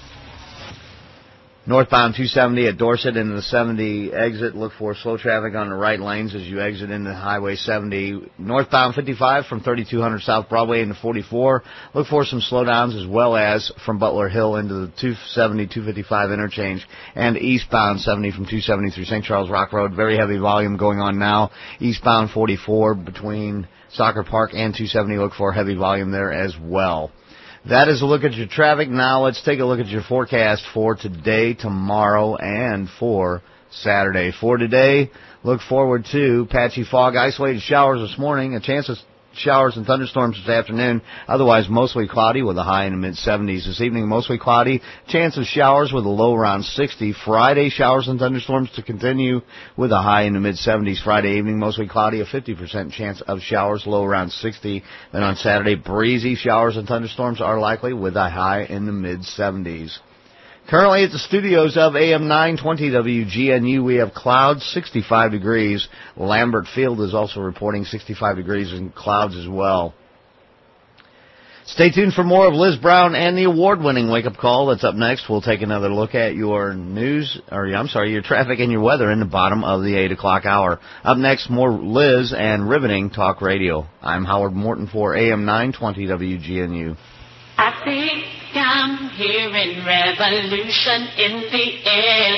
Northbound two seventy at Dorset into the seventy exit. Look for slow traffic on the right lanes as you exit into Highway seventy. Northbound fifty-five from thirty-two hundred South Broadway into forty-four. Look for some slowdowns as well as from Butler Hill into the two seventy, two fifty-five interchange. And eastbound seventy from two seventy through Saint Charles Rock Road. Very heavy volume going on now. Eastbound forty-four between Soccer Park and two seventy. Look for heavy volume there as well. That is a look at your traffic. Now let's take a look at your forecast for today, tomorrow, and for Saturday. For today, look forward to patchy fog, isolated showers this morning, a chance of showers and thunderstorms this afternoon. Otherwise, mostly cloudy with a high in the mid-seventies. This evening, mostly cloudy, chance of showers with a low around sixty. Friday, showers and thunderstorms to continue with a high in the mid-seventies. Friday evening, mostly cloudy, a fifty percent chance of showers, low around sixty. Then on Saturday, breezy showers and thunderstorms are likely with a high in the mid-seventies. Currently at the studios of A M nine twenty W G N U, we have clouds, sixty-five degrees. Lambert Field is also reporting sixty-five degrees and clouds as well. Stay tuned for more of Liz Brown and the award-winning wake-up call. That's up next. We'll take another look at your news, or I'm sorry, your traffic and your weather in the bottom of the eight o'clock hour. Up next, more Liz and riveting talk radio. I'm Howard Morton for A M nine twenty W G N U. I think I'm hearing revolution in the air.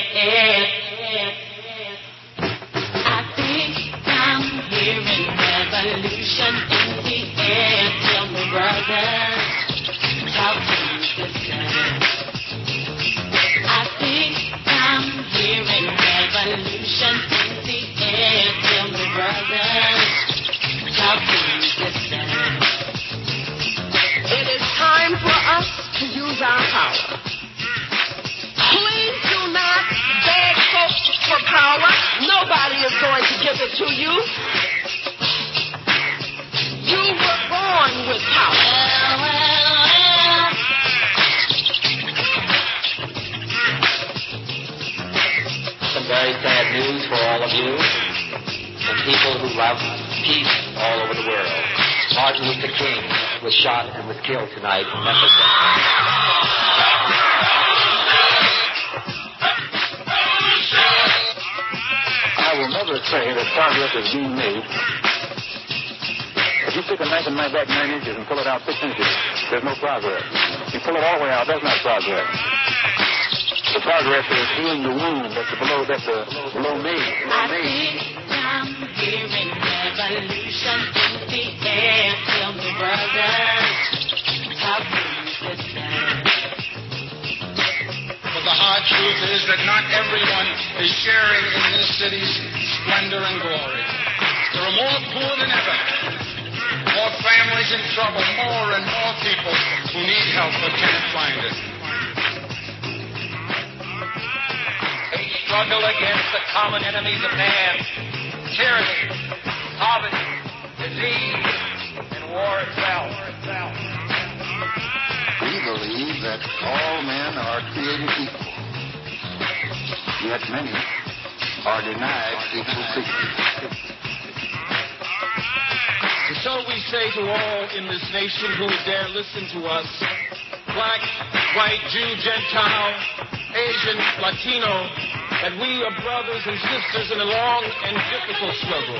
I think I'm hearing revolution in the air. Tell me, brother, how can you say? I think I'm hearing revolution in the air. Tell me, brother, how can you say? It is time for us to use our power. Please do not beg folks for power. Nobody is going to give it to you. You were born with power. Well, well, well. Some very sad news for all of you and people who love peace all over the world. Martin Luther King was shot and was killed tonight in Memphis. I will never say that progress is being made. If you stick a knife in my back nine inches and pull it out six inches, there's no progress. If you pull it all the way out, that's not progress. The progress is healing the wound that's below, that's uh, below me. Below me. I'm hearing revolution in the air. Tell me, brother, how can you say? truth is that not everyone is sharing in this city's splendor and glory. There are more poor than ever, more families in trouble, more and more people who need help but can't find it. They struggle against the common enemies of man, tyranny, poverty, disease, and war itself. We believe that all men are created equal, yet many are denied equal treatment. And so we say to all in this nation who dare listen to us, black, white, Jew, Gentile, Asian, Latino, that we are brothers and sisters in a long and difficult struggle.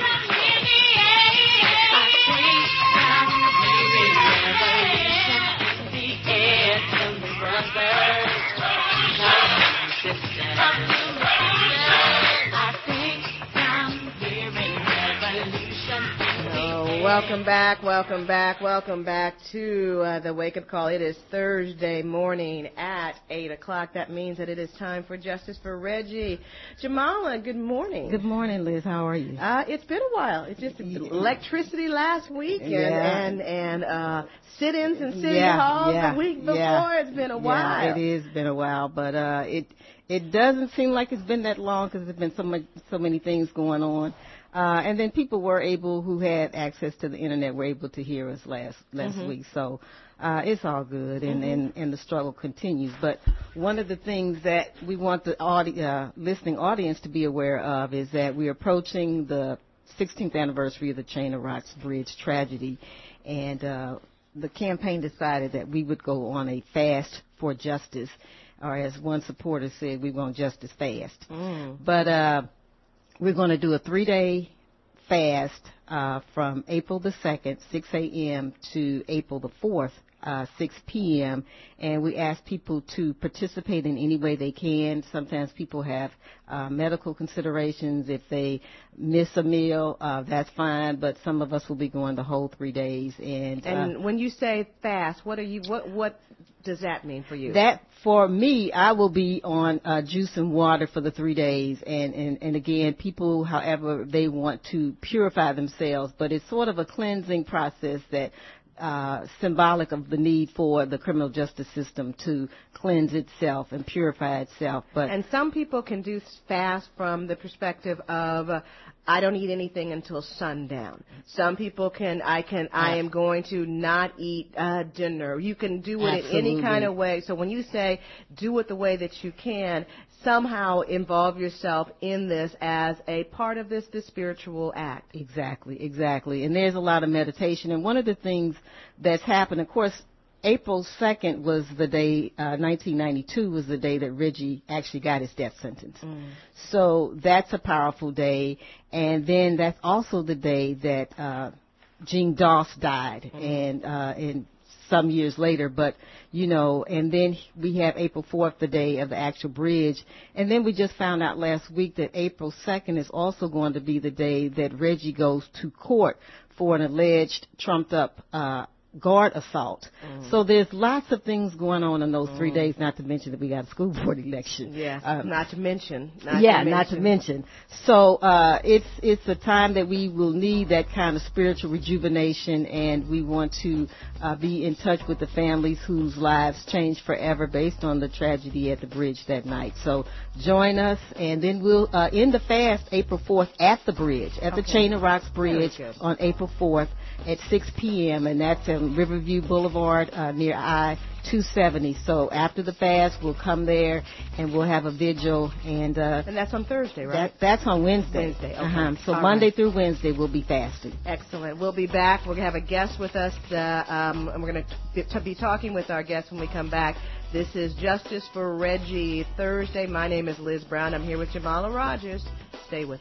Oh, welcome back, welcome back, welcome back to uh, the Wake Up Call. It is Thursday morning at eight o'clock. That means that it is time for Justice for Reggie. Jamala, good morning. Good morning, Liz. How are you? Uh, it's been a while. It's just electricity last week and Yeah. and, and uh, sit-ins in City yeah, Hall yeah, the week before. yeah. It's been a while. Yeah, it has been a while, but uh, it it doesn't seem like it's been that long because there's been so much, so many things going on. Uh, and then people were able, who had access to the internet, were able to hear us last last Mhm. week. So uh, it's all good, and, Mhm. and, and the struggle continues. But one of the things that we want the audi- uh, listening audience to be aware of is that we're approaching the sixteenth anniversary of the Chain of Rocks Bridge tragedy, and uh, the campaign decided that we would go on a fast for justice, or as one supporter said, we want justice fast. Mm. But uh, we're going to do a three-day fast uh, from April the second, six a.m. to April the fourth, uh, six p.m. And we ask people to participate in any way they can. Sometimes people have uh, medical considerations. If they miss a meal, uh, that's fine. But some of us will be going the whole three days. And, And uh, when you say fast, what are you? What what does that mean for you? that, for me, I will be on uh, juice and water for the three days. And, and, and again, people, however they want to purify themselves, but it's sort of a cleansing process that uh, symbolic of the need for the criminal justice system to cleanse itself and purify itself. But And some people can do fast from the perspective of uh, I don't eat anything until sundown. Some people can I can I am going to not eat uh, dinner. You can do it in any kind of way. So when you say do it the way that you can, somehow involve yourself in this as a part of this this spiritual act. Exactly, exactly. And there's a lot of meditation. And one of the things that's happened, of course, April second was the day, uh, nineteen ninety-two was the day that Reggie actually got his death sentence. Mm. So that's a powerful day. And then that's also the day that uh, Gene Doss died, Mm. and uh, and some years later. But, you know, and then we have April fourth, the day of the actual bridge. And then we just found out last week that April second is also going to be the day that Reggie goes to court for an alleged trumped-up uh guard assault. Mm. So there's lots of things going on in those three Mm. days, not to mention that we got a school board election. Yes, Um, not to mention. Not yeah, to not to mention. mention. So uh, it's it's a time that we will need that kind of spiritual rejuvenation, and we want to uh, be in touch with the families whose lives changed forever based on the tragedy at the bridge that night. So join us, and then we'll uh, end the fast April fourth at the bridge, at the Okay. Chain of Rocks Bridge Very good. on April fourth at six p.m., and that's in Riverview Boulevard uh, near I two seventy. So after the fast, we'll come there and we'll have a vigil. And uh, And that's on Thursday, right? that, that's on Wednesday. Wednesday, okay. Uh-huh. So All Monday right. through Wednesday, we'll be fasting. Excellent. We'll be back. We're going to have a guest with us, uh, um, and we're going to be talking with our guest when we come back. This is Justice for Reggie Thursday. My name is Liz Brown. I'm here with Jamala Rogers. Stay with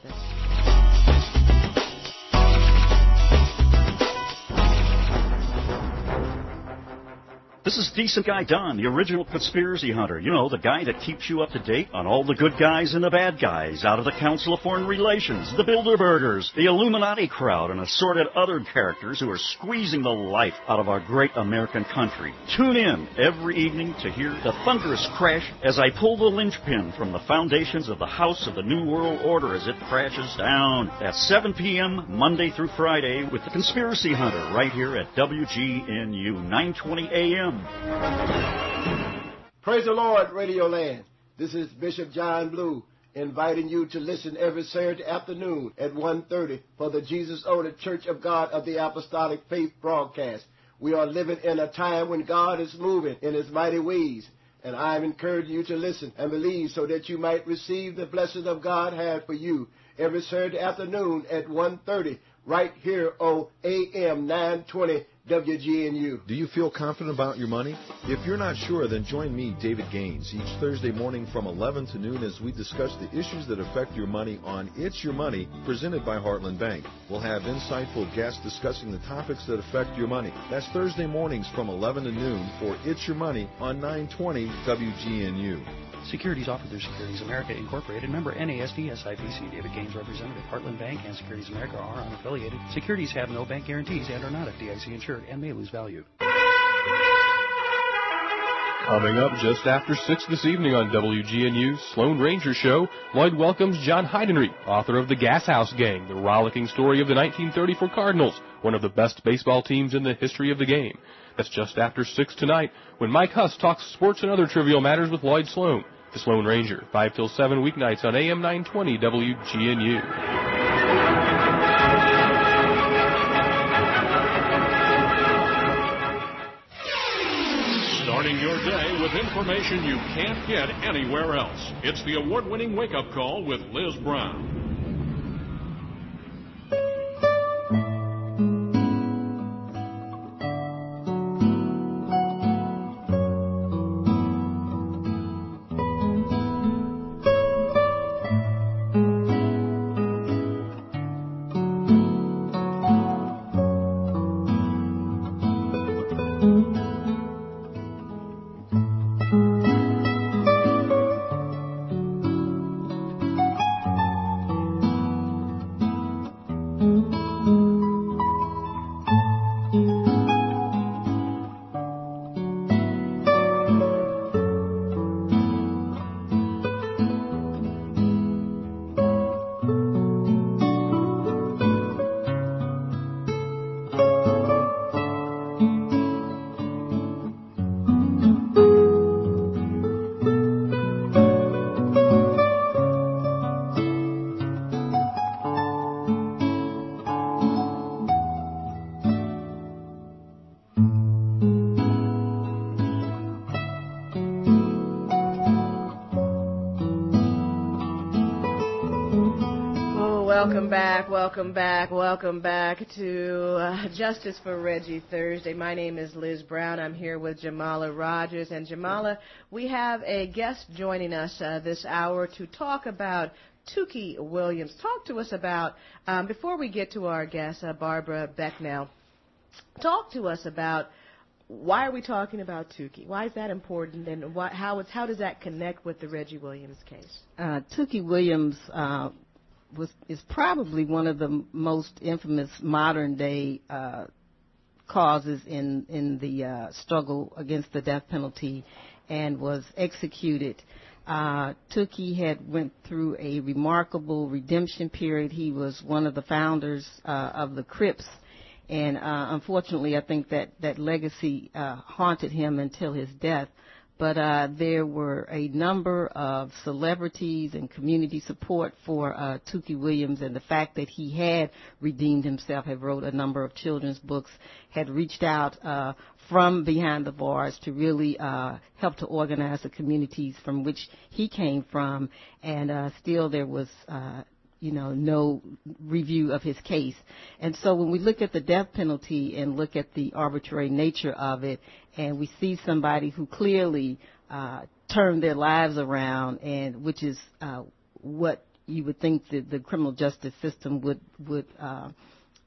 us. This is Decent Guy Don, the original conspiracy hunter. You know, the guy that keeps you up to date on all the good guys and the bad guys out of the Council of Foreign Relations, the Bilderbergers, the Illuminati crowd, and assorted other characters who are squeezing the life out of our great American country. Tune in every evening to hear the thunderous crash as I pull the linchpin from the foundations of the House of the New World Order as it crashes down at seven p.m. Monday through Friday with the Conspiracy Hunter right here at W G N U nine twenty A M. Praise the Lord, Radio Land. This is Bishop John Blue inviting you to listen every Saturday afternoon at one thirty for the Jesus-Only Church of God of the Apostolic Faith broadcast. We are living in a time when God is moving in His mighty ways, and I am encouraging you to listen and believe so that you might receive the blessings of God has for you every Saturday afternoon at one thirty right here on A M nine twenty W G N U. Do you feel confident about your money? If you're not sure, then join me, David Gaines, each Thursday morning from eleven to noon as we discuss the issues that affect your money on It's Your Money, presented by Heartland Bank. We'll have insightful guests discussing the topics that affect your money. That's Thursday mornings from eleven to noon for It's Your Money on nine twenty W G N U. Securities offered through Securities America Incorporated, member N A S D S I P C. David Gaines, representative. Heartland Bank and Securities America are unaffiliated. Securities have no bank guarantees and are not F D I C insured and may lose value. Coming up just after six this evening on W G N U's Sloan Ranger Show, Lloyd welcomes John Heidenreich, author of The Gas House Gang, the rollicking story of the nineteen thirty-four Cardinals, one of the best baseball teams in the history of the game. That's just after six tonight, when Mike Huss talks sports and other trivial matters with Lloyd Sloan. The Sloan Ranger, five till seven weeknights on A M nine twenty W G N U. Starting your day with information you can't get anywhere else. It's the award-winning wake-up call with Liz Brown. Welcome back, welcome back, welcome back to uh, Justice for Reggie Thursday. My name is Liz Brown. I'm here with Jamala Rogers. And Jamala, we have a guest joining us uh, this hour to talk about Toukie Williams. Talk to us about, um, before we get to our guest, uh, Barbara Becknell, talk to us about why are we talking about Toukie? Why is that important, and why, how, it's, how does that connect with the Reggie Williams case? Uh, Toukie Williams uh, was is probably one of the most infamous modern-day uh, causes in, in the uh, struggle against the death penalty, and was executed. Uh, Toukie had went through a remarkable redemption period. He was one of the founders uh, of the Crips. And uh, unfortunately, I think that that legacy uh, haunted him until his death. But uh, there were a number of celebrities and community support for uh, Toukie Williams, and the fact that he had redeemed himself, had wrote a number of children's books, had reached out uh, from behind the bars to really uh, help to organize the communities from which he came from, and uh, still there was uh, you know, no review of his case. And so when we look at the death penalty and look at the arbitrary nature of it, and we see somebody who clearly uh, turned their lives around, and which is uh, what you would think that the criminal justice system would would uh,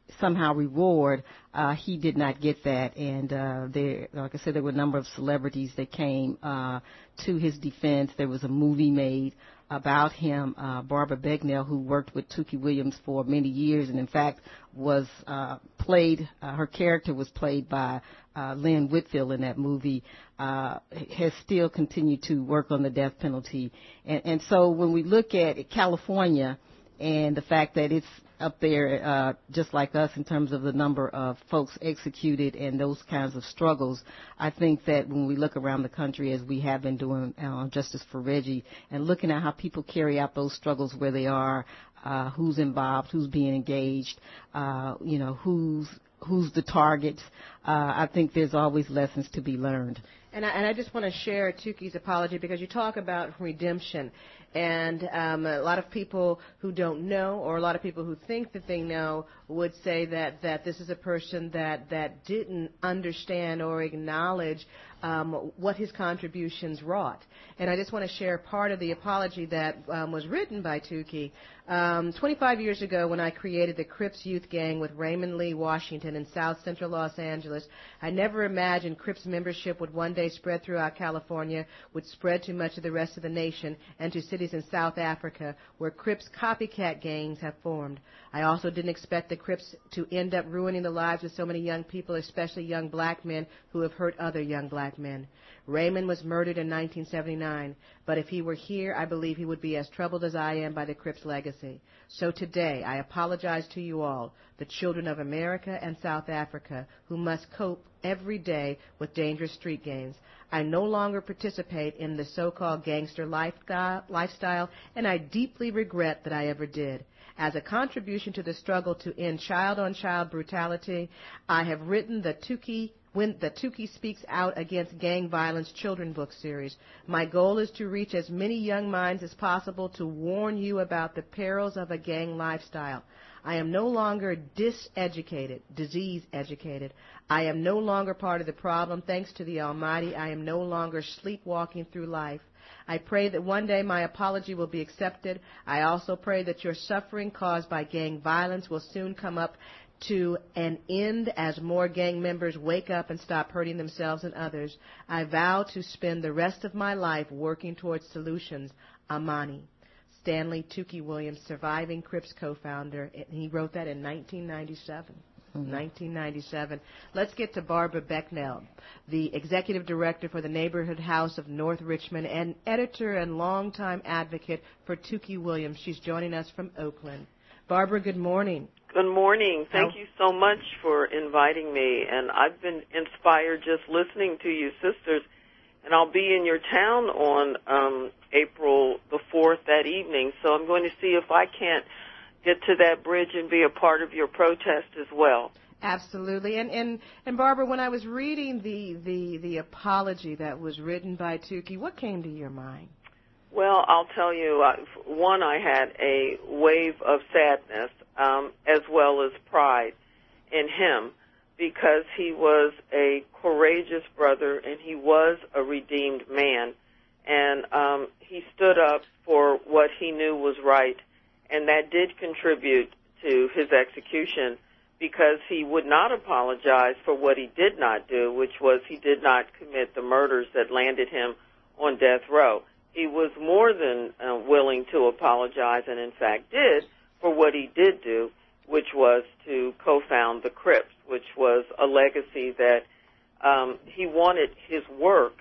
somehow reward, uh, he did not get that. And uh, there, like I said, there were a number of celebrities that came uh, to his defense. There was a movie made about him, uh, Barbara Becknell, who worked with Tookie Williams for many years, and in fact was uh, played, uh, her character was played by uh, Lynn Whitfield in that movie, uh, has still continued to work on the death penalty. And, and so when we look at California and the fact that it's up there uh, just like us in terms of the number of folks executed and those kinds of struggles, I think that when we look around the country, as we have been doing uh, Justice for Reggie, and looking at how people carry out those struggles where they are, uh, who's involved, who's being engaged, uh, you know, who's who's the target, uh, I think there's always lessons to be learned. And I, and I just want to share Tookie's apology because you talk about redemption. And um, a lot of people who don't know, or a lot of people who think that they know, would say that, that this is a person that, that didn't understand or acknowledge um, what his contributions wrought. And I just want to share part of the apology that um, was written by Tookie. Um, twenty-five years ago, when I created the Crips Youth Gang with Raymond Lee Washington in South Central Los Angeles, I never imagined Crips membership would one day spread throughout California, would spread to much of the rest of the nation, and to cities in South Africa where Crips copycat gangs have formed. I also didn't expect the Crips to end up ruining the lives of so many young people, especially young black men who have hurt other young black men. Raymond was murdered in nineteen seventy-nine, but if he were here, I believe he would be as troubled as I am by the Crips' legacy. So today, I apologize to you all, the children of America and South Africa, who must cope every day with dangerous street gangs. I no longer participate in the so-called gangster lifestyle, and I deeply regret that I ever did. As a contribution to the struggle to end child-on-child brutality, I have written the Tookie When the Tookie Speaks Out Against Gang Violence children book series. My goal is to reach as many young minds as possible to warn you about the perils of a gang lifestyle. I am no longer diseducated, disease-educated. I am no longer part of the problem. Thanks to the Almighty, I am no longer sleepwalking through life. I pray that one day my apology will be accepted. I also pray that your suffering caused by gang violence will soon come up to an end as more gang members wake up and stop hurting themselves and others. I vow to spend the rest of my life working towards solutions. Amani. Stanley Tookie Williams, surviving Crips co-founder, and he wrote that in nineteen ninety-seven. Mm-hmm. nineteen ninety-seven. Let's get to Barbara Becknell, the executive director for the Neighborhood House of North Richmond and editor and longtime advocate for Tookie Williams. She's joining us from Oakland. Barbara, good morning. Good morning. Thank How- you so much for inviting me, and I've been inspired just listening to you sisters, and I'll be in your town on um, April the fourth that evening, so I'm going to see if I can't get to that bridge and be a part of your protest as well. Absolutely. And, and, and Barbara, when I was reading the, the, the apology that was written by Tookie, what came to your mind? Well, I'll tell you, uh, one, I had a wave of sadness um, as well as pride in him because he was a courageous brother and he was a redeemed man. And um, he stood up for what he knew was right, and that did contribute to his execution because he would not apologize for what he did not do, which was he did not commit the murders that landed him on death row. He was more than uh, willing to apologize, and in fact did, for what he did do, which was to co-found the Crips, which was a legacy that um, he wanted his work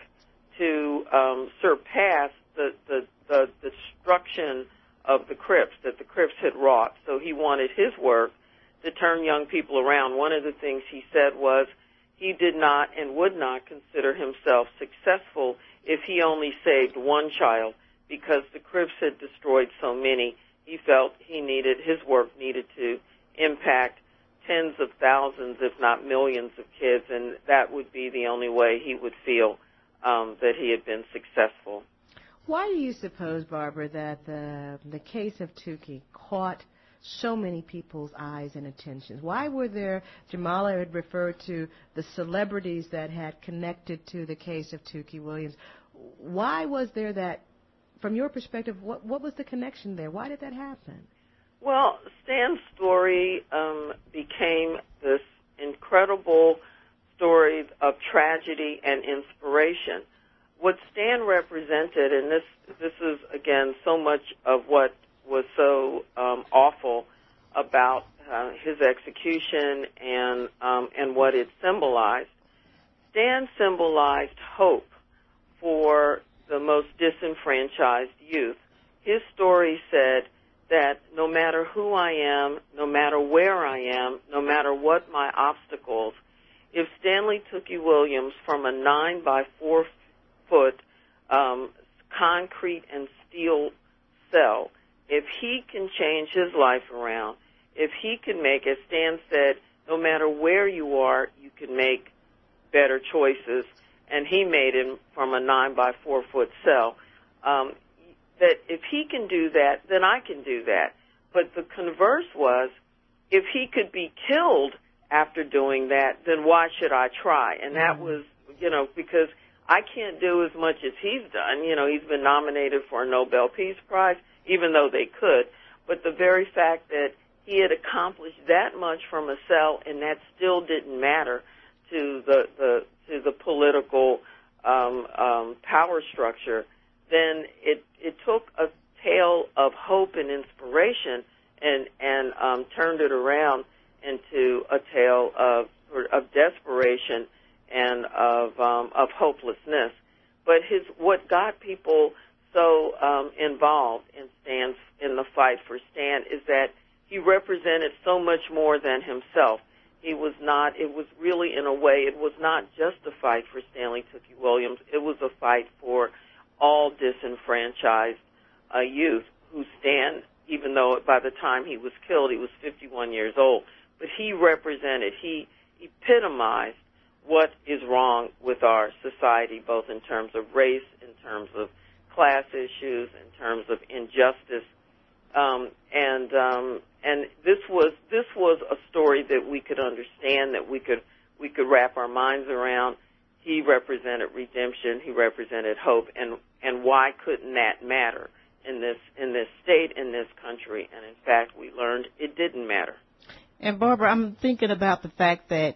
to um, surpass the, the, the destruction of the Crips that the Crips had wrought. So he wanted his work to turn young people around. One of the things he said was he did not and would not consider himself successful if he only saved one child because the Crips had destroyed so many. He felt he needed, his work needed to impact tens of thousands, if not millions of kids, and that would be the only way he would feel um, that he had been successful. Why do you suppose, Barbara, that the, the case of Tookie caught so many people's eyes and attention? Why were there, Jamala had referred to the celebrities that had connected to the case of Tookie Williams. Why was there that, from your perspective, what, what was the connection there? Why did that happen? Well, Stan's story um, became became this incredible story of tragedy and inspiration. What Stan represented, and this this is, again, so much of what was so um, awful about uh, his execution and um, and what it symbolized. Stan symbolized hope for the most disenfranchised youth. His story said that no matter who I am, no matter where I am, no matter what my obstacles, if Stanley Tookie Williams from a nine by four foot um, concrete and steel cell, if he can change his life around, if he can make, as Stan said, no matter where you are, you can make better choices, and he made him from a nine by four foot cell. Um, that if he can do that, then I can do that. But the converse was, if he could be killed after doing that, then why should I try? And that was, you know, because I can't do as much as he's done. You know, he's been nominated for a Nobel Peace Prize, even though they could. But the very fact that he had accomplished that much from a cell, and that still didn't matter to the, the to the political um, um, power structure, then it it took a tale of hope and inspiration and and um, turned it around into a tale of of desperation and of um, of hopelessness. But his what got people so um, involved in Stan's in the fight for Stan is that he represented so much more than himself. He was not, it was really, in a way, it was not just a fight for Stanley Tookie Williams. It was a fight for all disenfranchised uh, youth who Stan, even though by the time he was killed, he was fifty-one years old. But he represented, he epitomized what is wrong with our society, both in terms of race, in terms of class issues, in terms of injustice. Um, and um, and this was this was a story that we could understand, that we could we could wrap our minds around. He represented redemption. He represented hope. And and why couldn't that matter in this in this state, in this country? And in fact, we learned it didn't matter. And Barbara, I'm thinking about the fact that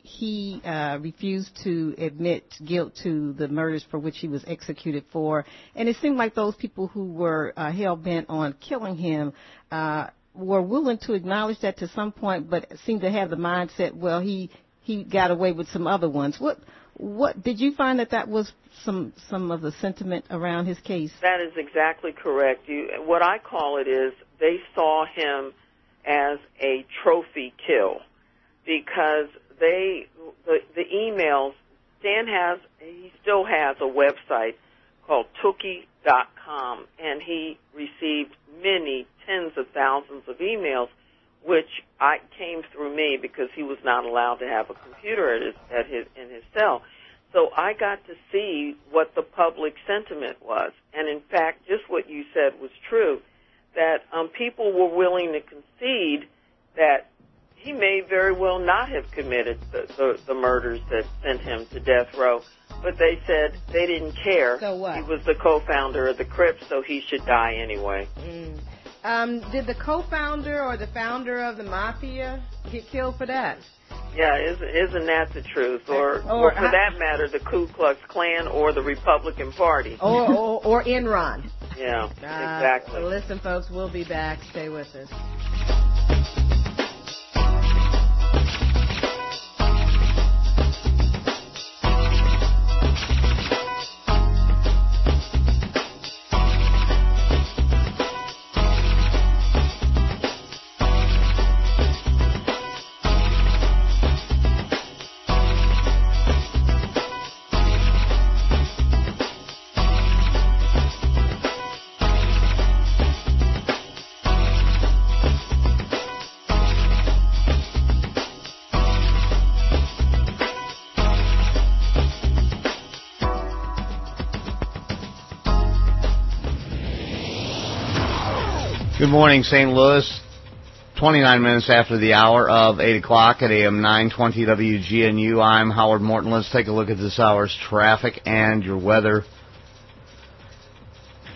he uh, refused to admit guilt to the murders for which he was executed for. And it seemed like those people who were uh, hell-bent on killing him uh, were willing to acknowledge that to some point, but seemed to have the mindset, well, he, he got away with some other ones. What what did you find that that was some some of the sentiment around his case? That is exactly correct. You, what I call it is they saw him as a trophy kill, because They, the, the emails, Stan has, he still has a website called Tookie dot com, and he received many tens of thousands of emails, which I came through me because he was not allowed to have a computer at his, at his, in his cell. So I got to see what the public sentiment was. And in fact, just what you said was true, that um, people were willing to concede that he may very well not have committed the, the, the murders that sent him to death row, but they said they didn't care. So what? He was the co-founder of the Crips, so he should die anyway. Mm. Um, did the co-founder or the founder of the Mafia get killed for that? Yeah, isn't, isn't that the truth? Or, or, or for I, that matter, the Ku Klux Klan or the Republican Party. Or, or, or Enron. Yeah, uh, exactly. So listen, folks, we'll be back. Stay with us. Good morning, Saint Louis. twenty-nine minutes after the hour of eight o'clock at A M nine twenty W G N U. I'm Howard Morton. Let's take a look at this hour's traffic and your weather.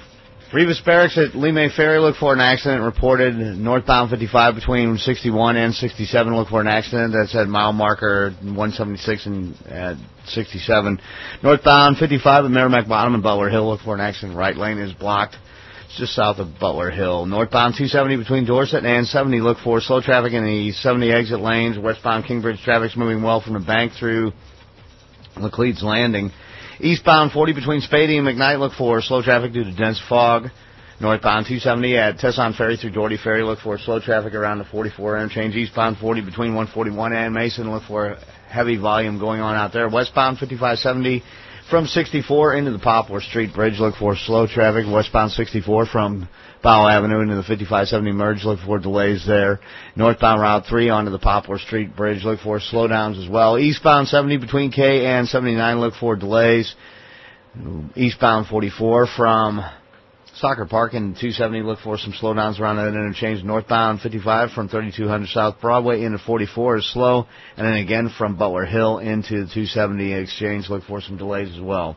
Revis Barracks at Lee May Ferry, look for an accident reported. Northbound fifty-five between sixty-one and sixty-seven, look for an accident. That's at mile marker one seventy-six and at sixty-seven. Northbound fifty-five at Merrimack Bottom and Butler Hill, look for an accident. Right lane is blocked. It's just south of Butler Hill. Northbound two seventy between Dorset and seventy, look for slow traffic in the seventy exit lanes. Westbound Kingbridge traffic's moving well from the bank through Laclede's Landing. Eastbound forty between Spady and McKnight, look for slow traffic due to dense fog. Northbound two seventy at Tesson Ferry through Doherty Ferry, look for slow traffic around the forty-four interchange. Eastbound forty between one forty-one and Mason, look for heavy volume going on out there. Westbound fifty-five seventy from sixty-four into the Poplar Street Bridge, look for slow traffic. Westbound sixty-four from Powell Avenue into the fifty-five seventy merge, look for delays there. Northbound Route three onto the Poplar Street Bridge, look for slowdowns as well. Eastbound seventy between K and seventy-nine, look for delays. Eastbound forty-four from Soccer Park and two seventy, look for some slowdowns around that interchange. Northbound fifty-five from thirty-two hundred South Broadway into forty-four is slow. And then again from Butler Hill into the two seventy exchange, look for some delays as well.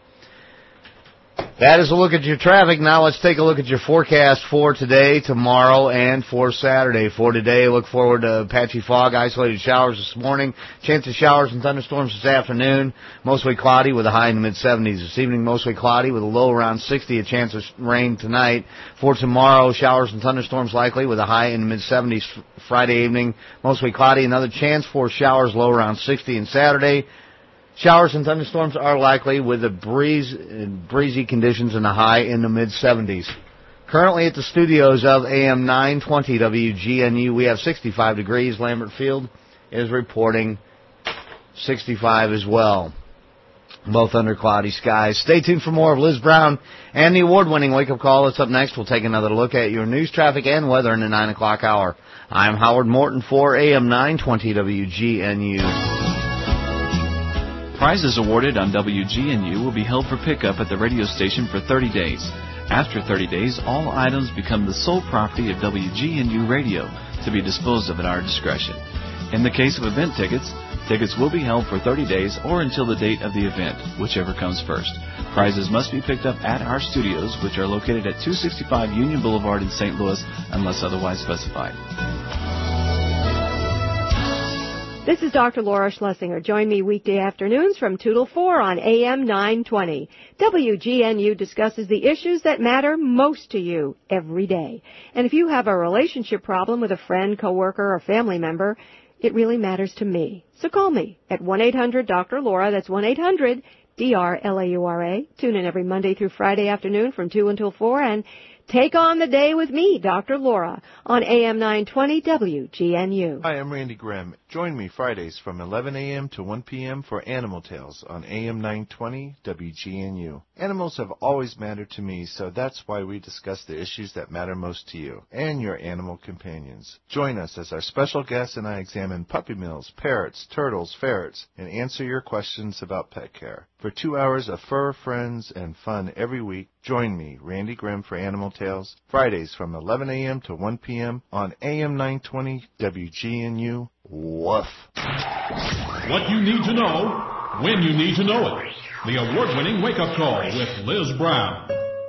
That is a look at your traffic. Now let's take a look at your forecast for today, tomorrow, and for Saturday. For today, look forward to patchy fog, isolated showers this morning, chance of showers and thunderstorms this afternoon, mostly cloudy with a high in the mid-seventies. This evening, mostly cloudy with a low around sixty, a chance of rain tonight. For tomorrow, showers and thunderstorms likely with a high in the mid-seventies. Friday evening, mostly cloudy, another chance for showers, low around sixty. And Saturday, showers and thunderstorms are likely with a breeze, breezy conditions and a high in the mid-seventies. Currently at the studios of A M nine twenty W G N U, we have sixty-five degrees. Lambert Field is reporting sixty-five as well, both under cloudy skies. Stay tuned for more of Liz Brown and the award-winning Wake Up Call. That's up next. We'll take another look at your news, traffic, and weather in the nine o'clock hour. I'm Howard Morton for A M nine twenty W G N U. Prizes awarded on W G N U will be held for pickup at the radio station for thirty days. After thirty days, all items become the sole property of W G N U Radio to be disposed of at our discretion. In the case of event tickets, tickets will be held for thirty days or until the date of the event, whichever comes first. Prizes must be picked up at our studios, which are located at two sixty-five Union Boulevard in Saint Louis, unless otherwise specified. This is Doctor Laura Schlesinger. Join me weekday afternoons from two till four on A M nine twenty. W G N U discusses the issues that matter most to you every day. And if you have a relationship problem with a friend, coworker, or family member, it really matters to me. So call me at one eight hundred Doctor Laura. That's one eight hundred D R L A U R A. Tune in every Monday through Friday afternoon from two until four and take on the day with me, Doctor Laura, on A M nine twenty W G N U. Hi, I'm Randy Grimm. Join me Fridays from eleven a.m. to one p.m. for Animal Tales on A M nine twenty W G N U. Animals have always mattered to me, so that's why we discuss the issues that matter most to you and your animal companions. Join us as our special guest and I examine puppy mills, parrots, turtles, ferrets, and answer your questions about pet care. For two hours of fur, friends, and fun every week, join me, Randy Grimm, for Animal Tales, Fridays from eleven a.m. to one p.m. on A M nine twenty W G N U. Woof. What you need to know, when you need to know it. The award-winning Wake Up Call with Liz Brown.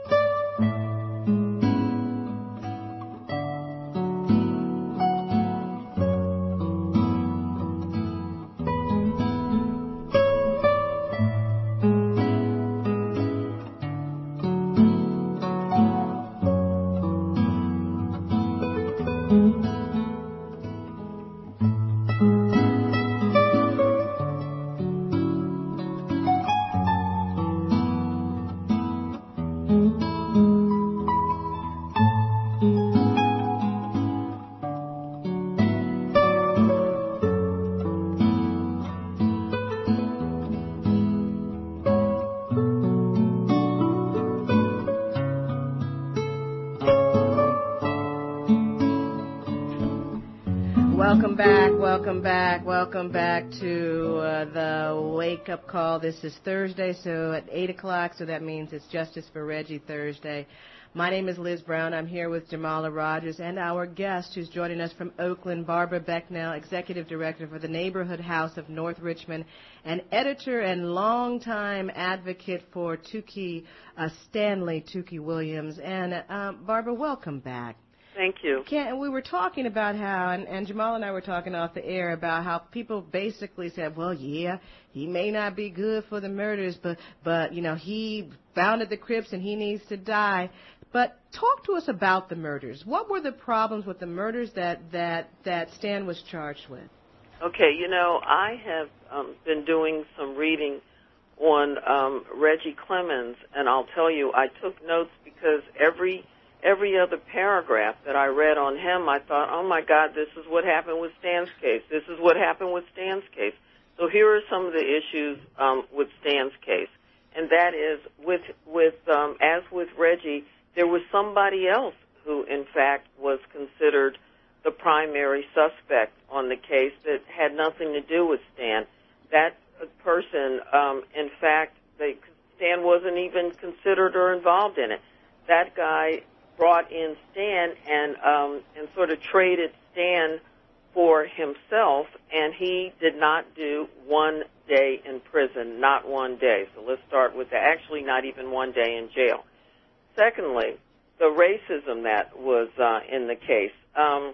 Welcome back, welcome back, welcome back to uh, the Wake Up Call. This is Thursday, so at eight o'clock, so that means it's Justice for Reggie Thursday. My name is Liz Brown. I'm here with Jamala Rogers and our guest who's joining us from Oakland, Barbara Becknell, Executive Director for the Neighborhood House of North Richmond, and editor and longtime advocate for Tukey, uh, Stanley Tukey Williams. And uh, Barbara, welcome back. Thank you. Can, we were talking about how, and, and Jamal and I were talking off the air about how people basically said, well, yeah, he may not be good for the murders, but, but you know, he founded the Crips and he needs to die. But talk to us about the murders. What were the problems with the murders that, that, that Stan was charged with? Okay, you know, I have um, been doing some reading on um, Reggie Clemens, and I'll tell you, I took notes because every every other paragraph that I read on him, I thought, oh, my God, this is what happened with Stan's case. This is what happened with Stan's case. So here are some of the issues um, with Stan's case, and that is, with, with um, as with Reggie, there was somebody else who, in fact, was considered the primary suspect on the case that had nothing to do with Stan. That person, um, in fact, they, Stan wasn't even considered or involved in it. That guy brought in Stan and um, and sort of traded Stan for himself, and he did not do one day in prison, not one day. So let's start with that. Actually, not even one day in jail. Secondly, the racism that was uh, in the case. Um,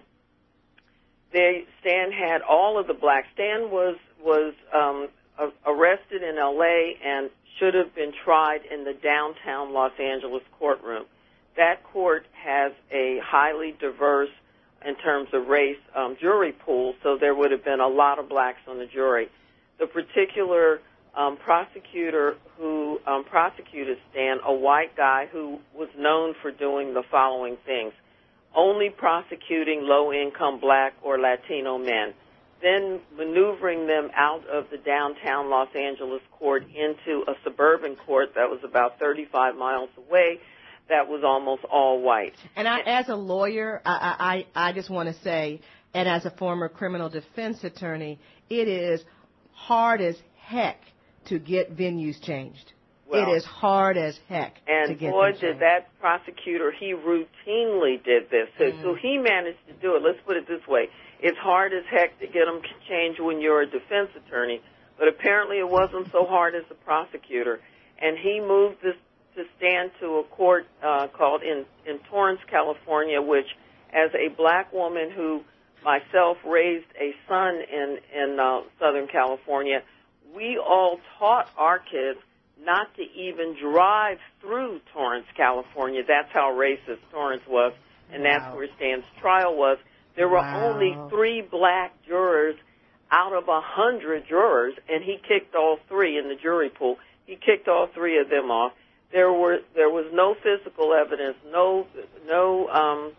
they, Stan had all of the blacks. Stan was was um, a- arrested in L A and should have been tried in the downtown Los Angeles courtroom. That court has a highly diverse, in terms of race, um, jury pool, so there would have been a lot of blacks on the jury. The particular um, prosecutor who um, prosecuted Stan, a white guy who was known for doing the following things: only prosecuting low-income black or Latino men, then maneuvering them out of the downtown Los Angeles court into a suburban court that was about thirty-five miles away, that was almost all white. And I, as a lawyer, I, I, I just want to say, and as a former criminal defense attorney, it is hard as heck to get venues changed. Well, it is hard as heck and to get boy, them did changed. that prosecutor, he routinely did this. So, Mm-hmm. so he managed to do it. Let's put it this way. It's hard as heck to get them changed when you're a defense attorney, but apparently it wasn't so hard as the prosecutor. And he moved this to stand to a court uh, called in, in Torrance, California, which, as a black woman who myself raised a son in, in uh, Southern California, we all taught our kids not to even drive through Torrance, California. That's how racist Torrance was, and Wow. that's where Stan's trial was. There were Wow. only three black jurors out of a hundred jurors, and he kicked all three in the jury pool. He kicked all three of them off. There were there was no physical evidence, no no um,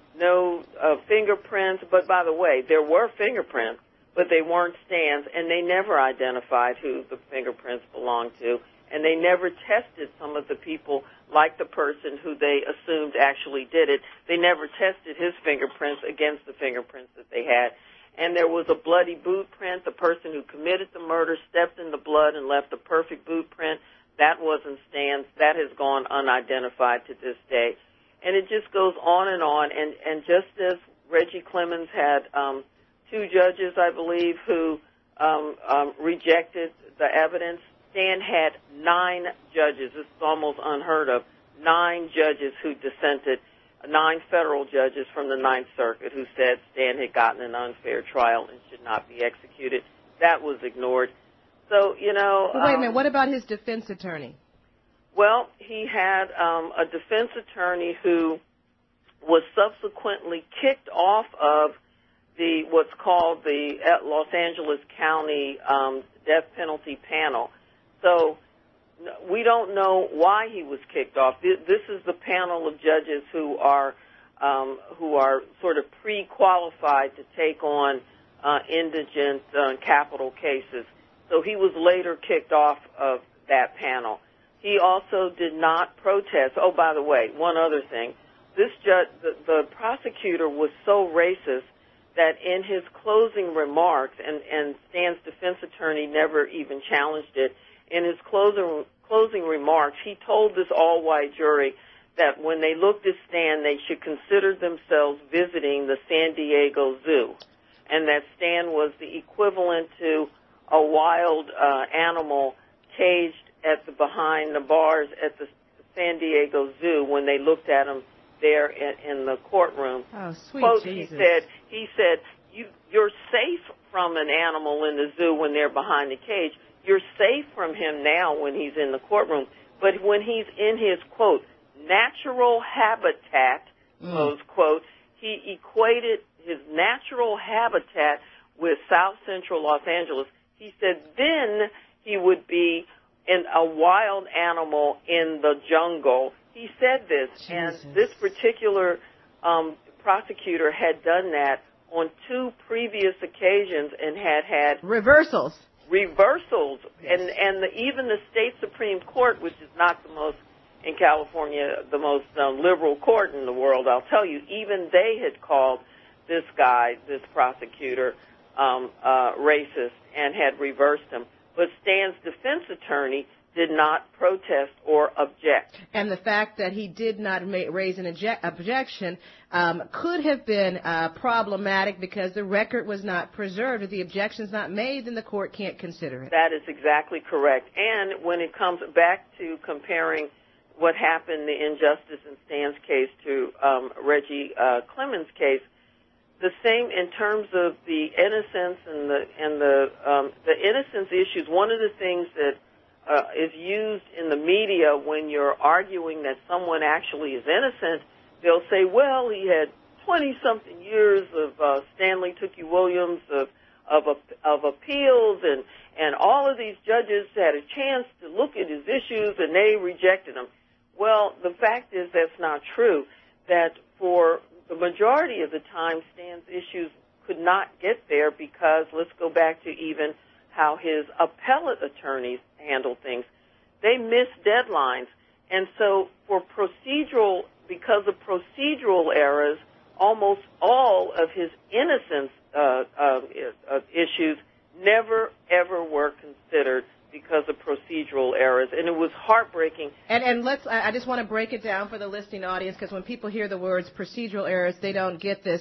no uh, fingerprints. But by the way, there were fingerprints, but they weren't Stan's, and they never identified who the fingerprints belonged to, and they never tested some of the people, like the person who they assumed actually did it. They never tested his fingerprints against the fingerprints that they had. And there was a bloody boot print. The person who committed the murder stepped in the blood and left a perfect boot print. That wasn't Stan's. That has gone unidentified to this day. And it just goes on and on. And, and just as Reggie Clemens had um, two judges, I believe, who um, um, rejected the evidence, Stan had nine judges. This is almost unheard of. Nine judges who dissented, nine federal judges from the Ninth Circuit who said Stan had gotten an unfair trial and should not be executed. That was ignored. So, you know... But wait a um, minute, what about his defense attorney? Well, he had um, a defense attorney who was subsequently kicked off of the what's called the Los Angeles County um, death penalty panel. So we don't know why he was kicked off. This is the panel of judges who are um, who are sort of pre-qualified to take on uh, indigent uh, capital cases. So he was later kicked off of that panel. He also did not protest. Oh, by the way, one other thing. This judge, the, the prosecutor was so racist that in his closing remarks, and, and Stan's defense attorney never even challenged it, in his closing, closing remarks, he told this all-white jury that when they looked at Stan, they should consider themselves visiting the San Diego Zoo, and that Stan was the equivalent to a wild uh, animal caged at the behind the bars at the San Diego Zoo when they looked at him there in, in the courtroom. Oh, sweet Quote, Jesus. he said, he said, you, you're safe from an animal in the zoo when they're behind the cage. You're safe from him now when he's in the courtroom. But when he's in his, quote, natural habitat, Mm. close quote, he equated his natural habitat with South Central Los Angeles. He said then he would be in a wild animal in the jungle. He said this, Jesus. and this particular um, prosecutor had done that on two previous occasions and had had reversals. Reversals, yes. and and the, even the state Supreme Court, which is not the most in California, the most um, liberal court in the world, I'll tell you, even they had called this guy, this prosecutor, um, uh, racist and had reversed him. But Stan's defense attorney did not protest or object. And the fact that he did not ma- raise an object- objection um, could have been uh, problematic because the record was not preserved. If the objection's not made, then the court can't consider it. That is exactly correct. And when it comes back to comparing what happened, the injustice in Stan's case, to um, Reggie uh, Clemens' case, the same in terms of the innocence and the and the um, the innocence issues. One of the things that uh, is used in the media when you're arguing that someone actually is innocent, they'll say, "Well, he had twenty-something years of uh, Stanley Tookie Williams of of of appeals, and and all of these judges had a chance to look at his issues, and they rejected him." Well, the fact is that's not true. That for the majority of the time, Stan's issues could not get there because, let's go back to even how his appellate attorneys handle things. They miss deadlines. And so for procedural, because of procedural errors, almost all of his innocence uh, uh, uh, issues never, ever were considered because of procedural errors, and it was heartbreaking. And and let's I just want to break it down for the listening audience, because when people hear the words procedural errors, they don't get this.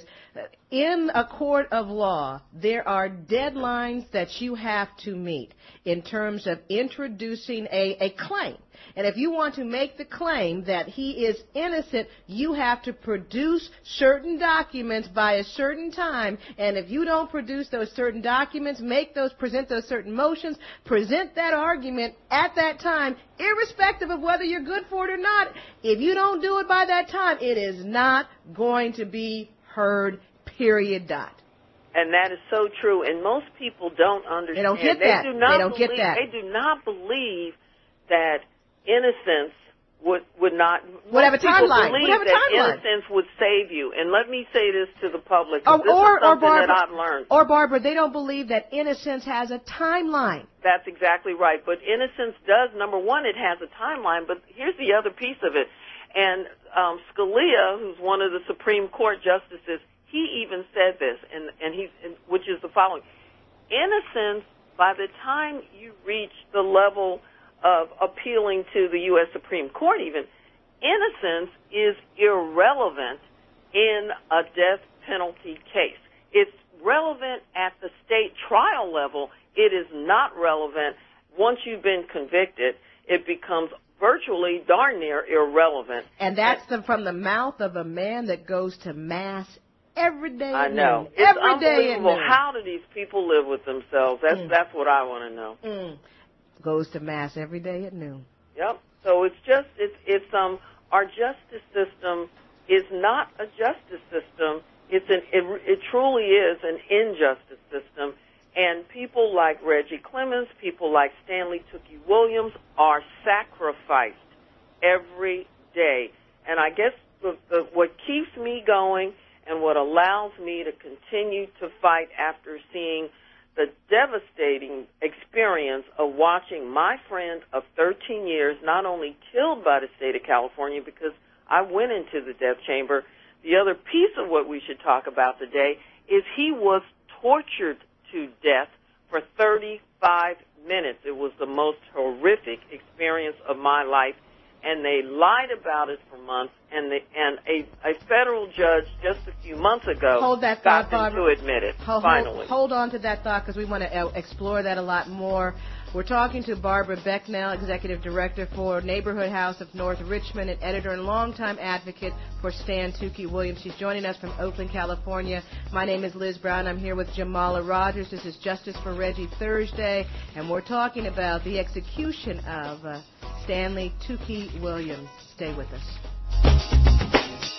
In a court of law, there are deadlines that you have to meet in terms of introducing a, a claim. And if you want to make the claim that he is innocent, you have to produce certain documents by a certain time. And if you don't produce those certain documents, make those, present those certain motions, present that argument at that time, irrespective of whether you're good for it or not, if you don't do it by that time, it is not going to be heard, period, dot. And that is so true. And most people don't understand. They don't get they that. Do not they don't believe, get that. They do not believe that innocence would would not. Would have a timeline. Believe Would have a that timeline. innocence would save you. And let me say this to the public. Oh, this or, is something or Barbara, that I've learned. Or Barbara, they don't believe that innocence has a timeline. That's exactly right. But innocence does. Number one, it has a timeline. But here's the other piece of it. And um, Scalia, who's one of the Supreme Court justices, he even said this, and and he, which is the following: innocence, by the time you reach the level of appealing to the U S Supreme Court, even, innocence is irrelevant in a death penalty case. It's relevant at the state trial level. It is not relevant once you've been convicted. It becomes virtually darn near irrelevant. And that's the, from the mouth of a man that goes to mass every day. I know. Noon. It's every day at unbelievable. noon. How do these people live with themselves? That's Mm. that's what I want to know. Mm. Goes to mass every day at noon. Yep. So it's just it's it's um our justice system is not a justice system. It's an it, it truly is an injustice system. And people like Reggie Clemens, people like Stanley Tookie Williams are sacrificed every day. And I guess the, the, what keeps me going and what allows me to continue to fight after seeing the devastating experience of watching my friend of thirteen years not only killed by the state of California, because I went into the death chamber. The other piece of what we should talk about today is he was tortured to death for thirty-five minutes. It was the most horrific experience of my life. and they lied about it for months, and the, and a, a federal judge just a few months ago hold that got thought, them Barbara. to admit it, hold, finally. Hold, hold on to that thought because we want to uh, explore that a lot more. We're talking to Barbara Becknell, Executive Director for Neighborhood House of North Richmond and editor and longtime advocate for Stan Tukey Williams. She's joining us from Oakland, California. My name is Liz Brown. I'm here with Jamala Rogers. This is Justice for Reggie Thursday, and we're talking about the execution of uh, Stanley Tukey Williams. Stay with us.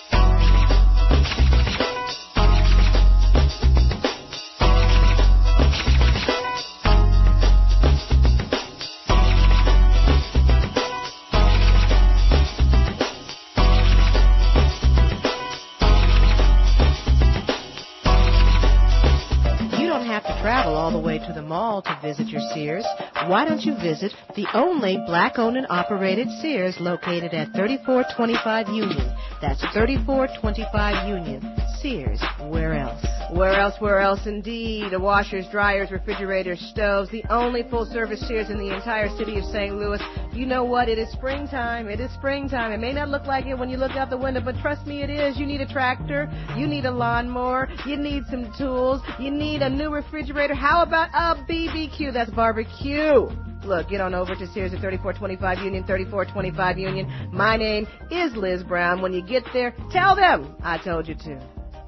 Travel all the way to the mall to visit your Sears. Why don't you visit the only black-owned and operated Sears located at thirty-four twenty-five Union? That's thirty-four twenty-five Union. Sears, where else? Where else, where else indeed? The washers, dryers, refrigerators, stoves, the only full-service Sears in the entire city of Saint Louis. You know what? It is springtime. It is springtime. It may not look like it when you look out the window, but trust me, it is. You need a tractor. You need a lawnmower. You need some tools. You need a new refrigerator. How about a B B Q? That's barbecue. Look, get on over to Sears at thirty-four twenty-five Union, thirty-four twenty-five Union. My name is Liz Brown. When you get there, tell them I told you to.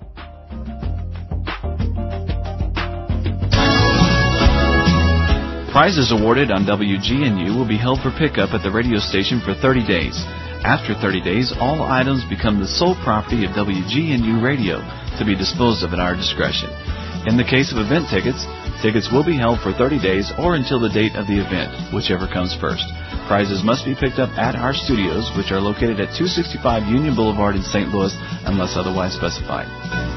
Prizes awarded on W G N U will be held for pickup at the radio station for thirty days. After thirty days, all items become the sole property of W G N U Radio to be disposed of at our discretion. In the case of event tickets, tickets will be held for thirty days or until the date of the event, whichever comes first. Prizes must be picked up at our studios, which are located at two sixty-five Union Boulevard in Saint Louis, unless otherwise specified.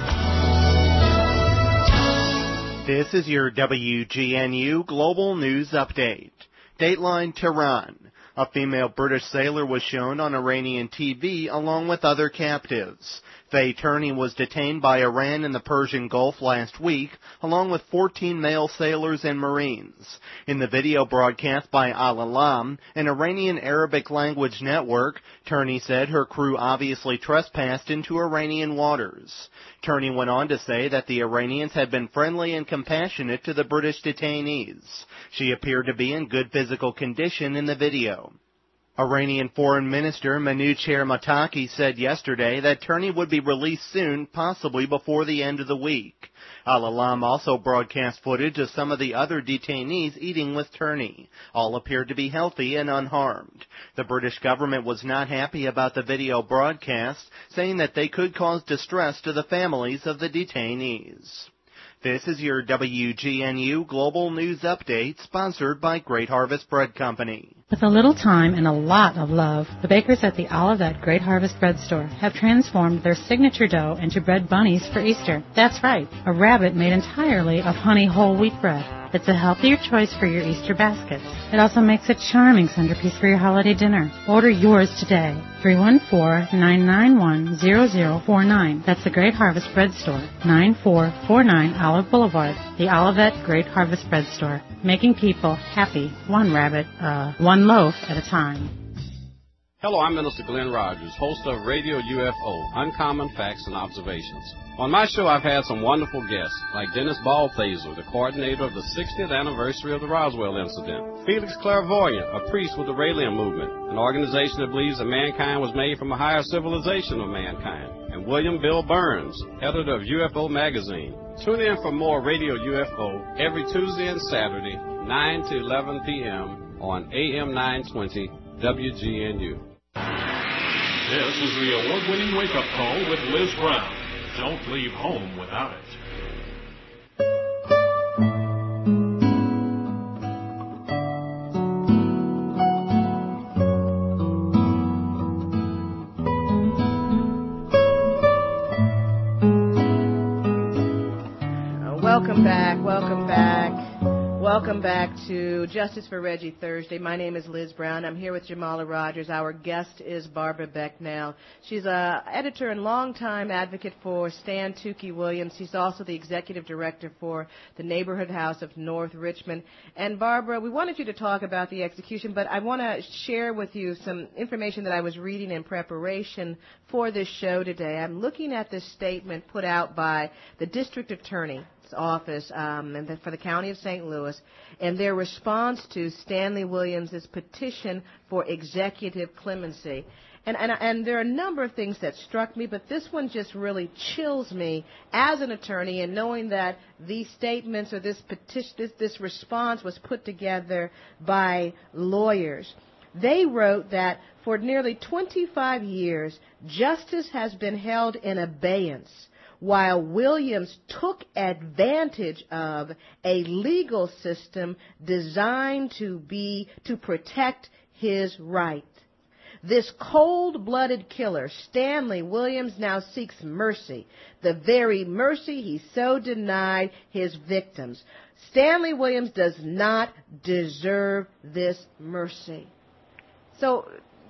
This is your W G N U Global News Update. Dateline Tehran. A female British sailor was shown on Iranian T V along with other captives. Faye Turney was detained by Iran in the Persian Gulf last week, along with fourteen male sailors and Marines. In the video broadcast by Al-Alam, an Iranian Arabic language network, Turney said her crew obviously trespassed into Iranian waters. Turney went on to say that the Iranians had been friendly and compassionate to the British detainees. She appeared to be in good physical condition in the video. Iranian Foreign Minister Manouchehr Mottaki said yesterday that Turney would be released soon, possibly before the end of the week. Al-Alam also broadcast footage of some of the other detainees eating with Turney. All appeared to be healthy and unharmed. The British government was not happy about the video broadcast, saying that they could cause distress to the families of the detainees. This is your W G N U Global News Update, sponsored by Great Harvest Bread Company. With a little time and a lot of love, the bakers at the Olivet Great Harvest Bread Store have transformed their signature dough into bread bunnies for Easter. That's right, a rabbit made entirely of honey whole wheat bread. It's a healthier choice for your Easter baskets. It also makes a charming centerpiece for your holiday dinner. Order yours today. three one four, nine nine one, zero zero four nine. That's the Great Harvest Bread Store, nine four four nine Olive Boulevard. The Olivet Great Harvest Bread Store. Making people happy, one rabbit, uh, one loaf at a time. Hello, I'm Minister Glenn Rogers, host of Radio U F O, Uncommon Facts and Observations. On my show, I've had some wonderful guests, like Dennis Baldthaser, the coordinator of the sixtieth anniversary of the Roswell incident, Felix Clairvoyant, a priest with the Raelian movement, an organization that believes that mankind was made from a higher civilization of mankind, and William Bill Burns, editor of U F O magazine. Tune in for more Radio U F O every Tuesday and Saturday, nine to eleven p.m. on A M nine twenty W G N U. This is the award-winning wake-up call with Liz Brown. Don't leave home without it. Welcome Welcome back. Welcome back. Welcome back to Justice for Reggie Thursday. My name is Liz Brown. I'm here with Jamala Rogers. Our guest is Barbara Becknell. She's a editor and longtime advocate for Stan Tukey Williams. She's also the executive director for the Neighborhood House of North Richmond. And Barbara, we wanted you to talk about the execution, but I want to share with you some information that I was reading in preparation for this show today. I'm looking at this statement put out by the district attorney office um, and the, for the county of Saint Louis, and their response to Stanley Williams' petition for executive clemency. And, and, and there are a number of things that struck me, but this one just really chills me as an attorney, and knowing that these statements or this petition, this, this response was put together by lawyers. They wrote that for nearly twenty-five years, justice has been held in abeyance while Williams took advantage of a legal system designed to be to protect his right. This cold-blooded killer, Stanley Williams, now seeks mercy, the very mercy he so denied his victims. Stanley Williams does not deserve this mercy. So,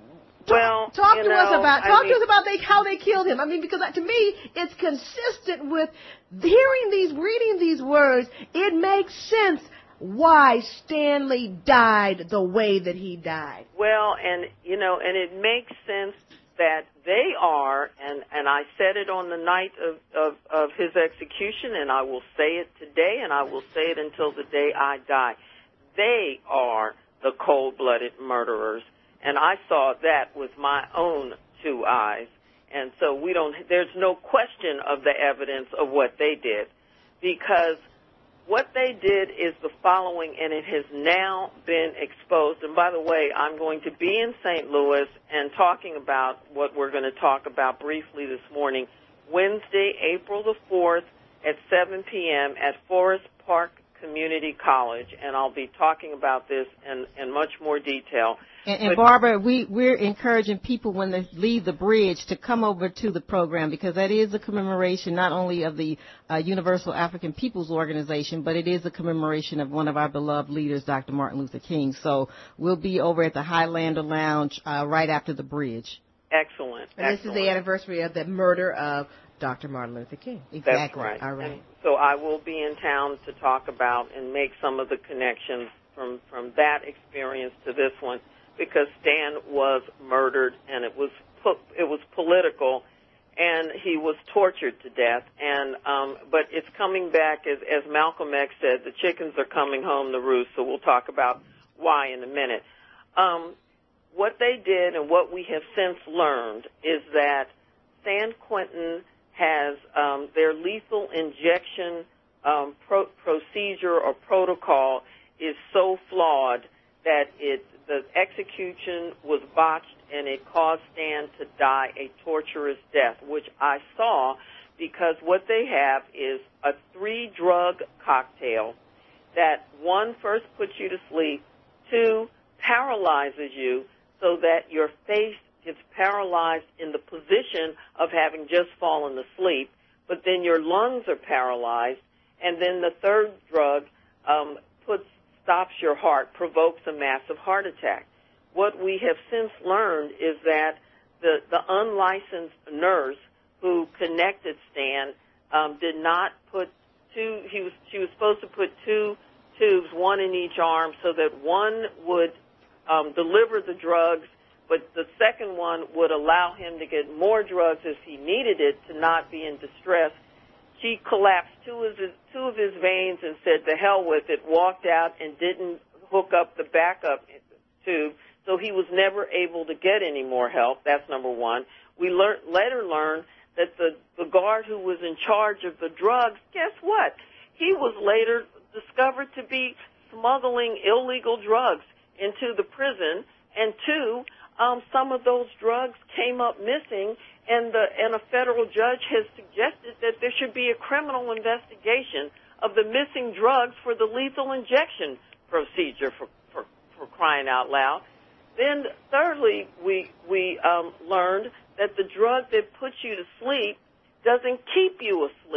Well, talk you to know, us about I talk mean, to us about they, how they killed him. I mean, because to me, it's consistent with hearing these, reading these words. It makes sense why Stanley died the way that he died. Well, and you know, and it makes sense that they are, and and I said it on the night of of, of his execution, and I will say it today, and I will say it until the day I die. They are the cold-blooded murderers. And I saw that with my own two eyes. And so we don't, there's no question of the evidence of what they did. Because what they did is the following, and it has now been exposed. And by the way, I'm going to be in Saint Louis and talking about what we're going to talk about briefly this morning, Wednesday, April the fourth at seven p.m. at Forest Park Community College. And I'll be talking about this in, in much more detail. And, and but, Barbara, we, we're encouraging people when they leave the bridge to come over to the program, because that is a commemoration not only of the uh, Universal African Peoples Organization, but it is a commemoration of one of our beloved leaders, Doctor Martin Luther King. So we'll be over at the Highlander Lounge uh, right after the bridge. Excellent. And excellent. this is the anniversary of the murder of Doctor Martin Luther King. Exactly. That's right. All right. And so I will be in town to talk about and make some of the connections from, from that experience to this one, because Stan was murdered, and it was it was political, and he was tortured to death. And um, but it's coming back, as, as Malcolm X said, the chickens are coming home to roost. So we'll talk about why in a minute. Um, what they did and what we have since learned is that San Quentin has um, their lethal injection um, pro- procedure or protocol is so flawed that it the execution was botched, and it caused Stan to die a torturous death, which I saw because what they have is a three-drug cocktail that, one, first puts you to sleep, two, paralyzes you so that your face gets paralyzed in the position of having just fallen asleep, but then your lungs are paralyzed, and then the third drug um, puts stops your heart, provokes a massive heart attack. What we have since learned is that the, the unlicensed nurse who connected Stan um, did not put two, he was, she was supposed to put two tubes, one in each arm, so that one would um, deliver the drugs, but the second one would allow him to get more drugs if he needed it to not be in distress. She collapsed two of his, two of his veins and said, "To hell with it," walked out and didn't hook up the backup tube, so he was never able to get any more help. That's number one. We lear- later learned that the, the guard who was in charge of the drugs, guess what? He was later discovered to be smuggling illegal drugs into the prison, and two, um, some of those drugs came up missing, and the and a federal judge has suggested that there should be a criminal investigation of the missing drugs for the lethal injection procedure, for for, for crying out loud. Then thirdly, we we um, learned that the drug that puts you to sleep doesn't keep you asleep.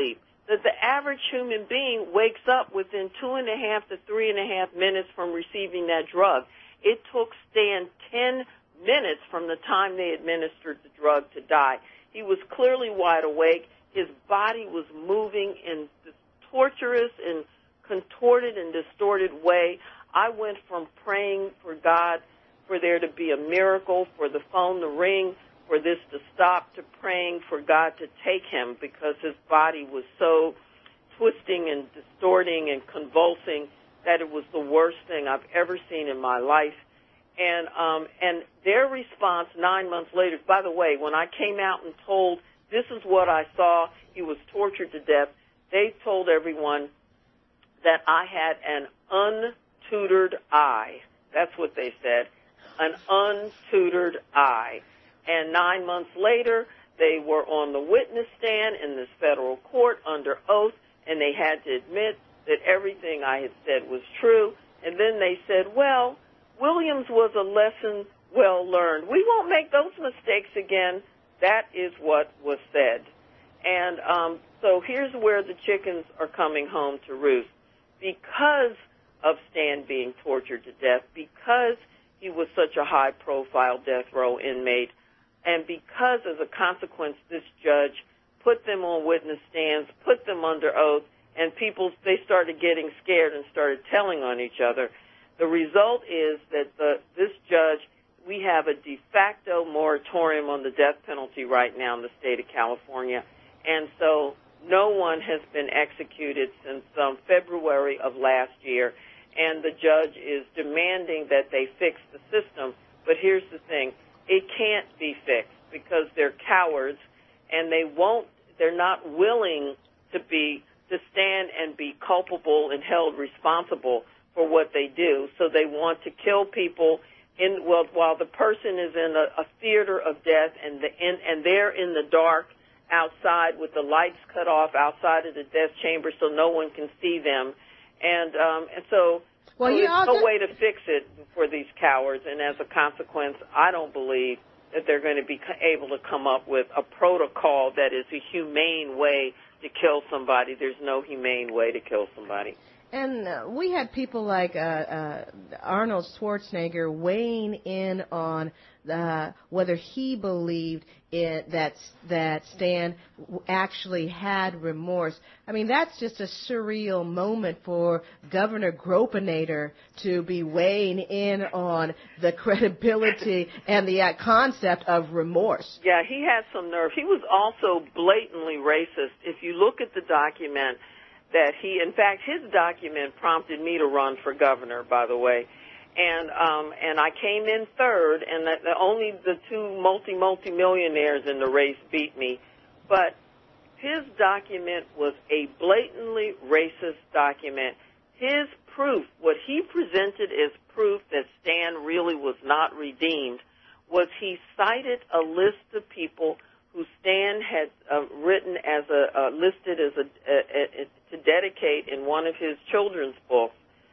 that the average human being wakes up within two and a half to three and a half minutes from receiving that drug. It took Stan ten minutes from the time they administered the drug to die. He was clearly wide awake. His body was moving in this torturous and contorted and distorted way. I went from praying for God, for there to be a miracle, for the phone to ring, for this to stop, to praying for God to take him, because his body was so twisting and distorting and convulsing that it was the worst thing I've ever seen in my life. And um, and their response nine months later, by the way, when I came out and told, this is what I saw, he was tortured to death, they told everyone that I had an untutored eye. That's what they said, an untutored eye. And nine months later, they were on the witness stand in this federal court under oath, and they had to admit that everything I had said was true. And then they said, well, Williams was a lesson well learned. We won't make those mistakes again. That is what was said. And um, so here's where the chickens are coming home to roost. Because of Stan being tortured to death, because he was such a high-profile death row inmate, and because, as a consequence, this judge put them on witness stands, put them under oath, and people, they started getting scared and started telling on each other. The result is that the, this judge, we have a de facto moratorium on the death penalty right now in the state of California, and so no one has been executed since um, February of last year, and the judge is demanding that they fix the system. But here's the thing. It can't be fixed because they're cowards, and they won't, they're not willing to be, to stand and be culpable and held responsible for what they do. So they want to kill people in, well, while the person is in a, a theater of death, and the, in, and they're in the dark outside with the lights cut off outside of the death chamber so no one can see them. And um, and so well, there's no way to fix it for these cowards, and as a consequence, I don't believe that they're going to be able to come up with a protocol that is a humane way to kill somebody. There's no humane way to kill somebody. And uh, we had people like uh, uh, Arnold Schwarzenegger weighing in on uh, whether he believed it, that that Stan actually had remorse. I mean, that's just a surreal moment for Governor Gropinator to be weighing in on the credibility and the uh, concept of remorse. Yeah, he had some nerve. He was also blatantly racist. If you look at the document, that he, in fact, his document prompted me to run for governor, by the way, and um, and I came in third, and that the, only the two multi multi millionaires in the race beat me, but his document was a blatantly racist document. His proof, what he presented as proof that Stan really was not redeemed, was he cited a list of people who Stan had uh, written as a uh, listed as a, a, a, a to dedicate in one of his children's books,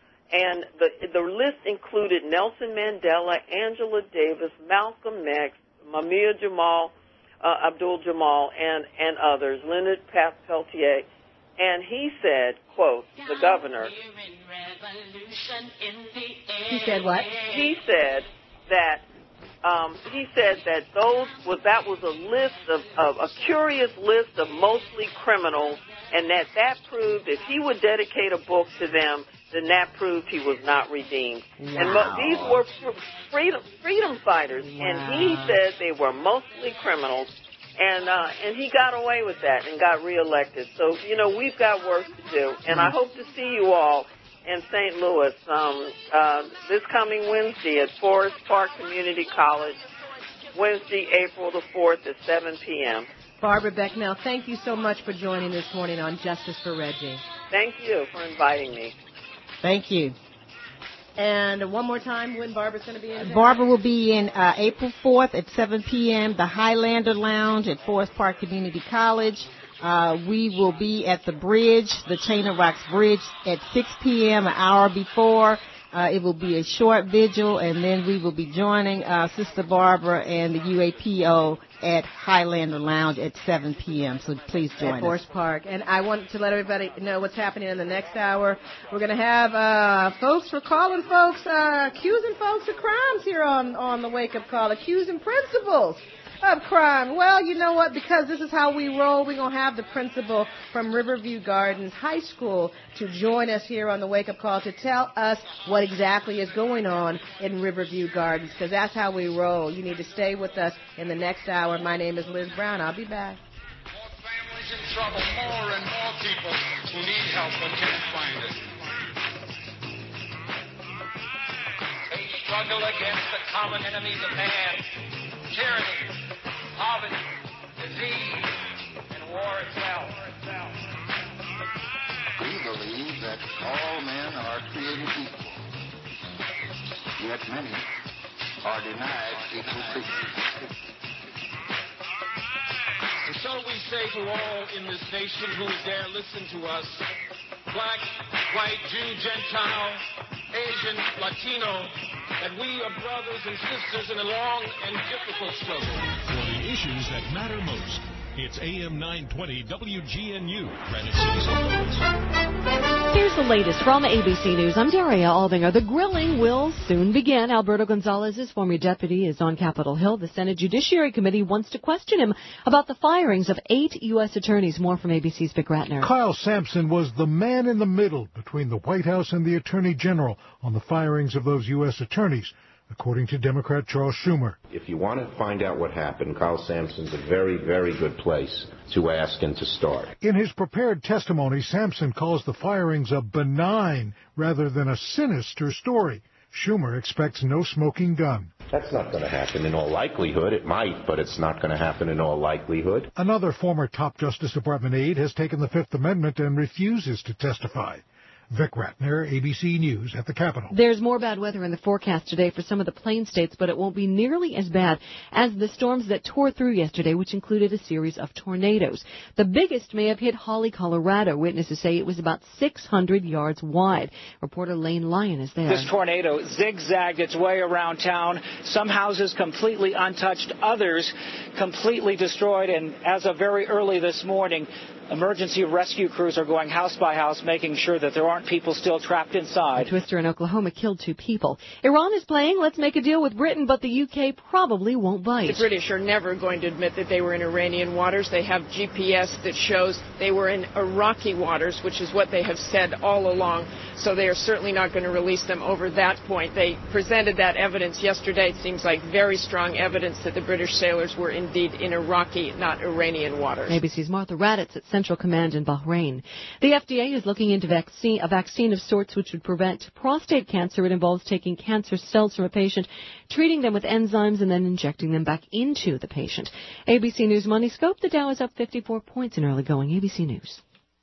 and the the list included Nelson Mandela, Angela Davis, Malcolm X, Mumia Jamal, uh, Abdul Jamal, and and others, Leonard Peltier, and he said, quote, the governor. He said what? He said that. Um, he said that those was that was a list of, of a curious list of mostly criminals, and that that proved if he would dedicate a book to them, then that proved he was not redeemed. Wow. And mo- these were freedom freedom fighters, wow. And he said they were mostly criminals, and uh, and he got away with that and got reelected. So you know we've got work to do, and I hope to see you all in Saint Louis um, uh, this coming Wednesday at Forest Park Community College, Wednesday, April the fourth at seven p.m. Barbara Becknell, thank you so much for joining this morning on Justice for Reggie. Thank you for inviting me. Thank you. And one more time, when Barbara's going to be in? Barbara will be in uh, April fourth at seven p.m., the Highlander Lounge at Forest Park Community College. Uh, we will be at the bridge, the Chain of Rocks Bridge, at six p.m., an hour before. Uh, it will be a short vigil, and then we will be joining uh, Sister Barbara and the U A P O at Highlander Lounge at seven p.m. So please join at Forest us. Park. And I want to let everybody know what's happening in the next hour. We're going to have uh, folks, we're calling folks, uh, accusing folks of crimes here on, on the Wake Up Call, accusing principals of crime. Well, you know what? Because this is how we roll, we're going to have the principal from Riverview Gardens High School to join us here on the Wake Up Call to tell us what exactly is going on in Riverview Gardens, because that's how we roll. You need to stay with us in the next hour. My name is Liz Brown. I'll be back. More families in trouble, more and more people who need help but can't find it. They struggle against the common enemies of man, tyranny, poverty, disease, and war itself. We believe that all men are created equal, yet many are denied equal treatment. And so we say to all in this nation who dare listen to us, black, white, Jew, Gentile, Asian, Latino, that we are brothers and sisters in a long and difficult struggle. For the issues that matter most, it's A M nine twenty W G N U, Granite City. Here's the latest from A B C News. I'm Daria Aldinger. The grilling will soon begin. Alberto Gonzalez's former deputy is on Capitol Hill. The Senate Judiciary Committee wants to question him about the firings of eight U S attorneys. More from A B C's Vic Ratner. Kyle Sampson was the man in the middle between the White House and the Attorney General on the firings of those U S attorneys, according to Democrat Charles Schumer. If you want to find out what happened, Kyle Sampson's a very, very good place to ask and to start. In his prepared testimony, Sampson calls the firings a benign rather than a sinister story. Schumer expects no smoking gun. That's not going to happen in all likelihood. It might, but it's not going to happen in all likelihood. Another former top Justice Department aide has taken the Fifth Amendment and refuses to testify. Vic Ratner, A B C News at the Capitol. There's more bad weather in the forecast today for some of the plain states, but it won't be nearly as bad as the storms that tore through yesterday, which included a series of tornadoes. The biggest may have hit Holly, Colorado. Witnesses say it was about six hundred yards wide. Reporter Lane Lyon is there. This tornado zigzagged its way around town. Some houses completely untouched, others completely destroyed, and as of very early this morning, emergency rescue crews are going house by house, making sure that there aren't people still trapped inside. A twister in Oklahoma killed two people. Iran is playing let's make a deal with Britain, but the U K probably won't bite. The British are never going to admit that they were in Iranian waters. They have G P S that shows they were in Iraqi waters, which is what they have said all along. So they are certainly not going to release them over that point. They presented that evidence yesterday. It seems like very strong evidence that the British sailors were indeed in Iraqi, not Iranian waters. A B C's Martha Raddatz at Central Command in Bahrain. The F D A is looking into vaccine, a vaccine of sorts which would prevent prostate cancer. It involves taking cancer cells from a patient, treating them with enzymes, and then injecting them back into the patient. A B C News Money Scope. The Dow is up fifty-four points in early going. A B C News.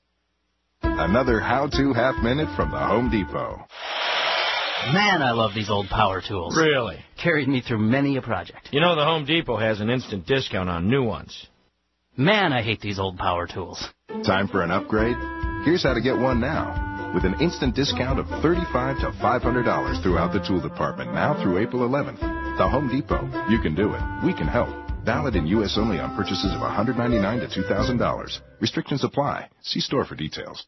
Another how-to half minute from the Home Depot. Man, I love these old power tools. Really? Carried me through many a project. You know the Home Depot has an instant discount on new ones. Man, I hate these old power tools. Time for an upgrade? Here's how to get one now. With an instant discount of thirty-five to five hundred dollars throughout the tool department now through April eleventh. The Home Depot. You can do it. We can help. Valid in U S only on purchases of one hundred ninety-nine dollars to two thousand dollars. Restrictions apply. See store for details.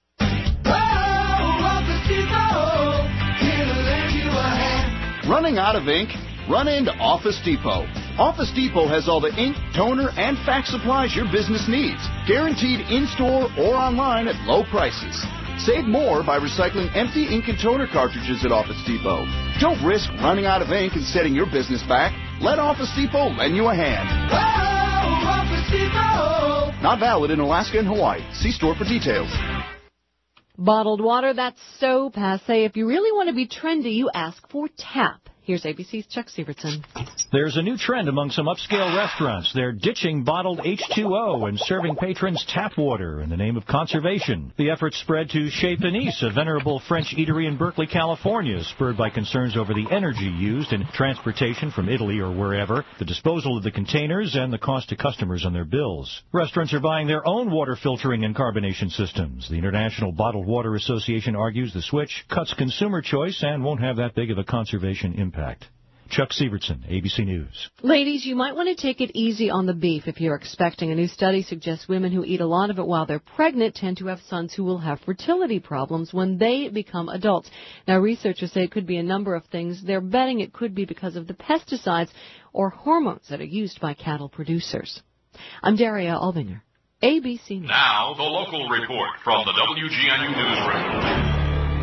Running out of ink? Run into Office Depot. Office Depot has all the ink, toner, and fax supplies your business needs. Guaranteed in-store or online at low prices. Save more by recycling empty ink and toner cartridges at Office Depot. Don't risk running out of ink and setting your business back. Let Office Depot lend you a hand. Whoa, Office Depot. Not valid in Alaska and Hawaii. See store for details. Bottled water, that's so passé. If you really want to be trendy, you ask for tap. Here's A B C's Chuck Sievertson. There's a new trend among some upscale restaurants. They're ditching bottled H two O and serving patrons tap water in the name of conservation. The effort spread to Chez Panisse, a venerable French eatery in Berkeley, California, spurred by concerns over the energy used in transportation from Italy or wherever, the disposal of the containers, and the cost to customers on their bills. Restaurants are buying their own water filtering and carbonation systems. The International Bottled Water Association argues the switch cuts consumer choice and won't have that big of a conservation impact. Impact. Chuck Sievertson, A B C News. Ladies, you might want to take it easy on the beef if you're expecting. A new study suggests women who eat a lot of it while they're pregnant tend to have sons who will have fertility problems when they become adults. Now, researchers say it could be a number of things. They're betting it could be because of the pesticides or hormones that are used by cattle producers. I'm Daria Albinger, A B C News. Now, the local report from the W G N U Newsroom.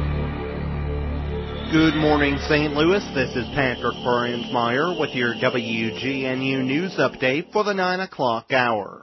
Good morning, Saint Louis. This is Patrick Bryant-Meyer with your W G N U News Update for the nine o'clock hour.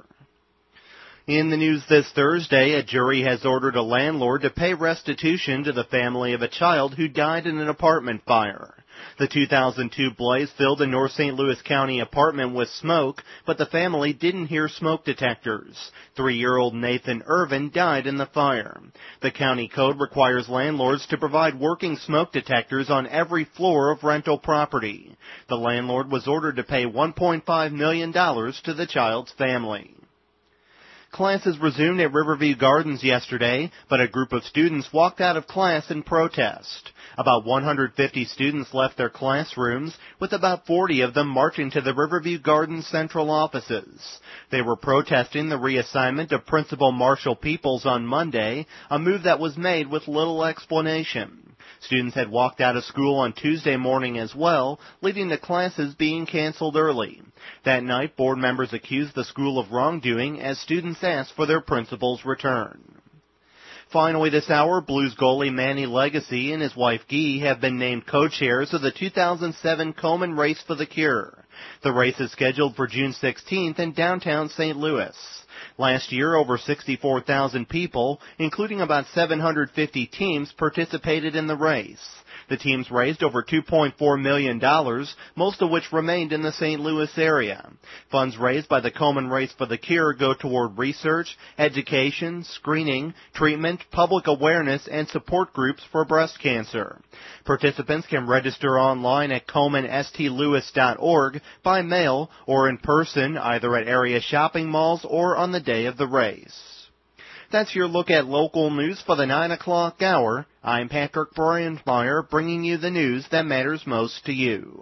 In the news this Thursday, a jury has ordered a landlord to pay restitution to the family of a child who died in an apartment fire. The two thousand two blaze filled a North Saint Louis County apartment with smoke, but the family didn't hear smoke detectors. Three-year-old Nathan Irvin died in the fire. The county code requires landlords to provide working smoke detectors on every floor of rental property. The landlord was ordered to pay one point five million dollars to the child's family. Classes resumed at Riverview Gardens yesterday, but a group of students walked out of class in protest. About one hundred fifty students left their classrooms, with about forty of them marching to the Riverview Gardens central offices. They were protesting the reassignment of Principal Marshall Peoples on Monday, a move that was made with little explanation. Students had walked out of school on Tuesday morning as well, leading to classes being canceled early. That night, board members accused the school of wrongdoing as students asked for their principal's return. Finally this hour, Blues goalie Manny Legacy and his wife Guy have been named co-chairs of the two thousand seven Komen Race for the Cure. The race is scheduled for June sixteenth in downtown Saint Louis. Last year, over sixty-four thousand people, including about seven hundred fifty teams, participated in the race. The teams raised over two point four million dollars, most of which remained in the Saint Louis area. Funds raised by the Komen Race for the Cure go toward research, education, screening, treatment, public awareness, and support groups for breast cancer. Participants can register online at komen s t louis dot org, by mail, or in person, either at area shopping malls or on the day of the race. That's your look at local news for the nine o'clock hour. I'm Patrick Bryant-Meyer, bringing you the news that matters most to you.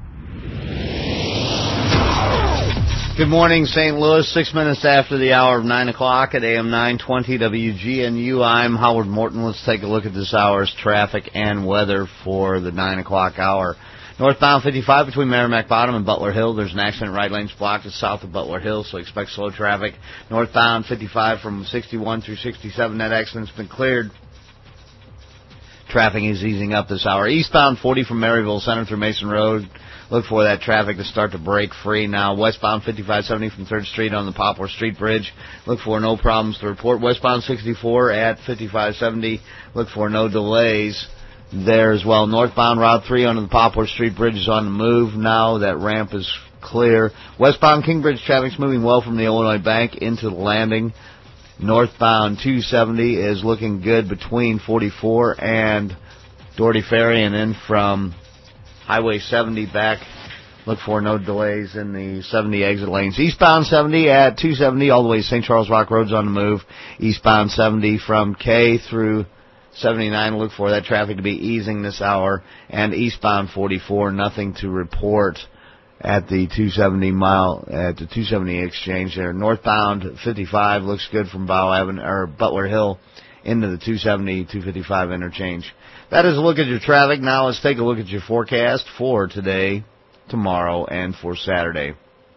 Good morning, Saint Louis. Six minutes after the hour of nine o'clock at A M nine twenty W G N U. I'm Howard Morton. Let's take a look at this hour's traffic and weather for the nine o'clock hour. Northbound fifty-five between Merrimack Bottom and Butler Hill. There's an accident. Right lane's blocked to south of Butler Hill, so expect slow traffic. Northbound fifty-five from sixty-one through sixty-seven. That accident's been cleared. Traffic is easing up this hour. Eastbound forty from Maryville Center through Mason Road. Look for that traffic to start to break free now. Westbound fifty-five seventy from third Street on the Poplar Street Bridge. Look for no problems to report. Westbound sixty-four at fifty-five seventy. Look for no delays there as well. Northbound Route three under the Poplar Street Bridge is on the move now. That ramp is clear. Westbound Kingbridge traffic's moving well from the Illinois Bank into the landing. Northbound two seventy is looking good between forty-four and Doherty Ferry, and then from Highway seventy back, look for no delays in the seventy exit lanes. Eastbound seventy at two seventy all the way to Saint Charles Rock Road's on the move. Eastbound seventy from K through seventy-nine, look for that traffic to be easing this hour. And eastbound forty-four, nothing to report at the two seventy mile, at the two seventy exchange there. Northbound fifty-five looks good from Bow Avenue, or Butler Hill into the two seventy, two fifty-five interchange. That is a look at your traffic. Now let's take a look at your forecast for today, tomorrow, and for Saturday.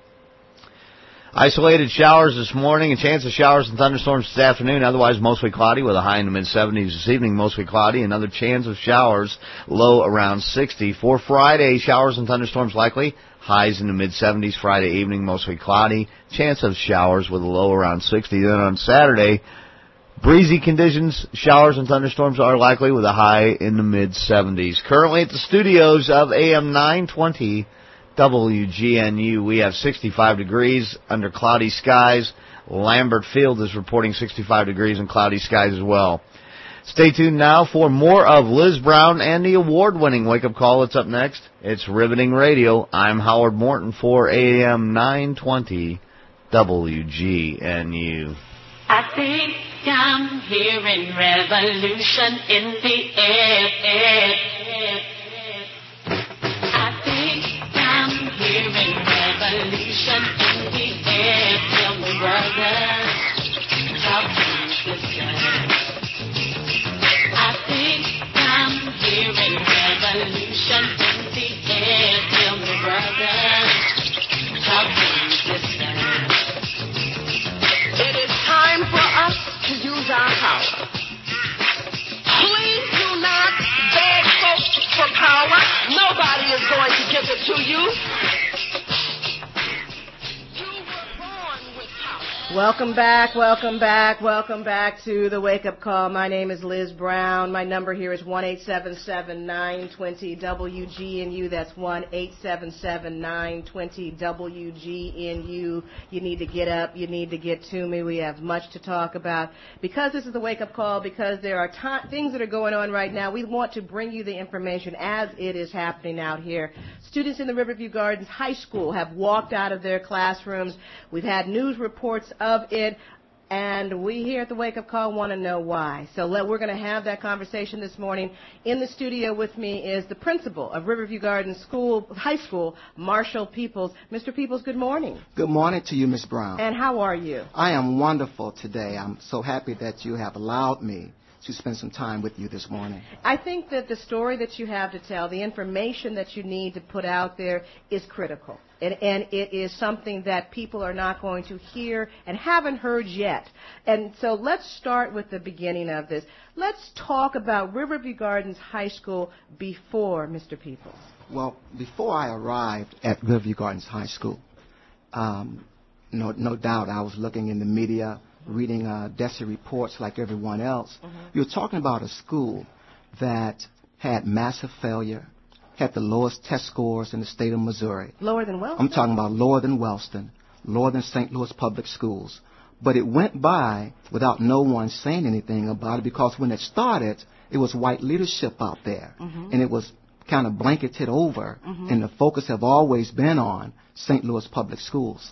Isolated showers this morning, a chance of showers and thunderstorms this afternoon, otherwise mostly cloudy with a high in the mid-seventies this evening, mostly cloudy. Another chance of showers, low around sixty. For Friday, showers and thunderstorms likely, highs in the mid-seventies. Friday evening, mostly cloudy, chance of showers with a low around sixty. Then on Saturday, breezy conditions, showers and thunderstorms are likely with a high in the mid-seventies. Currently at the studios of A M nine twenty W G N U, we have sixty-five degrees under cloudy skies. Lambert Field is reporting sixty-five degrees and cloudy skies as well. Stay tuned now for more of Liz Brown and the award-winning Wake Up Call. It's up next. It's Riveting Radio. I'm Howard Morton for A M nine twenty W G N U. I think I'm hearing revolution in the air. I think hearing revolution in the air. Tell me, brothers, how can you listen? It is time for us to use our power. Please do not beg folks for power. Nobody is going to give it to you. Welcome back, welcome back, welcome back to the Wake Up Call. My name is Liz Brown. My number here is one eight seven seven, nine two zero, W G N U. That's one eight seven seven, nine two zero, W G N U. You need to get up. You need to get to me. We have much to talk about. Because this is the Wake Up Call, because there are t- things that are going on right now, we want to bring you the information as it is happening out here. Students in the Riverview Gardens High School have walked out of their classrooms. We've had news reports of it, and we here at the Wake Up Call want to know why. So let, we're going to have that conversation this morning. In the studio with me is the principal of Riverview Gardens School, High School, Marshall Peoples. Mister Peoples, good morning. Good morning to you, Miz Brown. And how are you? I am wonderful today. I'm so happy that you have allowed me to spend some time with you this morning. I think that the story that you have to tell, the information that you need to put out there is critical. And, and it is something that people are not going to hear and haven't heard yet. And so let's start with the beginning of this. Let's talk about Riverview Gardens High School before Mister Peoples. Well, before I arrived at Riverview Gardens High School, um, no, no doubt I was looking in the media, reading uh, D E S I reports like everyone else. Mm-hmm. You're talking about a school that had massive failure, had the lowest test scores in the state of Missouri. Lower than Wellston? I'm talking about lower than Wellston, lower than Saint Louis Public Schools. But it went by without no one saying anything about it, because when it started, it was white leadership out there. Mm-hmm. And it was kind of blanketed over, mm-hmm. and the focus have always been on Saint Louis Public Schools.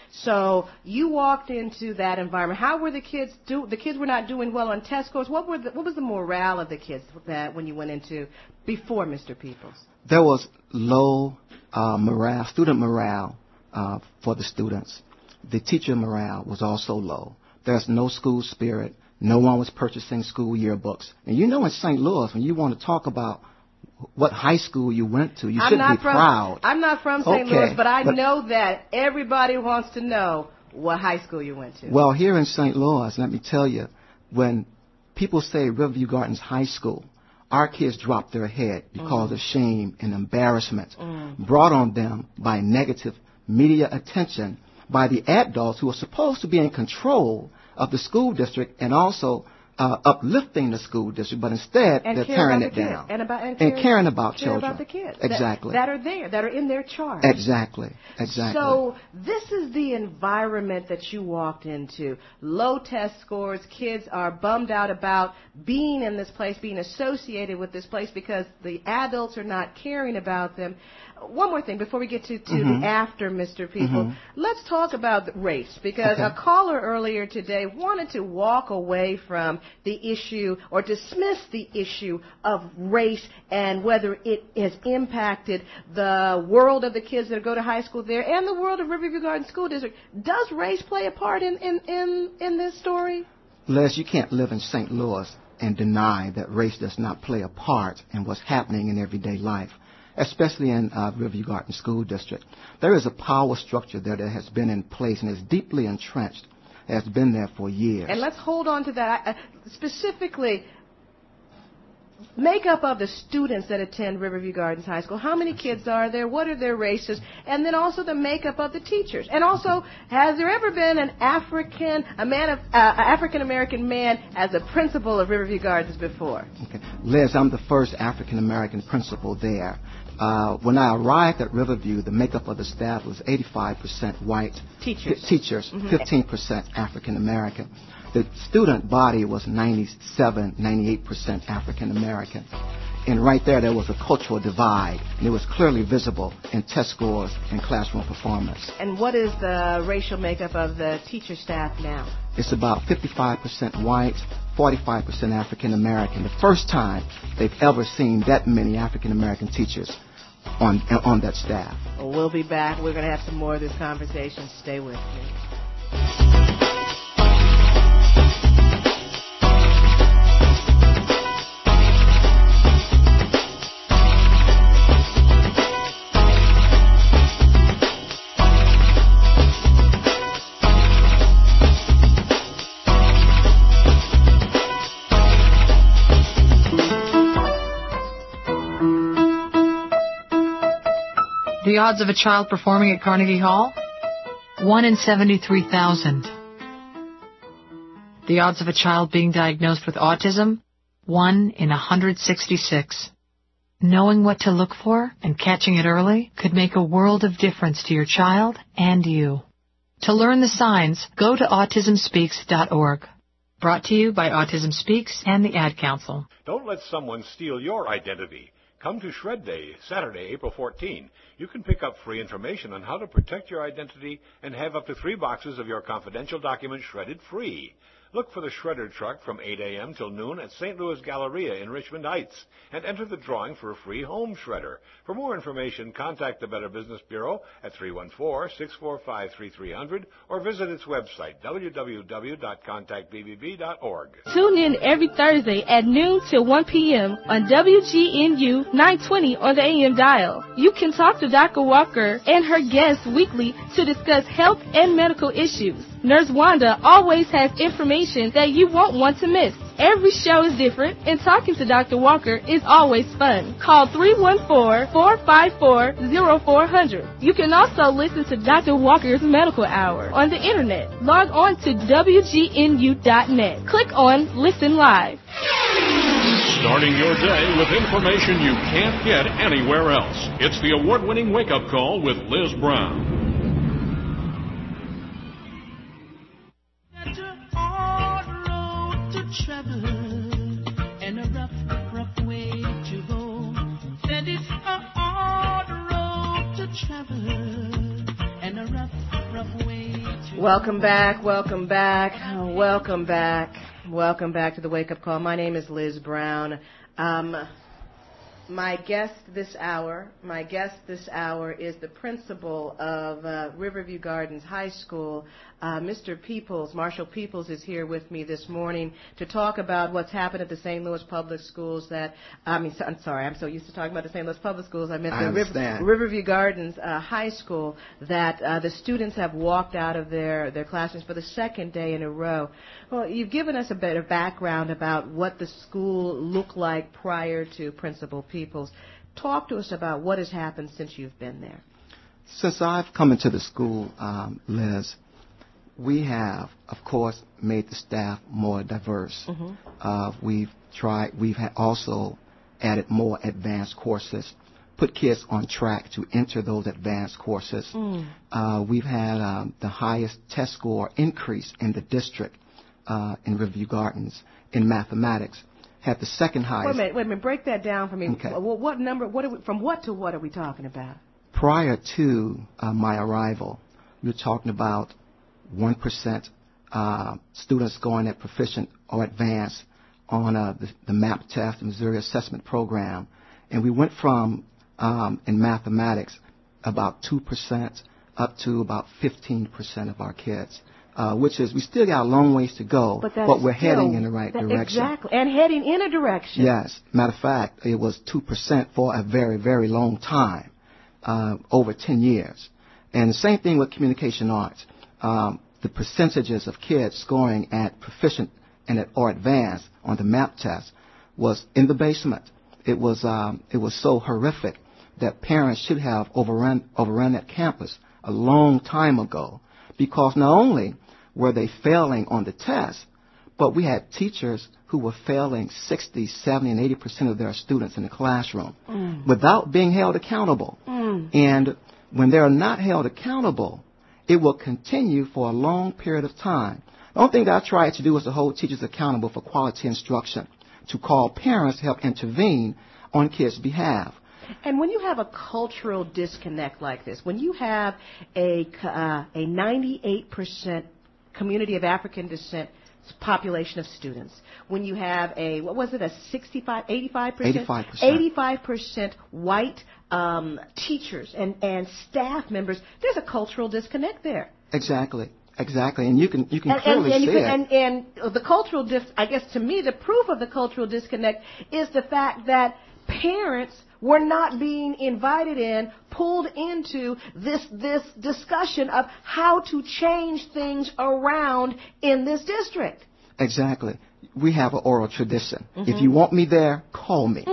So you walked into that environment. How were the kids do? The kids were not doing well on test scores. What were the, what was the morale of the kids that when you went into before Mister Peoples? There was low uh, morale, student morale uh, for the students. The teacher morale was also low. There's no school spirit. No one was purchasing school yearbooks. And you know, in Saint Louis, when you want to talk about what high school you went to, you I'm should not be from, proud. I'm not from Saint Okay, Louis, but I but, know that everybody wants to know what high school you went to. Well, here in Saint Louis, let me tell you, when people say Riverview Gardens High School, our kids drop their head because mm. of shame and embarrassment mm. brought on them by negative media attention by the adults who are supposed to be in control of the school district and also Uh, uplifting the school district, but instead and they're tearing it the down. And, about, and, and caring, caring about care children. About the kids. Exactly. That, that are there, that are in their charge. Exactly. Exactly. So this is the environment that you walked into. Low test scores. Kids are bummed out about being in this place, being associated with this place because the adults are not caring about them. One more thing before we get to, to mm-hmm. the after, Mister People. Mm-hmm. Let's talk about race, because okay. a caller earlier today wanted to walk away from the issue or dismiss the issue of race and whether it has impacted the world of the kids that go to high school there and the world of Riverview Gardens School District. Does race play a part in, in, in, in this story? Les, you can't live in Saint Louis and deny that race does not play a part in what's happening in everyday life, especially in uh, Riverview Gardens School District. There is a power structure there that has been in place and is deeply entrenched, has been there for years. And let's hold on to that. Uh, specifically, makeup of the students that attend Riverview Gardens High School. How many kids are there? What are their races? And then also the makeup of the teachers. And also, has there ever been an African, a man of, uh, African-American man as a principal of Riverview Gardens before? Okay. Liz, I'm the first African-American principal there. Uh, when I arrived at Riverview, the makeup of the staff was eighty-five percent white teachers, t- teachers mm-hmm. fifteen percent African-American. The student body was ninety-seven, ninety-eight percent African-American. And right there, there was a cultural divide, and it was clearly visible in test scores and classroom performance. And what is the racial makeup of the teacher staff now? It's about fifty-five percent white, forty-five percent African-American. The first time they've ever seen that many African-American teachers on on that staff. Well, we'll be back. We're going to have some more of this conversation. Stay with me. The odds of a child performing at Carnegie Hall? one in seventy-three thousand. The odds of a child being diagnosed with autism? one in one hundred sixty-six. Knowing what to look for and catching it early could make a world of difference to your child and you. To learn the signs, go to autism speaks dot org. Brought to you by Autism Speaks and the Ad Council. Don't let someone steal your identity. Come to Shred Day, Saturday, April fourteenth. You can pick up free information on how to protect your identity and have up to three boxes of your confidential documents shredded free. Look for the shredder truck from eight a.m. till noon at Saint Louis Galleria in Richmond Heights and enter the drawing for a free home shredder. For more information, contact the Better Business Bureau at three one four, six four five, three three zero zero or visit its website, w w w dot contact b b b dot org. Tune in every Thursday at noon till one p.m. on W G N U nine twenty on the A M dial. You can talk to Doctor Walker and her guests weekly to discuss health and medical issues. Nurse Wanda always has information that you won't want to miss. Every show is different, and talking to Doctor Walker is always fun. Call three one four, four five four, zero four zero zero. You can also listen to Doctor Walker's Medical Hour on the Internet. Log on to W G N U dot net. Click on Listen Live. Starting your day with information you can't get anywhere else. It's the award-winning Wake-Up Call with Liz Brown. Travel and a rough, rough way to go. Said it's a hard road to travel and a rough, rough way to go. Welcome back, welcome back, welcome back, welcome back to the Wake Up Call. My name is Liz Brown. Um, my guest this hour, my guest this hour is the principal of uh, Riverview Gardens High School. Uh, Mister Peoples, Marshall Peoples, is here with me this morning to talk about what's happened at the Saint Louis Public Schools. That I mean, so, I'm sorry, I'm so used to talking about the Saint Louis Public Schools. I meant I the River, Riverview Gardens uh, High School. That uh, the students have walked out of their their classrooms for the second day in a row. Well, you've given us a bit of background about what the school looked like prior to Principal Peoples. Talk to us about what has happened since you've been there. Since I've come into the school, um, Liz, we have, of course, made the staff more diverse. Mm-hmm. Uh, we've tried. We've ha- also added more advanced courses, put kids on track to enter those advanced courses. Mm. Uh, we've had um, the highest test score increase in the district uh, in Riverview Gardens in mathematics. Had the second highest. Wait a minute. Wait a minute. Break that down for me. Okay. What, what number? What are we, from what to what are we talking about? Prior to uh, my arrival, we were talking about one percent uh, students going at proficient or advanced on uh, the, the MAP test, the Missouri Assessment Program. And we went from, um, in mathematics, about two percent up to about fifteen percent of our kids, uh, which is, we still got a long ways to go, but, but we're still, heading in the right that, direction. Exactly, and heading in a direction. Yes. Matter of fact, it was two percent for a very, very long time, uh, over ten years. And the same thing with communication arts. Um, the percentages of kids scoring at proficient and at, or advanced on the MAP test was in the basement. It was um, it was so horrific that parents should have overrun overrun that campus a long time ago, because not only were they failing on the test, but we had teachers who were failing sixty, seventy, and eighty percent of their students in the classroom mm. without being held accountable. Mm. And when they're not held accountable, it will continue for a long period of time. The only thing that I try to do is to hold teachers accountable for quality instruction, to call parents to help intervene on kids' behalf. And when you have a cultural disconnect like this, when you have a uh, a ninety-eight percent community of African descent population of students, when you have a, what was it, a sixty-five, eighty-five percent? eighty-five percent. eighty-five percent white um, teachers and, and staff members, there's a cultural disconnect there. Exactly. Exactly, and you can you can and, clearly and, and see can, it. And, and the cultural, dis, I guess to me, the proof of the cultural disconnect is the fact that parents were not being invited in, pulled into this this discussion of how to change things around in this district. Exactly. We have an oral tradition. Mm-hmm. If you want me there, call me. Mm-hmm.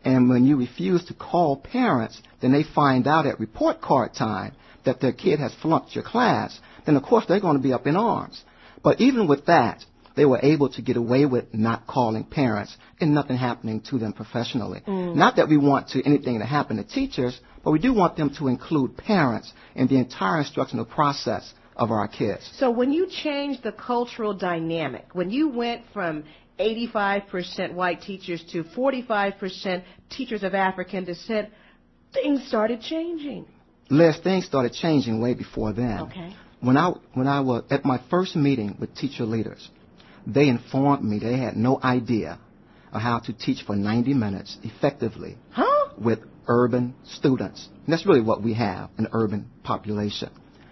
And when you refuse to call parents, then they find out at report card time that their kid has flunked your class, then of course they're going to be up in arms. But even with that, they were able to get away with not calling parents and nothing happening to them professionally. Mm. Not that we want to anything to happen to teachers, but we do want them to include parents in the entire instructional process of our kids. So when you change the cultural dynamic, when you went from eighty-five percent white teachers to forty-five percent teachers of African descent, things started changing. Les, things started changing way before then. Okay. When I, when I was at my first meeting with teacher leaders, they informed me they had no idea of how to teach for ninety minutes effectively huh? with urban students. And that's really what we have, an urban population.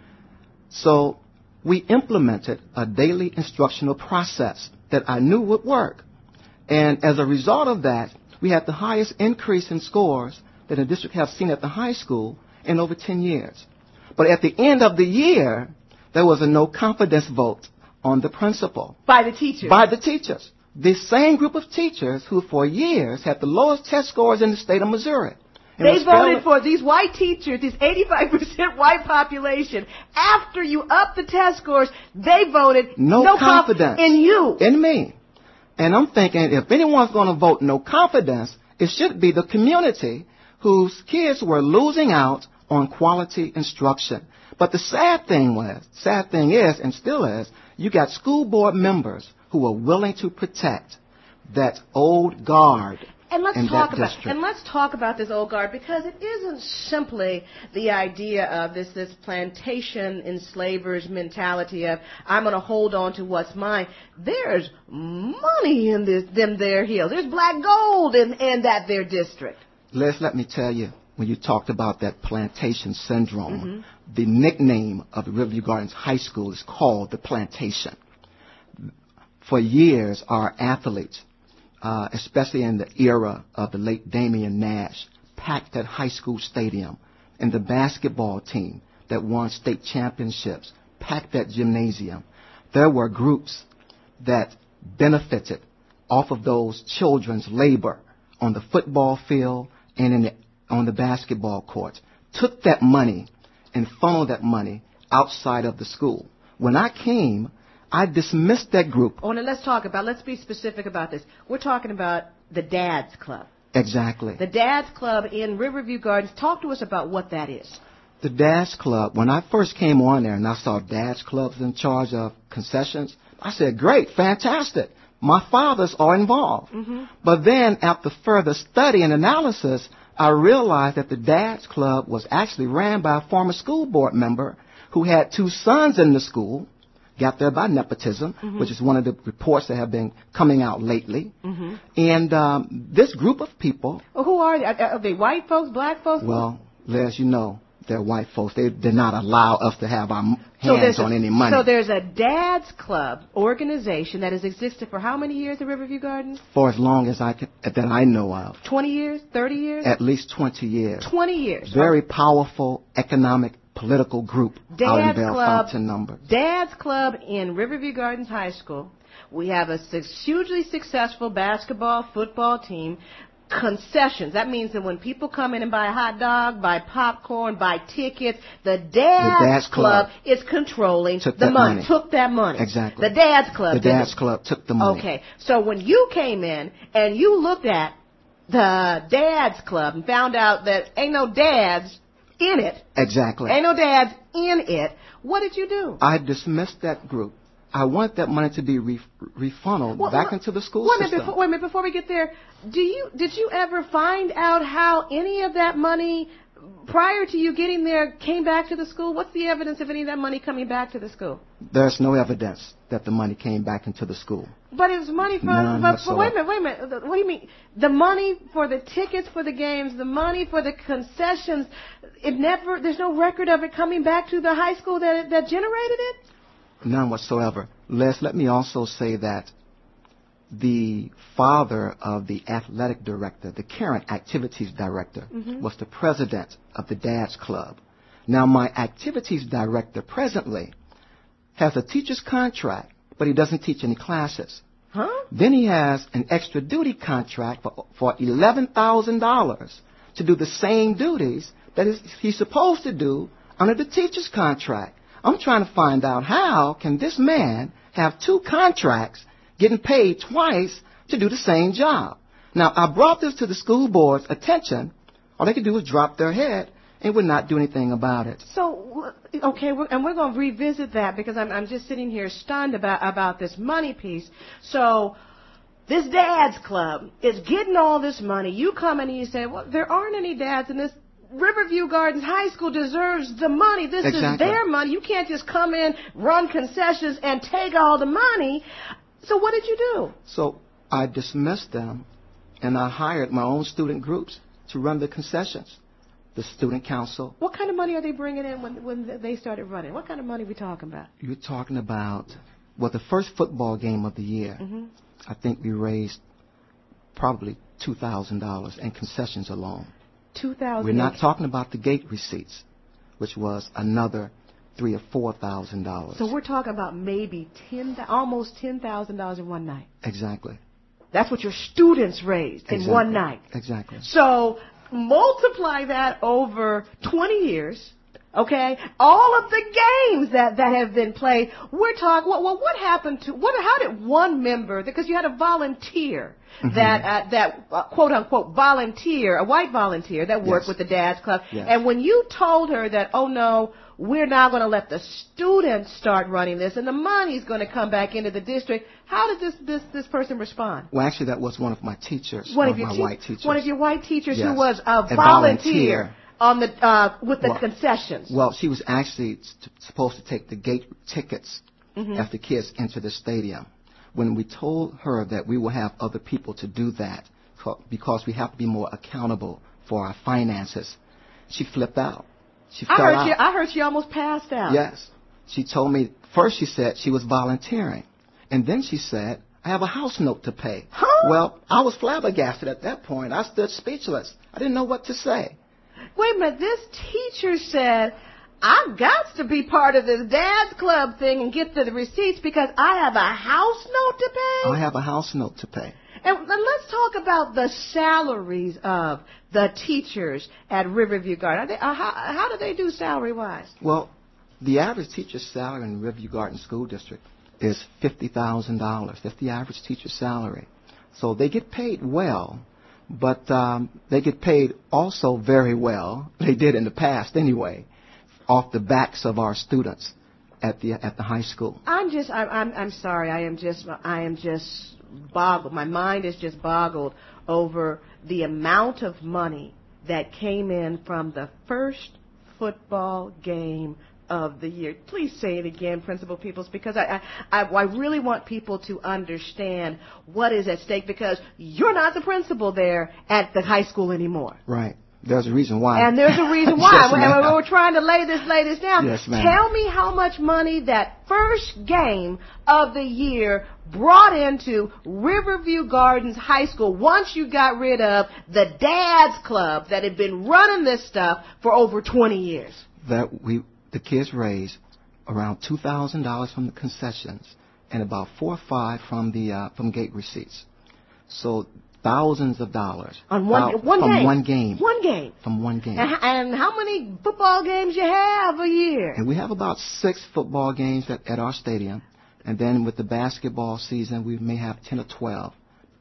So we implemented a daily instructional process that I knew would work. And as a result of that, we had the highest increase in scores that the district has seen at the high school in over ten years. But at the end of the year, there was a no confidence vote on the principal. By the teachers? By the teachers. The same group of teachers who for years had the lowest test scores in the state of Missouri. And they voted for these white teachers, this eighty-five percent white population. After you up the test scores, they voted no, no confidence conf- in you. In me. And I'm thinking if anyone's going to vote no confidence, it should be the community whose kids were losing out on quality instruction. But the sad thing was, sad thing is, and still is, you got school board members who are willing to protect that old guard. And let's in talk that about district. and let's talk about this old guard, because it isn't simply the idea of this this plantation enslavers mentality of I'm going to hold on to what's mine. There's money in this them there hills. There's black gold in in that their district. Les, let me tell you, when you talked about that plantation syndrome, Mm-hmm. the nickname of Riverview Gardens High School is called the Plantation. For years, our athletes, uh, especially in the era of the late Damian Nash, packed that high school stadium, and the basketball team that won state championships packed that gymnasium. There were groups that benefited off of those children's labor on the football field and in the, on the basketball courts, took that money and funneled that money outside of the school. When I came, I dismissed that group. Oh, now let's talk about, let's be specific about this. We're talking about the Dad's Club. Exactly. The Dad's Club in Riverview Gardens. Talk to us about what that is. The Dad's Club, when I first came on there and I saw Dad's Clubs in charge of concessions, I said, great, fantastic. My fathers are involved. Mm-hmm. But then after further study and analysis, I realized that the Dad's Club was actually ran by a former school board member who had two sons in the school, got there by nepotism, Mm-hmm. which is one of the reports that have been coming out lately. Mm-hmm. And um, this group of people... Well, who are they? Are they white folks, black folks? Well, as you know, they're white folks. They did not allow us to have our so hands on a, any money. So there's a Dad's Club organization that has existed for how many years at Riverview Gardens? For as long as I can, that I know of. twenty years? thirty years? At least twenty years. twenty years. Very powerful economic, political group Dad's out in Belle Club, Fountain number. Dad's Club in Riverview Gardens High School. We have a su- hugely successful basketball, football team. Concessions. That means that when people come in and buy a hot dog, buy popcorn, buy tickets, the Dad's, the Dad's Club, Club is controlling took the that money. money. Took that money. Exactly. The Dad's Club. The did Dad's it. Club took the money. Okay. So when you came in and you looked at the Dad's Club and found out that ain't no dads in it. Exactly. Ain't no dads in it. What did you do? I dismissed that group. I want that money to be re- refunneled Well, back well, into the school wait a minute, system. before, wait a minute, before we get there, do you did you ever find out how any of that money, prior to you getting there, came back to the school? What's the evidence of any of that money coming back to the school? There's no evidence that the money came back into the school. But it was money from. None But, but wait a whatsoever. minute, wait a minute. What do you mean? The money for the tickets for the games, the money for the concessions. It never. There's no record of it coming back to the high school that that generated it. None whatsoever. Les, let me also say that the father of the athletic director, the current activities director, Mhm. was the president of the Dad's Club. Now, my activities director presently has a teacher's contract, but he doesn't teach any classes. Huh? Then he has an extra duty contract for, for eleven thousand dollars to do the same duties that is, he's supposed to do under the teacher's contract. I'm trying to find out how can this man have two contracts getting paid twice to do the same job. Now, I brought this to the school board's attention. All they could do was drop their head and would not do anything about it. So, okay, we're, and we're going to revisit that because I'm, I'm just sitting here stunned about, about this money piece. So, this dad's club is getting all this money. You come in and you say, well, there aren't any dads in this. Riverview Gardens High School deserves the money. This Exactly. is their money. You can't just come in, run concessions, and take all the money. So what did you do? So I dismissed them, and I hired my own student groups to run the concessions. The student council. What kind of money are they bringing in when, when they started running? What kind of money are we talking about? You're talking about, well, the first football game of the year, Mm-hmm. I think we raised probably two thousand dollars in concessions alone. two thousand We're not talking about the gate receipts, which was another three or four thousand dollars. So we're talking about maybe ten, almost ten thousand dollars in one night. Exactly. That's what your students raised in Exactly. one night. Exactly. So multiply that over twenty years. Okay, all of the games that, that have been played. We're talking. Well, well, what happened to what? How did one member? Because you had a volunteer Mm-hmm. that uh, that uh, quote unquote volunteer, a white volunteer that worked Yes. with the Dad's Club. Yes. And when you told her that, oh no, we're now going to let the students start running this, and the money's going to come back into the district. How did this this this person respond? Well, actually, that was one of my teachers, One one of of your my te- white teachers. One of your white teachers Yes. who was a, A volunteer, volunteer. on the uh, with the Well- concessions. Well, she was actually t- supposed to take the gate tickets Mhm. as the kids enter the stadium. When we told her that we will have other people to do that co- because we have to be more accountable for our finances, she flipped out. She I fell heard out. she I heard she almost passed out. Yes. She told me, first she said she was volunteering. And then she said, I have a house note to pay. Huh? Well, I was flabbergasted at that point. I stood speechless. I didn't know what to say. Wait a minute, this teacher said, I've got to be part of this Dad's Club thing and get to the receipts because I have a house note to pay? I have a house note to pay. And and let's talk about the salaries of the teachers at Riverview Garden. Are they, uh, how, how do they do salary-wise? Well, the average teacher's salary in Riverview Garden School District is fifty thousand dollars. That's the average teacher's salary. So they get paid well, but um, they get paid also very well. They did in the past anyway, off the backs of our students at the at the high school. I'm just, I'm, I'm, I'm sorry. I am just, I am just boggled. My mind is just boggled over the amount of money that came in from the first football game of the year. Please say it again, Principal Peoples, because I, I, I really want people to understand what is at stake, because you're not the principal there at the high school anymore. Right. There's a reason why. And there's a reason why. Yes, ma'am. and we're trying to lay this, lay this down. Yes, ma'am. Tell me how much money that first game of the year brought into Riverview Gardens High School once you got rid of the Dad's Club that had been running this stuff for over twenty years. That we the kids raised around two thousand dollars from the concessions and about four or five from the uh, from gate receipts. So thousands of dollars On one, Thou- one from game. one game. One game. From one game. And, h- and how many football games you have a year? And we have about six football games at, at our stadium. And then with the basketball season, we may have ten or twelve.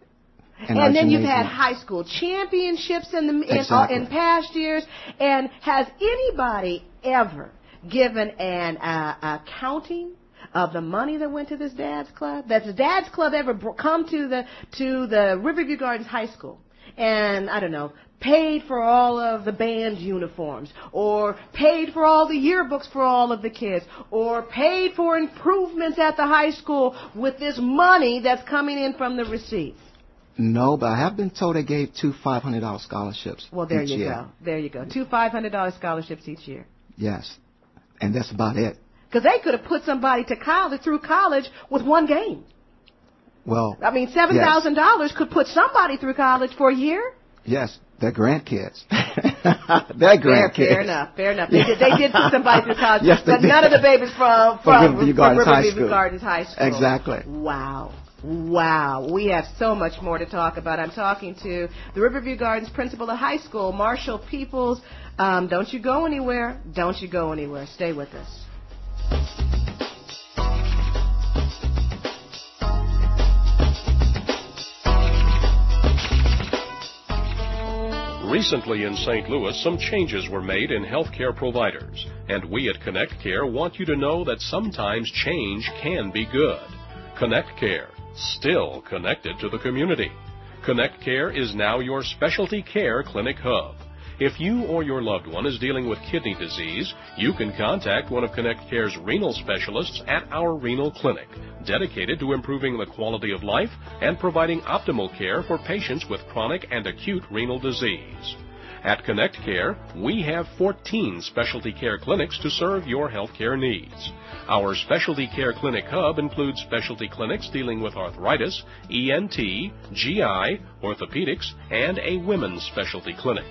in our And then you've had gymnasium. high school championships in the in, uh, Exactly. in past years. And has anybody ever given an uh, accounting of the money that went to this Dad's Club? That's the Dad's Club ever br- come to the to the Riverview Gardens High School and, I don't know, paid for all of the band uniforms, or paid for all the yearbooks for all of the kids, or paid for improvements at the high school with this money that's coming in from the receipts? No, but I have been told they gave two five hundred dollars scholarships Well, there each you year. go. There you go. Two five hundred dollars scholarships each year. Yes. And that's about it. Because they could have put somebody to college through college with one game. Well, I mean, seven thousand dollars could put somebody through college for a year. yes, they're grandkids. they're grandkids. Fair, fair enough. Fair enough. They did, they did put somebody through college, Yes, they but did. none of the babies from From from, Riverview from Gardens High Riverview School. Gardens High School. Exactly. Wow. Wow, we have so much more to talk about. I'm talking to the Riverview Gardens principal of high school, Marshall Peoples. Um, don't you go anywhere. Don't you go anywhere. Stay with us. Recently in Saint Louis, some changes were made in healthcare providers, and we at Connect Care want you to know that sometimes change can be good. Connect Care, still connected to the community. Connect Care is now your specialty care clinic hub. If you or your loved one is dealing with kidney disease, you can contact one of Connect Care's renal specialists at our renal clinic, dedicated to improving the quality of life and providing optimal care for patients with chronic and acute renal disease. At Connect Care, we have fourteen specialty care clinics to serve your healthcare needs. Our specialty care clinic hub includes specialty clinics dealing with arthritis, E N T, G I, orthopedics, and a women's specialty clinic.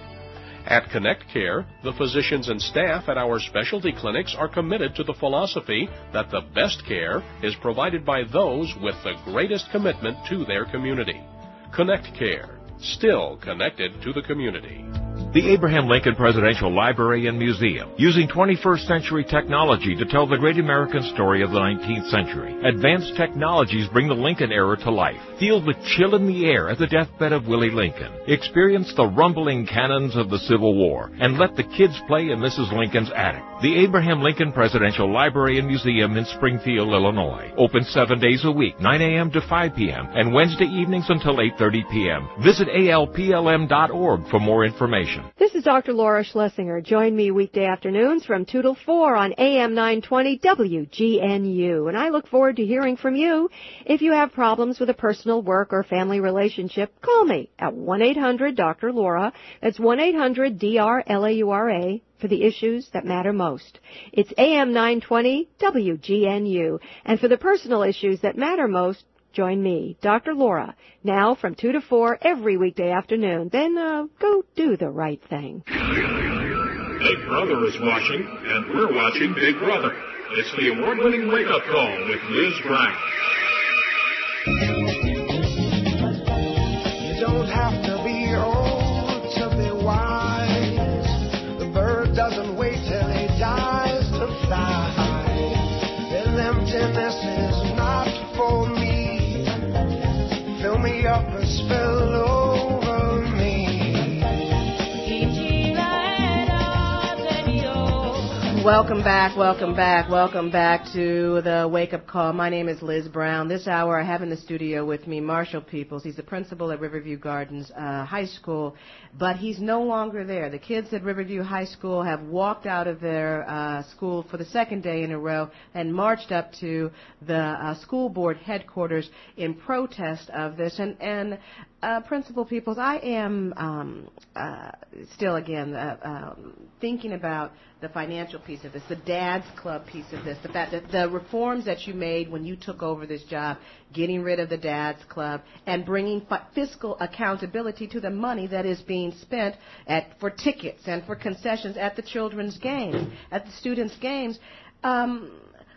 At Connect Care, the physicians and staff at our specialty clinics are committed to the philosophy that the best care is provided by those with the greatest commitment to their community. Connect Care, still connected to the community. The Abraham Lincoln Presidential Library and Museum, using twenty-first century technology to tell the great American story of the nineteenth century. Advanced technologies bring the Lincoln era to life. Feel the chill in the air at the deathbed of Willie Lincoln. Experience the rumbling cannons of the Civil War, and let the kids play in Missus Lincoln's attic. The Abraham Lincoln Presidential Library and Museum in Springfield, Illinois. Open seven days a week, nine a.m. to five p.m., and Wednesday evenings until eight thirty p.m. Visit A L P L M dot org for more information. This is Doctor Laura Schlesinger. Join me weekday afternoons from two till four on A M nine twenty W G N U. And I look forward to hearing from you. If you have problems with a personal, work, or family relationship, call me at one eight hundred Doctor Laura. That's one eight hundred D R L A U R A for the issues that matter most. It's A M nine twenty W G N U. And for the personal issues that matter most, join me, Doctor Laura, now from two to four every weekday afternoon. Then uh, go do the right thing. Big Brother is watching, and we're watching Big Brother. It's the award-winning wake-up call with Liz Brown. You don't have to be old to be wise. The bird doesn't wait till he dies to fly. Then emptiness is not for me. Fill me up and spill over me. Welcome back, welcome back, welcome back to the Wake Up Call. My name is Liz Brown. This hour I have in the studio with me Marshall Peoples. He's the principal at Riverview Gardens uh, High School, but he's no longer there. The kids at Riverview High School have walked out of their uh, school for the second day in a row and marched up to the uh, school board headquarters in protest of this. And, and uh, Principal Peoples, I am um, uh, still, again, uh, um, thinking about the financial piece of this, the Dad's Club piece of this, the fact that the reforms that you made when you took over this job, getting rid of the Dad's Club and bringing fiscal accountability to the money that is being spent at for tickets and for concessions at the children's games, at the students' games. Um,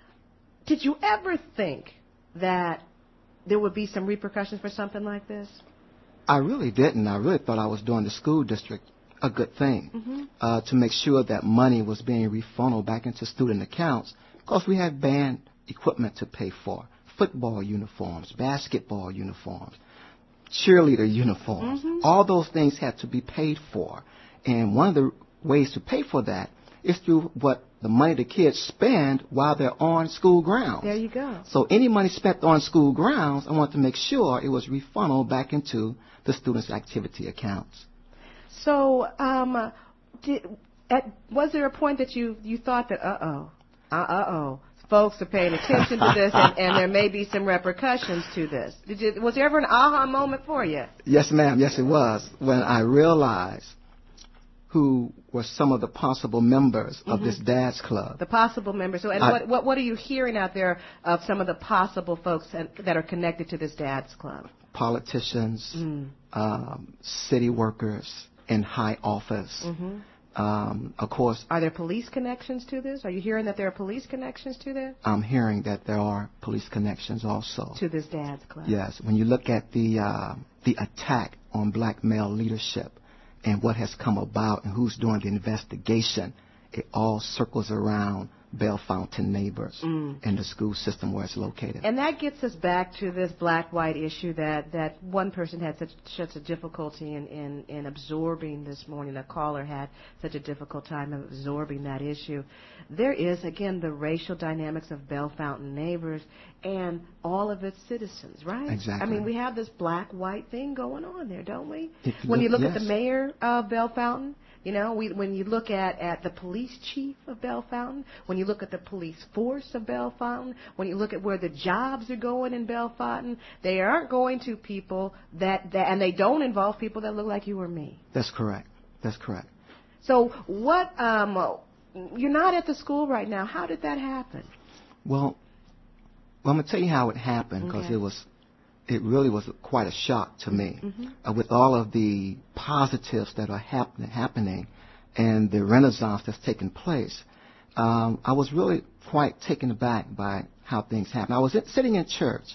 did you ever think that there would be some repercussions for something like this? I really didn't. I really thought I was doing the school district a good thing Mm-hmm. uh, to make sure that money was being refunneled back into student accounts because we had band equipment to pay for, football uniforms, basketball uniforms, cheerleader uniforms. Mm-hmm. All those things had to be paid for. And one of the ways to pay for that is through what the money the kids spend while they're on school grounds. There you go. So any money spent on school grounds, I want to make sure it was refunneled back into the students' activity accounts. So, um, did, at, was there a point that you, you thought that, uh-oh, uh-oh, folks are paying attention to this and, and there may be some repercussions to this? Did you, was there ever an aha moment for you? Yes, ma'am. Yes, it was. When I realized who were some of the possible members of Mm-hmm. this Dad's Club. The possible members. So, and I, what, what, what are you hearing out there of some of the possible folks and, that are connected to this Dad's Club? Politicians, Mm. um, city workers in high office, Mm-hmm. Um, of course, Are there police connections to this? Are you hearing that there are police connections to this? I'm hearing that there are police connections also. To this dad's club? Yes. When you look at the uh, the attack on black male leadership and what has come about and who's doing the investigation, it all circles around Bell Fountain neighbors Mm. and the school system where it's located. And that gets us back to this black-white issue that, that one person had such, such a difficulty in, in, in absorbing this morning. A caller had such a difficult time absorbing that issue. There is, again, the racial dynamics of Bell Fountain neighbors and all of its citizens, right? Exactly. I mean, we have this black-white thing going on there, don't we? If you When you look- look at yes. the mayor of Bell Fountain, you know, we, when you look at, at the police chief of Bell Fountain, when you look at the police force of Bell Fountain, when you look at where the jobs are going in Bell Fountain, they aren't going to people that, that and they don't involve people that look like you or me. That's correct. That's correct. So what, um, you're not at the school right now. How did that happen? Well, well I'm going to tell you how it happened because Okay. it was, it really was quite a shock to me. Mhm. Uh, with all of the positives that are happen- happening and the renaissance that's taken place, um, I was really quite taken aback by how things happened. I was at, sitting in church,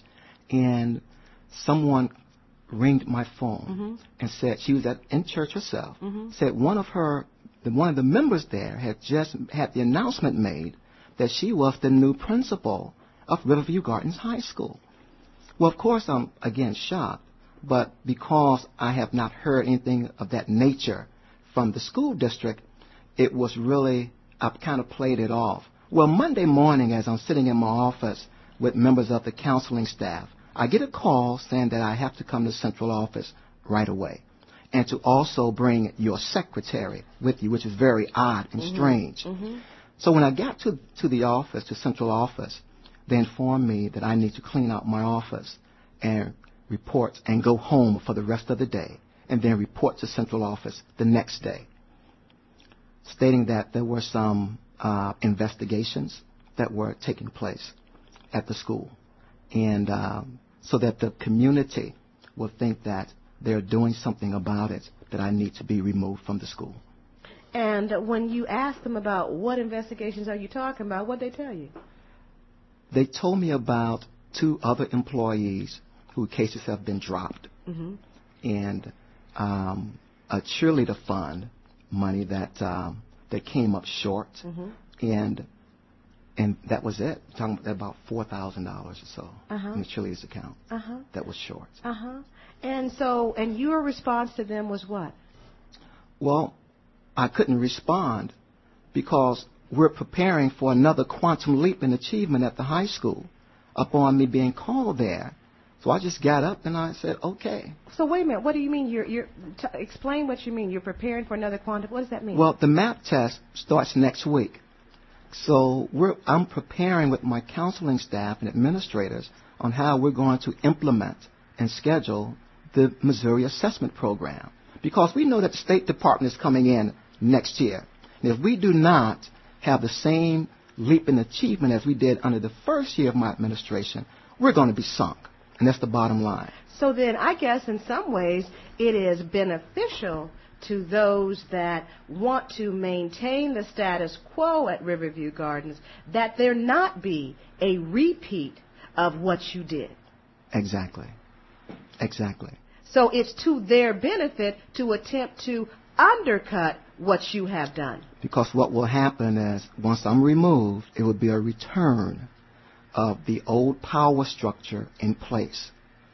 and someone ringed my phone Mhm. and said she was at, in church herself. Mhm. Said one of her, the, one of the members there had just had the announcement made that she was the new principal of Riverview Gardens High School. Well, of course, I'm again shocked, but because I have not heard anything of that nature from the school district, it was really, I've kind of played it off. Well, Monday morning, as I'm sitting in my office with members of the counseling staff, I get a call saying that I have to come to central office right away and to also bring your secretary with you, which is very odd and Mhm. strange. Mhm. So when I got to, to the office, to central office, they informed me that I need to clean out my office and report and go home for the rest of the day and then report to central office the next day, stating that there were some uh, investigations that were taking place at the school, and um, so that the community will think that they're doing something about it, that I need to be removed from the school. And when you ask them about what investigations are you talking about, what they tell you? They told me about two other employees whose cases have been dropped, Mm-hmm. and um, a cheerleader fund money that um, that came up short, Mm-hmm. and and that was it. Talking about four thousand dollars or so Uh-huh. in the cheerleader's account. Uh-huh. That was short. Uh-huh. And so, and your response to them was what? Well, I couldn't respond because we're preparing for another quantum leap in achievement at the high school upon me being called there. So I just got up and I said, okay. So wait a minute. What do you mean? You're, you're t- explain what you mean. You're preparing for another quantum. What does that mean? Well, the MAP test starts next week. So we're, I'm preparing with my counseling staff and administrators on how we're going to implement and schedule the Missouri Assessment Program. Because we know that the State Department is coming in next year. And if we do not have the same leap in achievement as we did under the first year of my administration, we're going to be sunk. And that's the bottom line. So then I guess in some ways it is beneficial to those that want to maintain the status quo at Riverview Gardens that there not be a repeat of what you did. Exactly. Exactly. So it's to their benefit to attempt to undercut what you have done. Because what will happen is once I'm removed, it will be a return of the old power structure in place.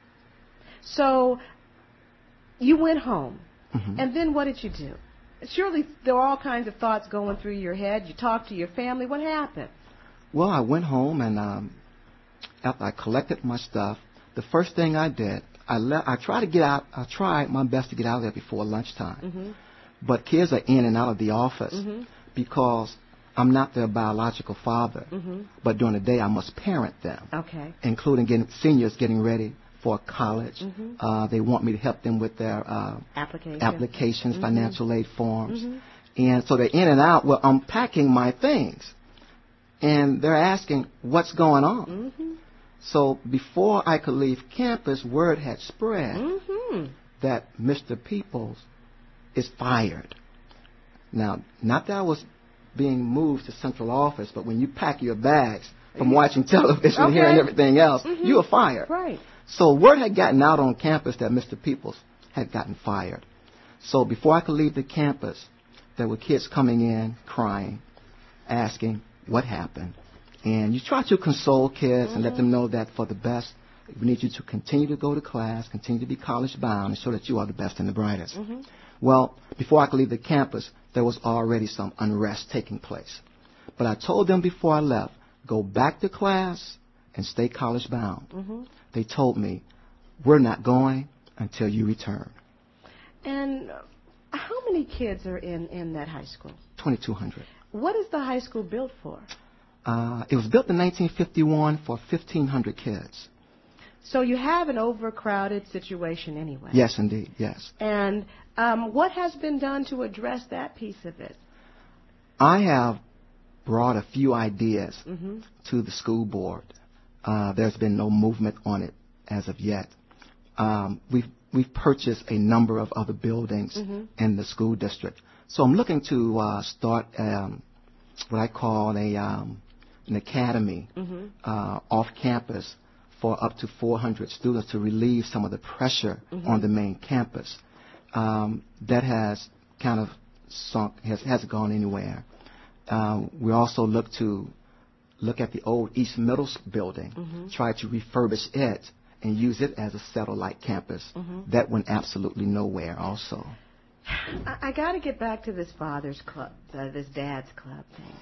So you went home, Mhm. and then what did you do? Surely there were all kinds of thoughts going through your head. You talked to your family. What happened? Well, I went home, and um, after I collected my stuff, the first thing I did, I le- I tried to get out. I tried my best to get out of there before lunchtime. Mm-hmm. But kids are in and out of the office Mm-hmm. because I'm not their biological father. Mm-hmm. But during the day, I must parent them, Okay. including getting seniors getting ready for college. Mhm. Uh, they want me to help them with their uh, Application. applications, Mhm. financial aid forms. Mhm. And so they're in and out. Well, I'm packing my things. And they're asking, what's going on? Mm-hmm. So before I could leave campus, word had spread Mm-hmm. that Mister Peoples is fired. Now, not that I was being moved to central office, but when you pack your bags from watching television and Okay. hearing everything else, Mhm. you were fired. Right. So word had gotten out on campus that Mister Peoples had gotten fired. So before I could leave the campus, there were kids coming in crying, asking what happened. And you try to console kids and let them know that for the best, we need you to continue to go to class, continue to be college bound, and show that you are the best and the brightest. Mm-hmm. Well, before I could leave the campus, there was already some unrest taking place. But I told them before I left, go back to class and stay college bound. Mm-hmm. They told me, we're not going until you return. And uh, how many kids are in, in that high school? twenty-two hundred. What is the high school built for? Uh, it was built in nineteen fifty-one for fifteen hundred kids. So you have an overcrowded situation anyway. Yes, indeed, yes. And um, what has been done to address that piece of it? I have brought a few ideas Mm-hmm. to the school board. Uh, there's been no movement on it as of yet. Um, we've, we've purchased a number of other buildings Mhm. in the school district. So I'm looking to uh, start um, what I call a um, an academy Mhm. uh, off campus for up to four hundred students to relieve some of the pressure Mhm. on the main campus. Um, that has kind of sunk, has, hasn't gone anywhere. Um, we also look to look at the old East Middle S- building, Mhm. try to refurbish it and use it as a satellite campus. Mhm. That went absolutely nowhere also. I, I got to get back to this father's club, uh, this dad's club thing.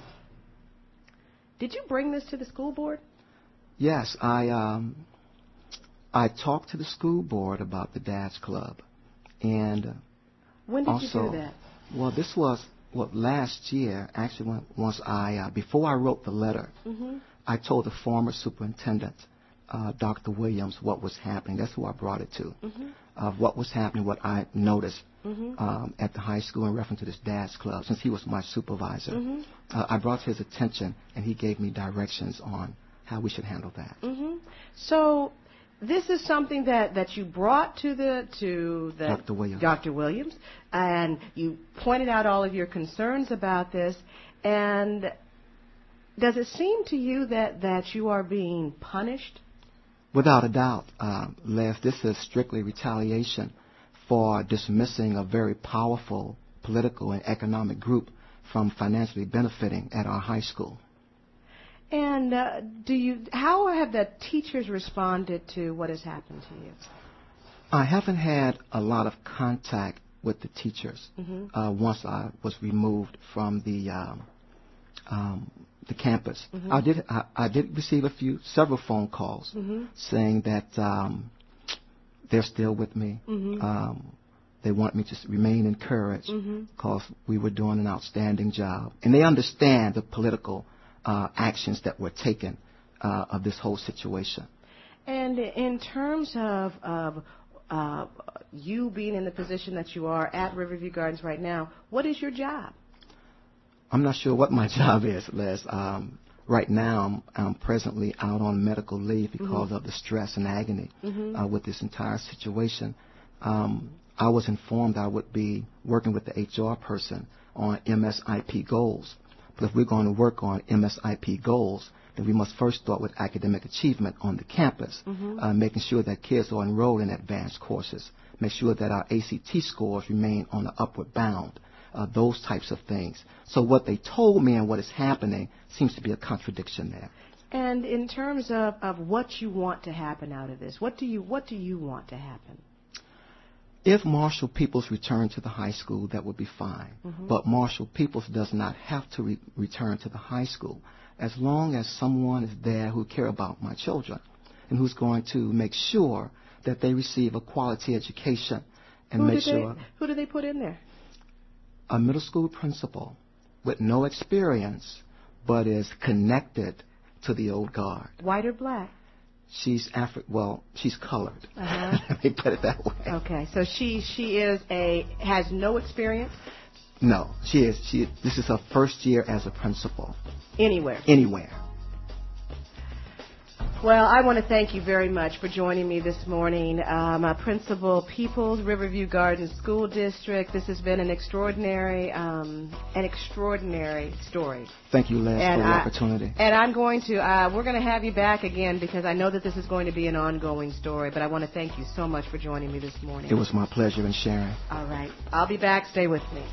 Did you bring this to the school board? Yes, I um, I talked to the school board about the Dad's Club, and uh, When did also, you do that? well, this was what last year. Actually, when, once I uh, before I wrote the letter, Mm-hmm. I told the former superintendent, uh, Doctor Williams, what was happening. That's who I brought it to. Mm-hmm. Of what was happening, what I noticed Mhm. um, at the high school in reference to this Dad's Club, since he was my supervisor. Mhm. Uh, I brought his attention, and he gave me directions on how we should handle that. Mm-hmm. So this is something that, that you brought to the to the Doctor Williams. Doctor Williams, and you pointed out all of your concerns about this. And does it seem to you that, that you are being punished? Without a doubt, uh, Les, this is strictly retaliation for dismissing a very powerful political and economic group from financially benefiting at our high school. And uh, do you? How have the teachers responded to what has happened to you? I haven't had a lot of contact with the teachers Mhm. uh, once I was removed from the um, um, the campus. Mhm. I did I, I did receive a few several phone calls Mhm. saying that um, they're still with me. Mhm. Um, they want me to s- remain encouraged Mhm. because we were doing an outstanding job, and they understand the political uh, actions that were taken uh, of this whole situation. And in terms of, of uh, you being in the position that you are at Riverview Gardens right now, what is your job? I'm not sure what my job is, Les. Um, right now, I'm, I'm presently out on medical leave because Mhm. of the stress and agony Mhm. uh, with this entire situation. Um, I was informed I would be working with the H R person on M S I P goals. But if we're going to work on M S I P goals, then we must first start with academic achievement on the campus, Mhm. uh, making sure that kids are enrolled in advanced courses, make sure that our A C T scores remain on the upward bound, uh, those types of things. So what they told me and what is happening seems to be a contradiction there. And in terms of, of what you want to happen out of this, what do you what do you want to happen? If Marshall Peoples returned to the high school, that would be fine. Mhm. But Marshall Peoples does not have to re- return to the high school as long as someone is there who care about my children and who's going to make sure that they receive a quality education and who make did sure they, who do they put in there? a middle school principal with no experience but is connected to the old guard. White or black? She's Afri- well, she's colored. Uh-huh. Let me put it that way. Okay, so she she is a has no experience No, she is. She. This is her first year as a principal anywhere. anywhere. Well, I want to thank you very much for joining me this morning. Um, uh, Principal Peoples, Riverview Gardens School District. This has been an extraordinary, um, an extraordinary story. Thank you, Les, And for the I- opportunity. And I'm going to, uh, we're going to have you back again because I know that this is going to be an ongoing story. But I want to thank you so much for joining me this morning. It was my pleasure in sharing. All right. I'll be back. Stay with me.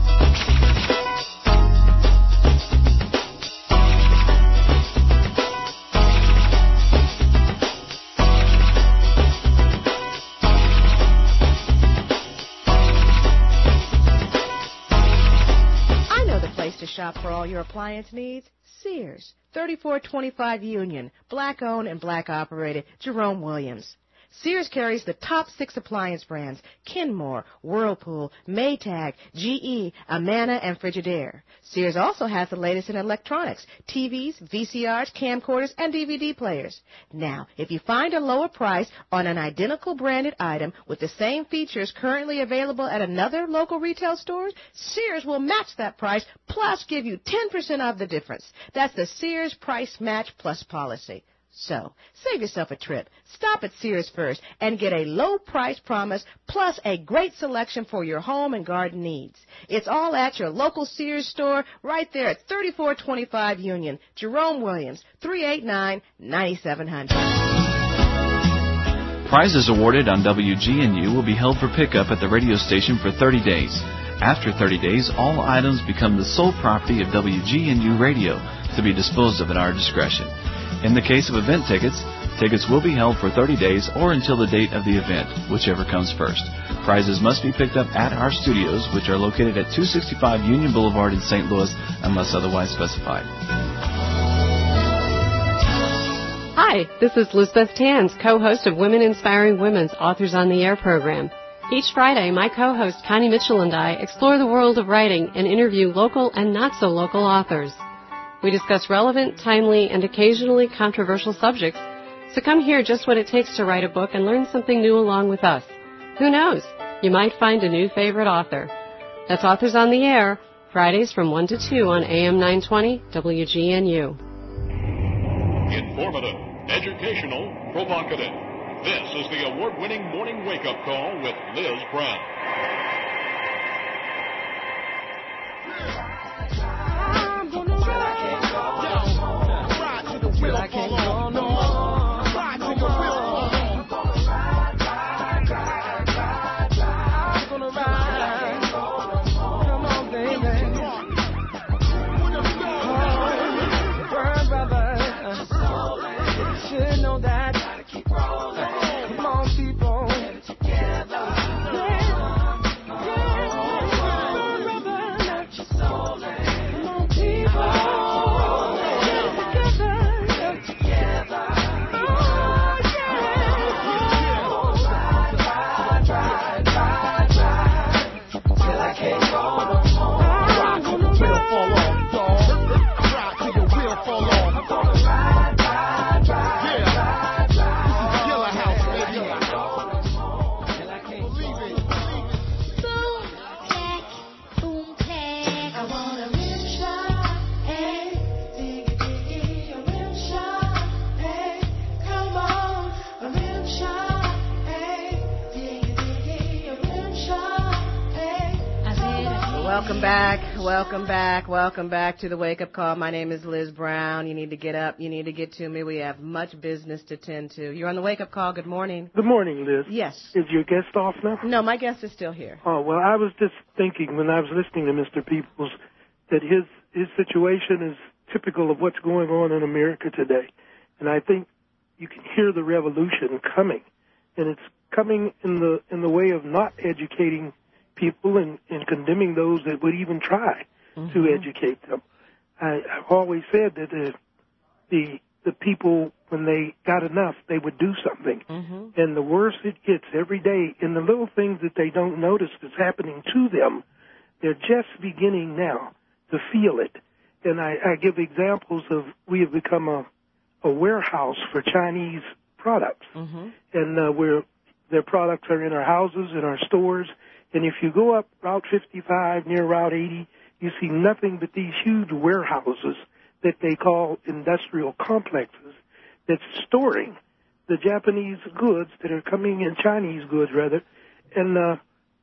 To shop for all your appliance needs? Sears, thirty-four twenty-five Union, black owned and black operated, Jerome Williams. Sears carries the top six appliance brands, Kenmore, Whirlpool, Maytag, G E, Amana, and Frigidaire. Sears also has the latest in electronics, T Vs, V C Rs, camcorders, and D V D players. Now, if you find a lower price on an identical branded item with the same features currently available at another local retail store, Sears will match that price plus give you ten percent of the difference. That's the Sears Price Match Plus policy. So, save yourself a trip. Stop at Sears first and get a low price promise plus a great selection for your home and garden needs. It's all at your local Sears store right there at thirty-four twenty-five Union. Jerome Williams, three eight nine, nine seven zero zero. Prizes awarded on W G N U will be held for pickup at the radio station for thirty days. After thirty days, all items become the sole property of W G N U Radio to be disposed of at our discretion. In the case of event tickets, tickets will be held for thirty days or until the date of the event, whichever comes first. Prizes must be picked up at our studios, which are located at two sixty-five Union Boulevard in Saint Louis, unless otherwise specified. Hi, this is Lisbeth Tans, co-host of Women Inspiring Women's Authors on the Air program. Each Friday, my co-host Connie Mitchell and I explore the world of writing and interview local and not-so-local authors. We discuss relevant, timely, and occasionally controversial subjects, so come hear just what it takes to write a book and learn something new along with us. Who knows? You might find a new favorite author. That's Authors on the Air, Fridays from one to two on A M nine twenty W G N U. Informative, educational, provocative. This is the award-winning Morning Wake-Up Call with Liz Brown. Well, I can't go no more. Ride till your wheels fall off. Ride, ride, ride, ride, ride. I'm gonna ride. Come on, baby. Oh, burn, brother. You should know that. Come on, people. Get it together. Come on, people. Welcome back, welcome back, welcome back to the Wake Up Call. My name is Liz Brown. You need to get up, you need to get to me. We have much business to tend to. You're on the Wake Up Call. Good morning. Good morning, Liz. Yes. Is your guest off now? No, my guest is still here. Oh, well, I was just thinking when I was listening to Mister Peoples that his his situation is typical of what's going on in America today. And I think you can hear the revolution coming. And it's coming in the in the way of not educating people and, and condemning those that would even try mm-hmm. to educate them. I, I've always said that the, the the people, when they got enough, they would do something. Mm-hmm. And the worse it gets every day, and the little things that they don't notice that's happening to them, they're just beginning now to feel it. And I, I give examples of we have become a, a warehouse for Chinese products. Mm-hmm. And uh, we're, their products are in our houses, in our stores. And if you go up Route fifty-five near Route eighty, you see nothing but these huge warehouses that they call industrial complexes that's storing the Japanese goods that are coming in, Chinese goods rather, and uh,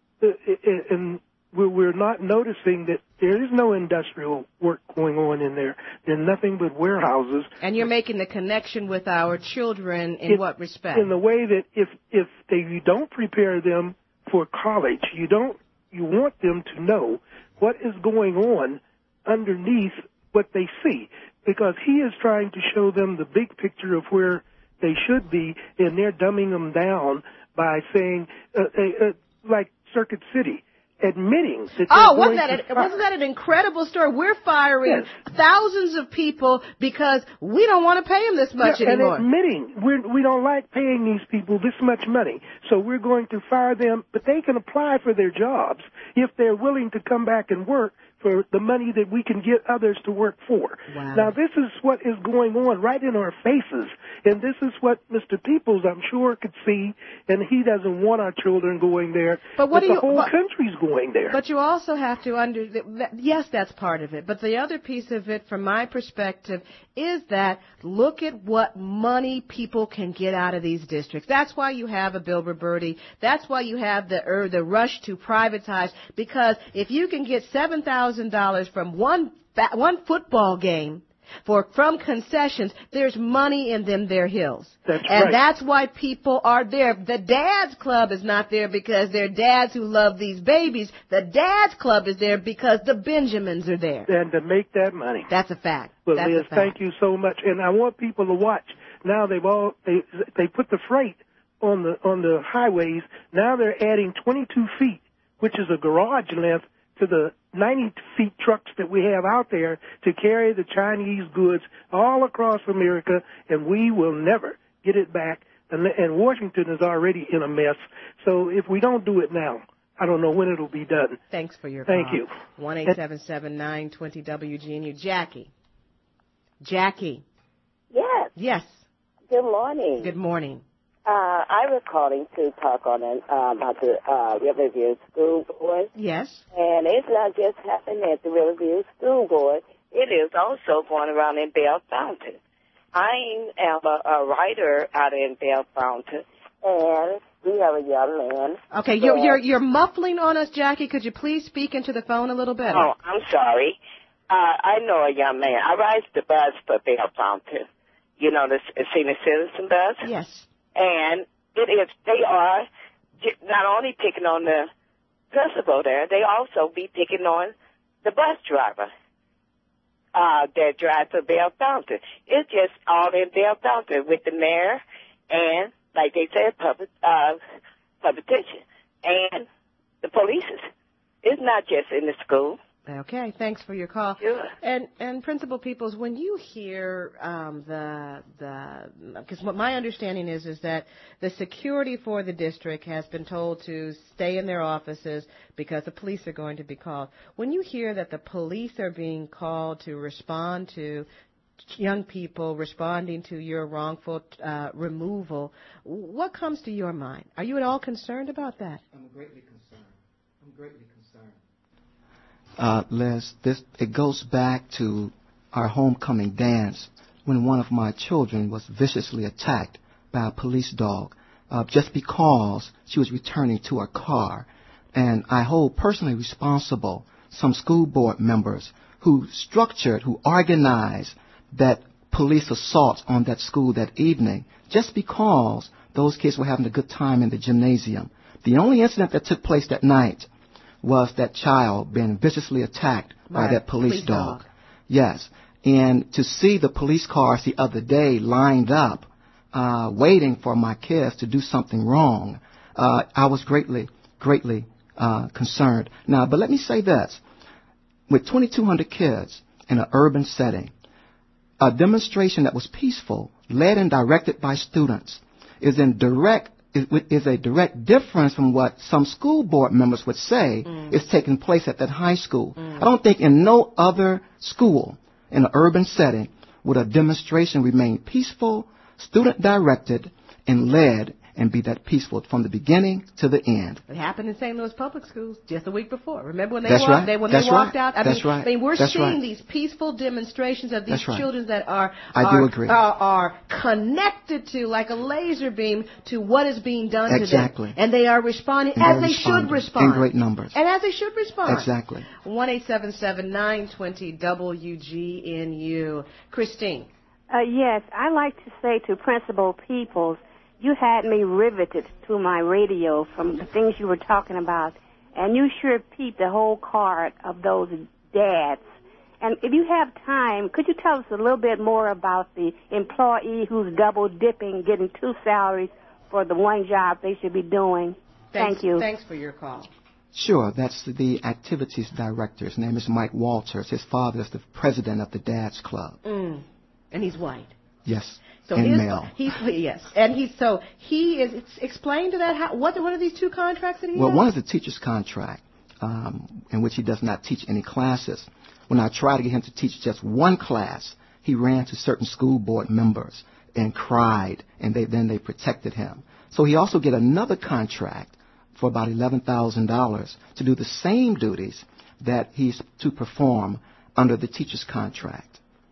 and we're not noticing that there is no industrial work going on in there. There's nothing but warehouses. And you're making the connection with our children in it, what respect? In the way that if if they, you don't prepare them for college, you don't you want them to know what is going on underneath what they see, because he is trying to show them the big picture of where they should be, and they're dumbing them down by saying, uh, uh, uh, like Circuit City, admitting that oh, wasn't that a, wasn't that an incredible story? We're firing yes. thousands of people because we don't want to pay them this much yeah, anymore. And admitting we're, we don't like paying these people this much money, so we're going to fire them, but they can apply for their jobs if they're willing to come back and work for the money that we can get others to work for. Wow. Now, this is what is going on right in our faces, and this is what Mister Peoples, I'm sure, could see, and he doesn't want our children going there, but, what but do the you, whole but, country's going there. But you also have to under yes, that's part of it, but the other piece of it, from my perspective, is that look at what money people can get out of these districts. That's why you have a Bill Roberti. That's why you have the er, the rush to privatize, because if you can get seven thousand dollars from one one football game for from concessions, there's money in them their hills. That's and right. that's why people are there. The Dads Club is not there because they're dads who love these babies. The Dads Club is there because the Benjamins are there. And to make that money. That's a fact. Well, that's Liz, a fact. thank you so much. And I want people to watch. Now they've all they they put the freight on the on the highways. Now they're adding twenty-two feet, which is a garage length, to the ninety feet trucks that we have out there to carry the Chinese goods all across America, and we will never get it back. And, and Washington is already in a mess. So if we don't do it now, I don't know when it'll be done. Thanks for your Thank call. you. one eight seven seven, nine two zero, W G N U. Jackie. Jackie. Yes. Yes. Good morning. Good morning. Uh, I was calling to talk on an, uh, about the uh, Riverview School Board. Yes. And it's not just happening at the Riverview School Board. It is also going around in Bell Fountain. I am a, a writer out in Bell Fountain, and we have a young man. Okay, you're, you're, you're muffling on us, Jackie. Could you please speak into the phone a little better? Oh, I'm sorry. Uh, I know a young man. I ride the bus for Bell Fountain. You know, the senior citizen bus? Yes. And it is, they are not only picking on the principal there, they also be picking on the bus driver uh, that drives to Bell Fountain. It's just all in Bell Fountain with the mayor and, like they said, public, uh, publication and the police. It's not just in the school. Okay, thanks for your call. Sure. And and Principal Peoples, when you hear um, the the because what my understanding is is that the security for the district has been told to stay in their offices because the police are going to be called. When you hear that the police are being called to respond to young people responding to your wrongful uh, removal, what comes to your mind? Are you at all concerned about that? I'm greatly concerned. I'm greatly concerned. Uh, Les, this, it goes back to our homecoming dance when one of my children was viciously attacked by a police dog uh, just because she was returning to her car. And I hold personally responsible some school board members who structured, who organized that police assault on that school that evening just because those kids were having a good time in the gymnasium. The only incident that took place that night was that child being viciously attacked by right. that police, police dog. dog. Yes. And to see the police cars the other day lined up, uh, waiting for my kids to do something wrong, uh, I was greatly, greatly uh, concerned. Now, but let me say this. With twenty-two hundred kids in an urban setting, a demonstration that was peaceful, led and directed by students, is in direct is a direct difference from what some school board members would say mm. is taking place at that high school. Mm. I don't think in no other school in an urban setting would a demonstration remain peaceful, student-directed, and led and be that peaceful from the beginning to the end. It happened in Saint Louis Public Schools just a week before. Remember when they That's walked, right. they, when That's they walked right. out? I That's mean, right. I mean, we're That's seeing right. these peaceful demonstrations of these That's right. children that are I are, do agree. are are connected to, like a laser beam, to what is being done Exactly. to them, and they are responding And as they're they responding should respond in great numbers. and as they should respond. Exactly. One eight seven seven nine twenty W G N U. Christine. Uh, yes, I like to say to Principal Peoples, you had me riveted to my radio from the things you were talking about, and you sure peeped the whole card of those dads. And if you have time, could you tell us a little bit more about the employee who's double dipping, getting two salaries for the one job they should be doing? Thanks, Thank you. Thanks for your call. Sure, that's the activities director. His name is Mike Walters. His father is the president of the Dads Club. Mm. And he's white. Yes, So and his, male. He's, yes, and he's so he is. It's, explain to that how what what are these two contracts that he Well, has? one is a teacher's contract, um, in which he does not teach any classes. When I tried to get him to teach just one class, he ran to certain school board members and cried, and they, then they protected him. So he also get another contract for about eleven thousand dollars to do the same duties that he's to perform under the teacher's contract.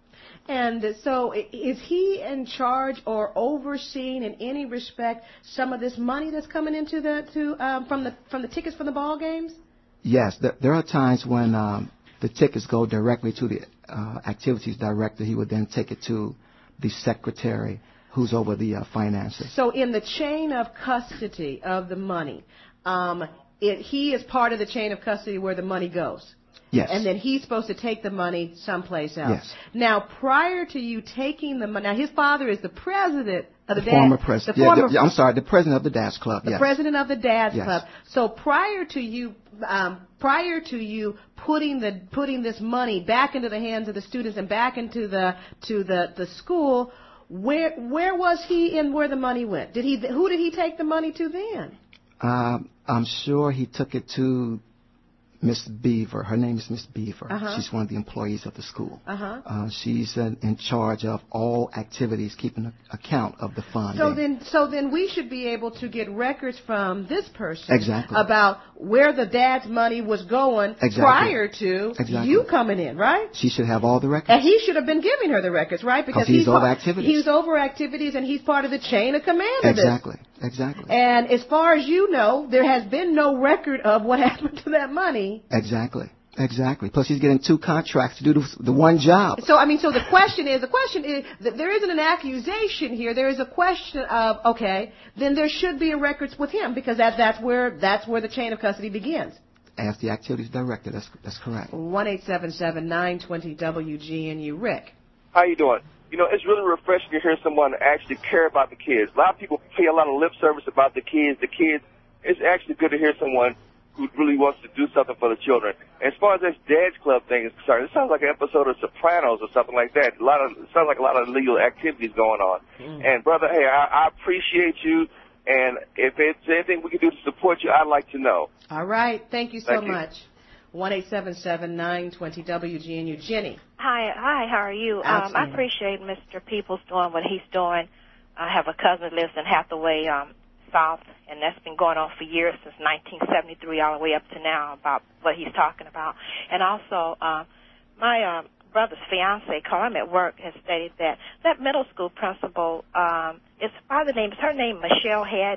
And so, i- is he in charge or overseeing in any respect some of this money that's coming into the to um, from the from the tickets for the ball games? Yes, there, there are times when um, the tickets go directly to the uh, activities director. He would then take it to the secretary who's over the uh, finances. So, in the chain of custody of the money, um, it, he is part of the chain of custody where the money goes. Yes. And then he's supposed to take the money someplace else. Yes. Now, prior to you taking the money, now his father is the president of the, The dad, former president. The Yeah, former, the- I'm sorry, the president of the Dads Club. the yes. president of the Dads Yes. Club. So prior to you, um, prior to you putting the putting this money back into the hands of the students and back into the to the the school, where where was he and where the money went? Did he who did he take the money to then? Um, I'm sure he took it to Miss Beaver. Her name is Miss Beaver. Uh-huh. She's one of the employees of the school. Uh-huh. Uh, she's uh, in charge of all activities, keeping a, account of the funding. So then, so then we should be able to get records from this person Exactly. about where the dad's money was going Exactly. prior to Exactly. you coming in, right? She should have all the records. And he should have been giving her the records, right? Because he's over par- activities. He's over activities, and he's part of the chain of command of this. Exactly. Exactly. And as far as you know, there has been no record of what happened to that money. Exactly. Exactly. Plus, he's getting two contracts to do the, the one job. So, I mean, so the question is, the question is, that there isn't an accusation here. There is a question of, okay, then there should be a records with him because that, that's where, that's where the chain of custody begins. As the activities director, that's that's correct. one eight seven seven nine two zero W G N U. Rick. How you doing? You know, it's really refreshing to hear someone actually care about the kids. A lot of people pay a lot of lip service about the kids, the kids. It's actually good to hear someone who really wants to do something for the children. As far as this Dad's Club thing is concerned, it sounds like an episode of Sopranos or something like that. A lot of, it sounds like a lot of illegal activities going on. Mm. And brother, hey, I, I appreciate you. And if it's anything we can do to support you, I'd like to know. All right. Thank you so Thank you. much. one eight seven seven nine two zero W G N U. Jenny. Hi, hi. How are you? Um, I Outstanding. appreciate Mister Peoples doing what he's doing. I have a cousin that lives in Hathaway um, South, and that's been going on for years, since nineteen seventy-three, all the way up to now, about what he's talking about. And also, uh, my uh, brother's fiance, called him at work, has stated that that middle school principal, um, is by the name, is her name Michelle Head?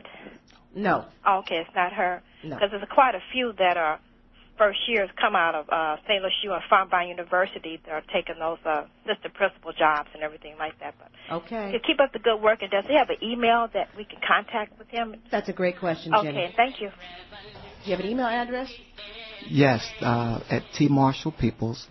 No. Oh, okay, it's not her. No. Because there's quite a few that are first years come out of uh, Saint Louis U and Farmvine University that are taking those uh, assistant principal jobs and everything like that. But Okay. to keep up the good work, and does he have an email that we can contact with him? That's a great question, Okay, Jenny. thank you. Do you have an email address? Yes, uh, at T Marshall Peoples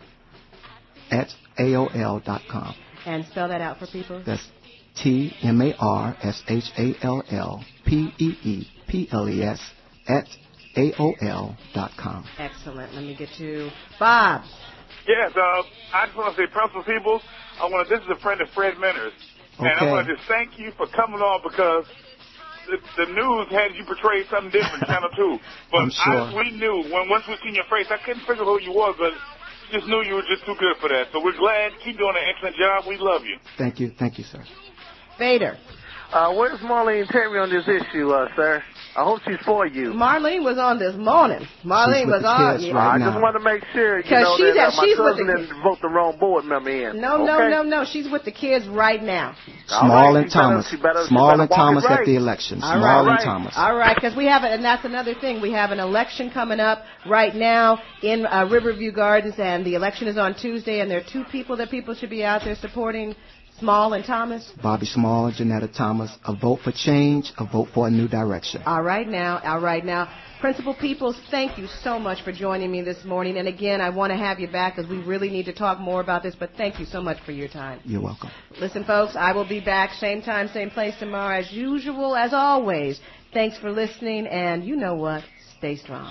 at A O L dot com. And spell that out for people. That's T M A R S H A L L P E E P L E S at A O L dot com. Excellent. Let me get to Bob. Yes, uh, I just want to say, Principal Peoples, I want to, this is a friend of Fred Miners, and I Okay. want to just thank you for coming on because the, the news had you portray something different, Channel two. But I'm sure. I, we knew, when once we seen your face, I couldn't figure who you was, but just knew you were just too good for that. So we're glad. Keep doing an excellent job. We love you. Thank you. Thank you, sir. Vader. Uh, where's Marlene Terry on this issue, uh, sir? I hope she's for you. Marlene was on this morning. Marlene was on. Yeah. Right I now. just want to make sure you know she's that at, uh, my she's cousin with the, didn't vote the wrong board member in. No, okay? no, no, no. She's with the kids right now. Small right, and Thomas. Better, better, Small and Thomas right. at the election. All Small right. and Thomas. All right, because we have it, and that's another thing. We have an election coming up right now in uh, Riverview Gardens, and the election is on Tuesday, and there are two people that people should be out there supporting. Small and Thomas? Bobby Small and Janetta Thomas. A vote for change, a vote for a new direction. All right now, all right now. Principal Peoples, thank you so much for joining me this morning. And again, I want to have you back because we really need to talk more about this, but thank you so much for your time. You're welcome. Listen, folks, I will be back same time, same place tomorrow as usual, as always. Thanks for listening, and you know what? Stay strong.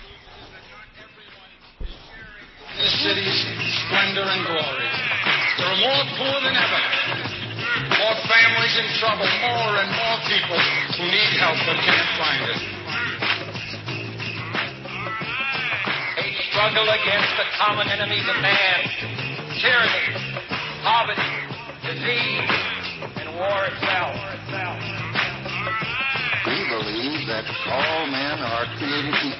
The city's splendor and glory. There are more poor than ever, more families in trouble, more and more people who need help but can't find it. A struggle against the common enemies of man, tyranny, poverty, disease, and war itself. We believe that all men are created equal.